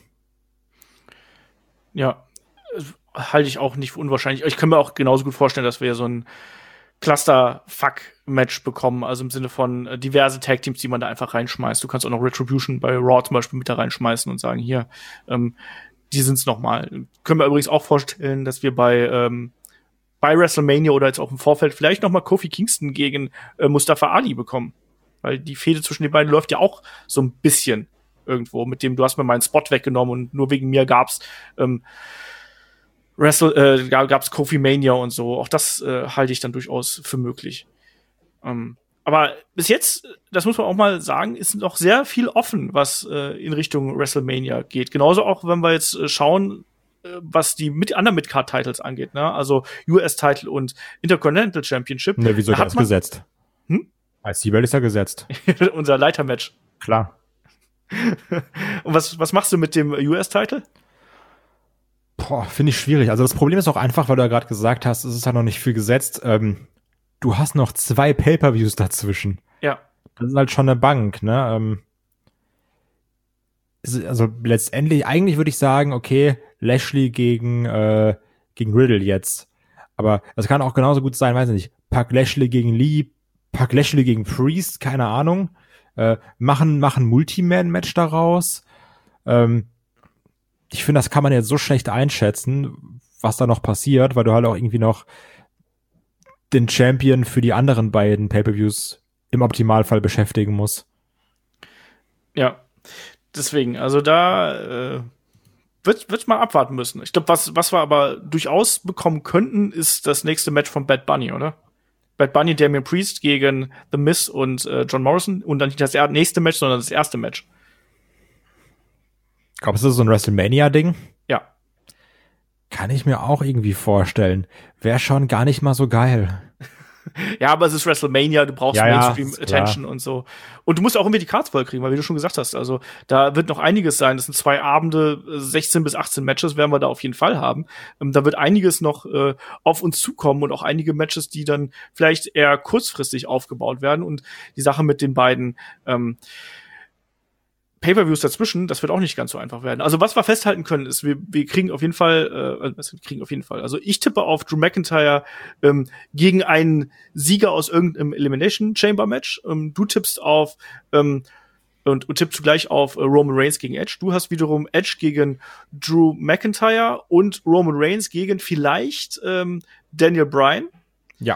Ja, halte ich auch nicht für unwahrscheinlich. Ich kann mir auch genauso gut vorstellen, dass wir so ein Cluster-Fuck-Match bekommen, also im Sinne von diverse Tag-Teams, die man da einfach reinschmeißt. Du kannst auch noch Retribution bei Raw zum Beispiel mit da reinschmeißen und sagen, hier, die sind's noch mal. Können wir übrigens auch vorstellen, dass wir bei WrestleMania oder jetzt auch im Vorfeld vielleicht noch mal Kofi Kingston gegen Mustafa Ali bekommen. Weil die Fehde zwischen den beiden läuft ja auch so ein bisschen irgendwo, mit dem du hast mir meinen Spot weggenommen und nur wegen mir gab's Kofi Mania und so. Auch das halte ich dann durchaus für möglich. Aber bis jetzt, das muss man auch mal sagen, ist noch sehr viel offen, was in Richtung WrestleMania geht. Genauso auch, wenn wir jetzt schauen, was die anderen Mid-Card-Titles angeht, ne? Also US-Title und Intercontinental Championship. Ne, wieso das gesetzt? IC-Belt ist ja gesetzt. Unser Leitermatch. Klar. Und was machst du mit dem US-Title? Boah, finde ich schwierig. Also das Problem ist auch einfach, weil du ja gerade gesagt hast, es ist ja noch nicht viel gesetzt. Du hast noch 2 Pay-Per-Views dazwischen. Ja. Das ist halt schon eine Bank, ne? Also letztendlich, eigentlich würde ich sagen, okay, Lashley gegen Riddle jetzt. Aber das kann auch genauso gut sein, weiß ich nicht. Pack Lashley gegen Lee, pack Lashley gegen Priest, keine Ahnung. Machen Multi-Man-Match daraus. Ich finde, das kann man jetzt so schlecht einschätzen, was da noch passiert, weil du halt auch irgendwie noch den Champion für die anderen beiden Pay-Per-Views im Optimalfall beschäftigen musst. Ja, deswegen, also da wird mal abwarten müssen. Ich glaube, was wir aber durchaus bekommen könnten, ist das nächste Match von Bad Bunny, oder? Bad Bunny, Damian Priest gegen The Miz und John Morrison und dann nicht das nächste Match, sondern das erste Match. Glaubst du, das ist so ein WrestleMania-Ding? Ja. Kann ich mir auch irgendwie vorstellen. Wäre schon gar nicht mal so geil. Ja, aber es ist WrestleMania, du brauchst Mainstream-Attention und so. Und du musst auch irgendwie die Cards voll kriegen, weil wie du schon gesagt hast, also da wird noch einiges sein. Das sind 2 Abende, 16 bis 18 Matches werden wir da auf jeden Fall haben. Da wird einiges noch auf uns zukommen und auch einige Matches, die dann vielleicht eher kurzfristig aufgebaut werden. Und die Sache mit den beiden Pay-Per-Views dazwischen, das wird auch nicht ganz so einfach werden. Also was wir festhalten können, ist, wir kriegen auf jeden Fall, also ich tippe auf Drew McIntyre gegen einen Sieger aus irgendeinem Elimination Chamber Match. Du tippst auf und tippst zugleich auf Roman Reigns gegen Edge. Du hast wiederum Edge gegen Drew McIntyre und Roman Reigns gegen vielleicht Daniel Bryan. Ja.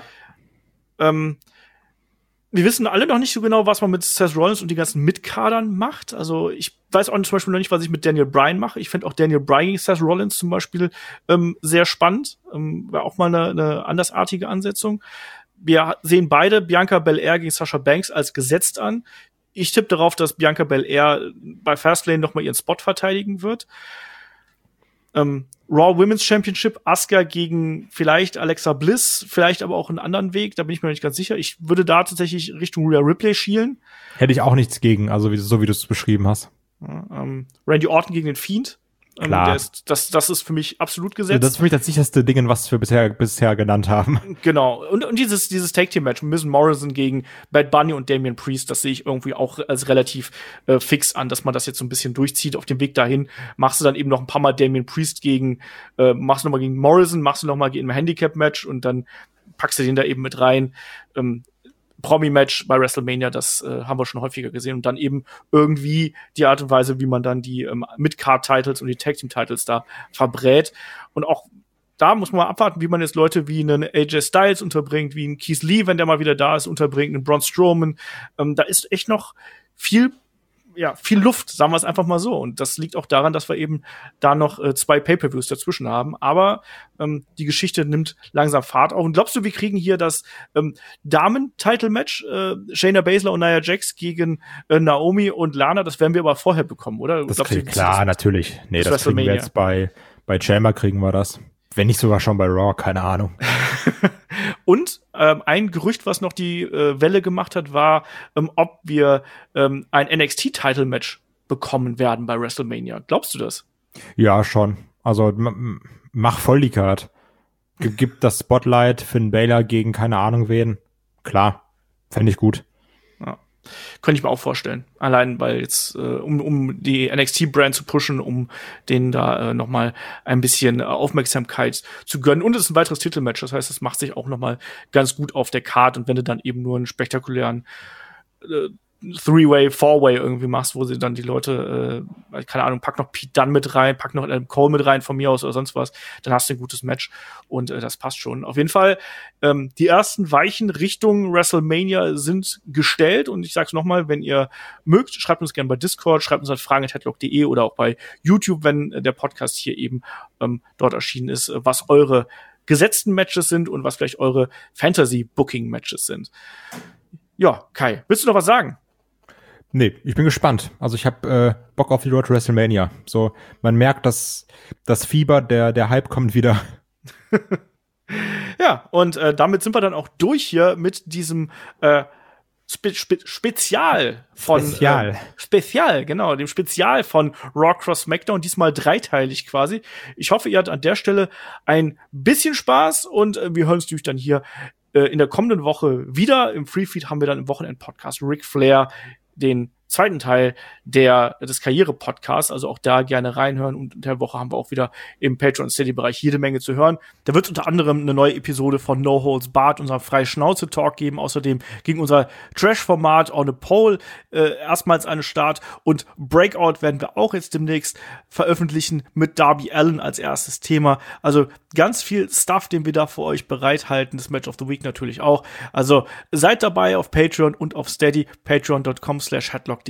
Wir wissen alle noch nicht so genau, was man mit Seth Rollins und die ganzen Mitkadern macht. Also ich weiß auch zum Beispiel noch nicht, was ich mit Daniel Bryan mache. Ich finde auch Daniel Bryan gegen Seth Rollins zum Beispiel sehr spannend. War auch mal eine andersartige Ansetzung. Wir sehen beide Bianca Belair gegen Sasha Banks als gesetzt an. Ich tippe darauf, dass Bianca Belair bei Fastlane noch mal ihren Spot verteidigen wird. Raw Women's Championship, Asuka gegen vielleicht Alexa Bliss, vielleicht aber auch einen anderen Weg, da bin ich mir noch nicht ganz sicher. Ich würde da tatsächlich Richtung Rhea Ripley schielen. Hätte ich auch nichts gegen, also so wie du es beschrieben hast. Randy Orton gegen den Fiend. Klar. Das ist für mich absolut gesetzt. Also das ist für mich das sicherste Ding, was wir bisher genannt haben. Genau. Und dieses Tag-Team-Match, Miz Morrison gegen Bad Bunny und Damian Priest, das sehe ich irgendwie auch als relativ fix an, dass man das jetzt so ein bisschen durchzieht. Auf dem Weg dahin machst du dann eben noch ein paar Mal Damian Priest machst du noch mal gegen Morrison, machst du noch mal gegen ein Handicap-Match und dann packst du den da eben mit rein. Promi-Match bei WrestleMania, das haben wir schon häufiger gesehen. Und dann eben irgendwie die Art und Weise, wie man dann die Mid-Card-Titles und die Tag-Team-Titles da verbrät. Und auch da muss man mal abwarten, wie man jetzt Leute wie einen AJ Styles unterbringt, wie einen Keith Lee, wenn der mal wieder da ist, unterbringt, einen Braun Strowman. Da ist echt noch viel Luft, sagen wir es einfach mal so. Und das liegt auch daran, dass wir eben da noch 2 Pay-Per-Views dazwischen haben. Aber die Geschichte nimmt langsam Fahrt auf. Und glaubst du, wir kriegen hier das Damen-Title-Match, Shayna Baszler und Nia Jax gegen Naomi und Lana? Das werden wir aber vorher bekommen, oder? Klar, natürlich. Nee, das kriegen wir jetzt bei Chamber kriegen wir das. Wenn nicht sogar schon bei Raw, keine Ahnung. Und ein Gerücht, was noch die Welle gemacht hat, war, ob wir ein NXT-Title-Match bekommen werden bei WrestleMania. Glaubst du das? Ja, schon. Also mach voll die Card. Gib das Spotlight Finn Balor gegen keine Ahnung wen. Klar, fände ich gut. Ja. Könnte ich mir auch vorstellen. Allein, weil jetzt, um die NXT-Brand zu pushen, um denen da noch mal ein bisschen Aufmerksamkeit zu gönnen. Und es ist ein weiteres Titelmatch. Das heißt, es macht sich auch noch mal ganz gut auf der Card. Und wenn du dann eben nur einen spektakulären Three-Way, Four-Way irgendwie machst, wo sie dann die Leute, keine Ahnung, pack noch Pete Dunne mit rein, pack noch Adam Cole mit rein von mir aus oder sonst was, dann hast du ein gutes Match und das passt schon. Auf jeden Fall, die ersten Weichen Richtung WrestleMania sind gestellt und ich sag's nochmal, wenn ihr mögt, schreibt uns gerne bei Discord, schreibt uns an fragen@headlock.de oder auch bei YouTube, wenn der Podcast hier eben dort erschienen ist, was eure gesetzten Matches sind und was vielleicht eure Fantasy-Booking-Matches sind. Ja, Kai, willst du noch was sagen? Nee, ich bin gespannt. Also ich habe Bock auf die Road to WrestleMania. So, man merkt, dass das Fieber, der Hype kommt wieder. Ja, und damit sind wir dann auch durch hier mit diesem Spezial von Spezial, genau, dem Spezial von Raw Cross SmackDown, diesmal dreiteilig quasi. Ich hoffe, ihr hattet an der Stelle ein bisschen Spaß und wir hören uns natürlich dann hier in der kommenden Woche wieder. Im Freefeed haben wir dann im Wochenend-Podcast Ric Flair, den zweiten Teil des Karriere-Podcasts, also auch da gerne reinhören und in der Woche haben wir auch wieder im Patreon-Steady-Bereich jede Menge zu hören. Da wird unter anderem eine neue Episode von No Holds Barred, unserem Freie-Schnauze-Talk geben. Außerdem ging unser Trash-Format On a Pole erstmals an den Start und Breakout werden wir auch jetzt demnächst veröffentlichen mit Darby Allin als erstes Thema. Also ganz viel Stuff, den wir da für euch bereithalten. Das Match of the Week natürlich auch. Also seid dabei auf Patreon und auf Steady, patreon.com/headlock.de,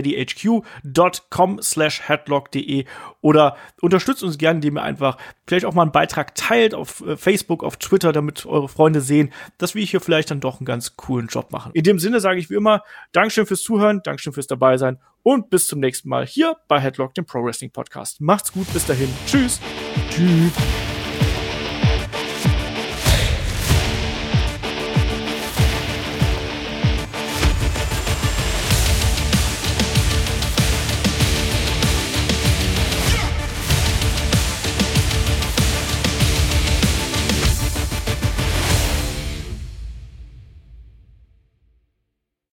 steadyhq.com/headlock.de oder unterstützt uns gerne, indem ihr einfach vielleicht auch mal einen Beitrag teilt auf Facebook, auf Twitter, damit eure Freunde sehen, dass wir hier vielleicht dann doch einen ganz coolen Job machen. In dem Sinne sage ich wie immer, Dankeschön fürs Zuhören, Dankeschön fürs dabei sein und bis zum nächsten Mal hier bei Headlock, dem Pro Wrestling Podcast. Macht's gut, bis dahin. Tschüss. Tschüss.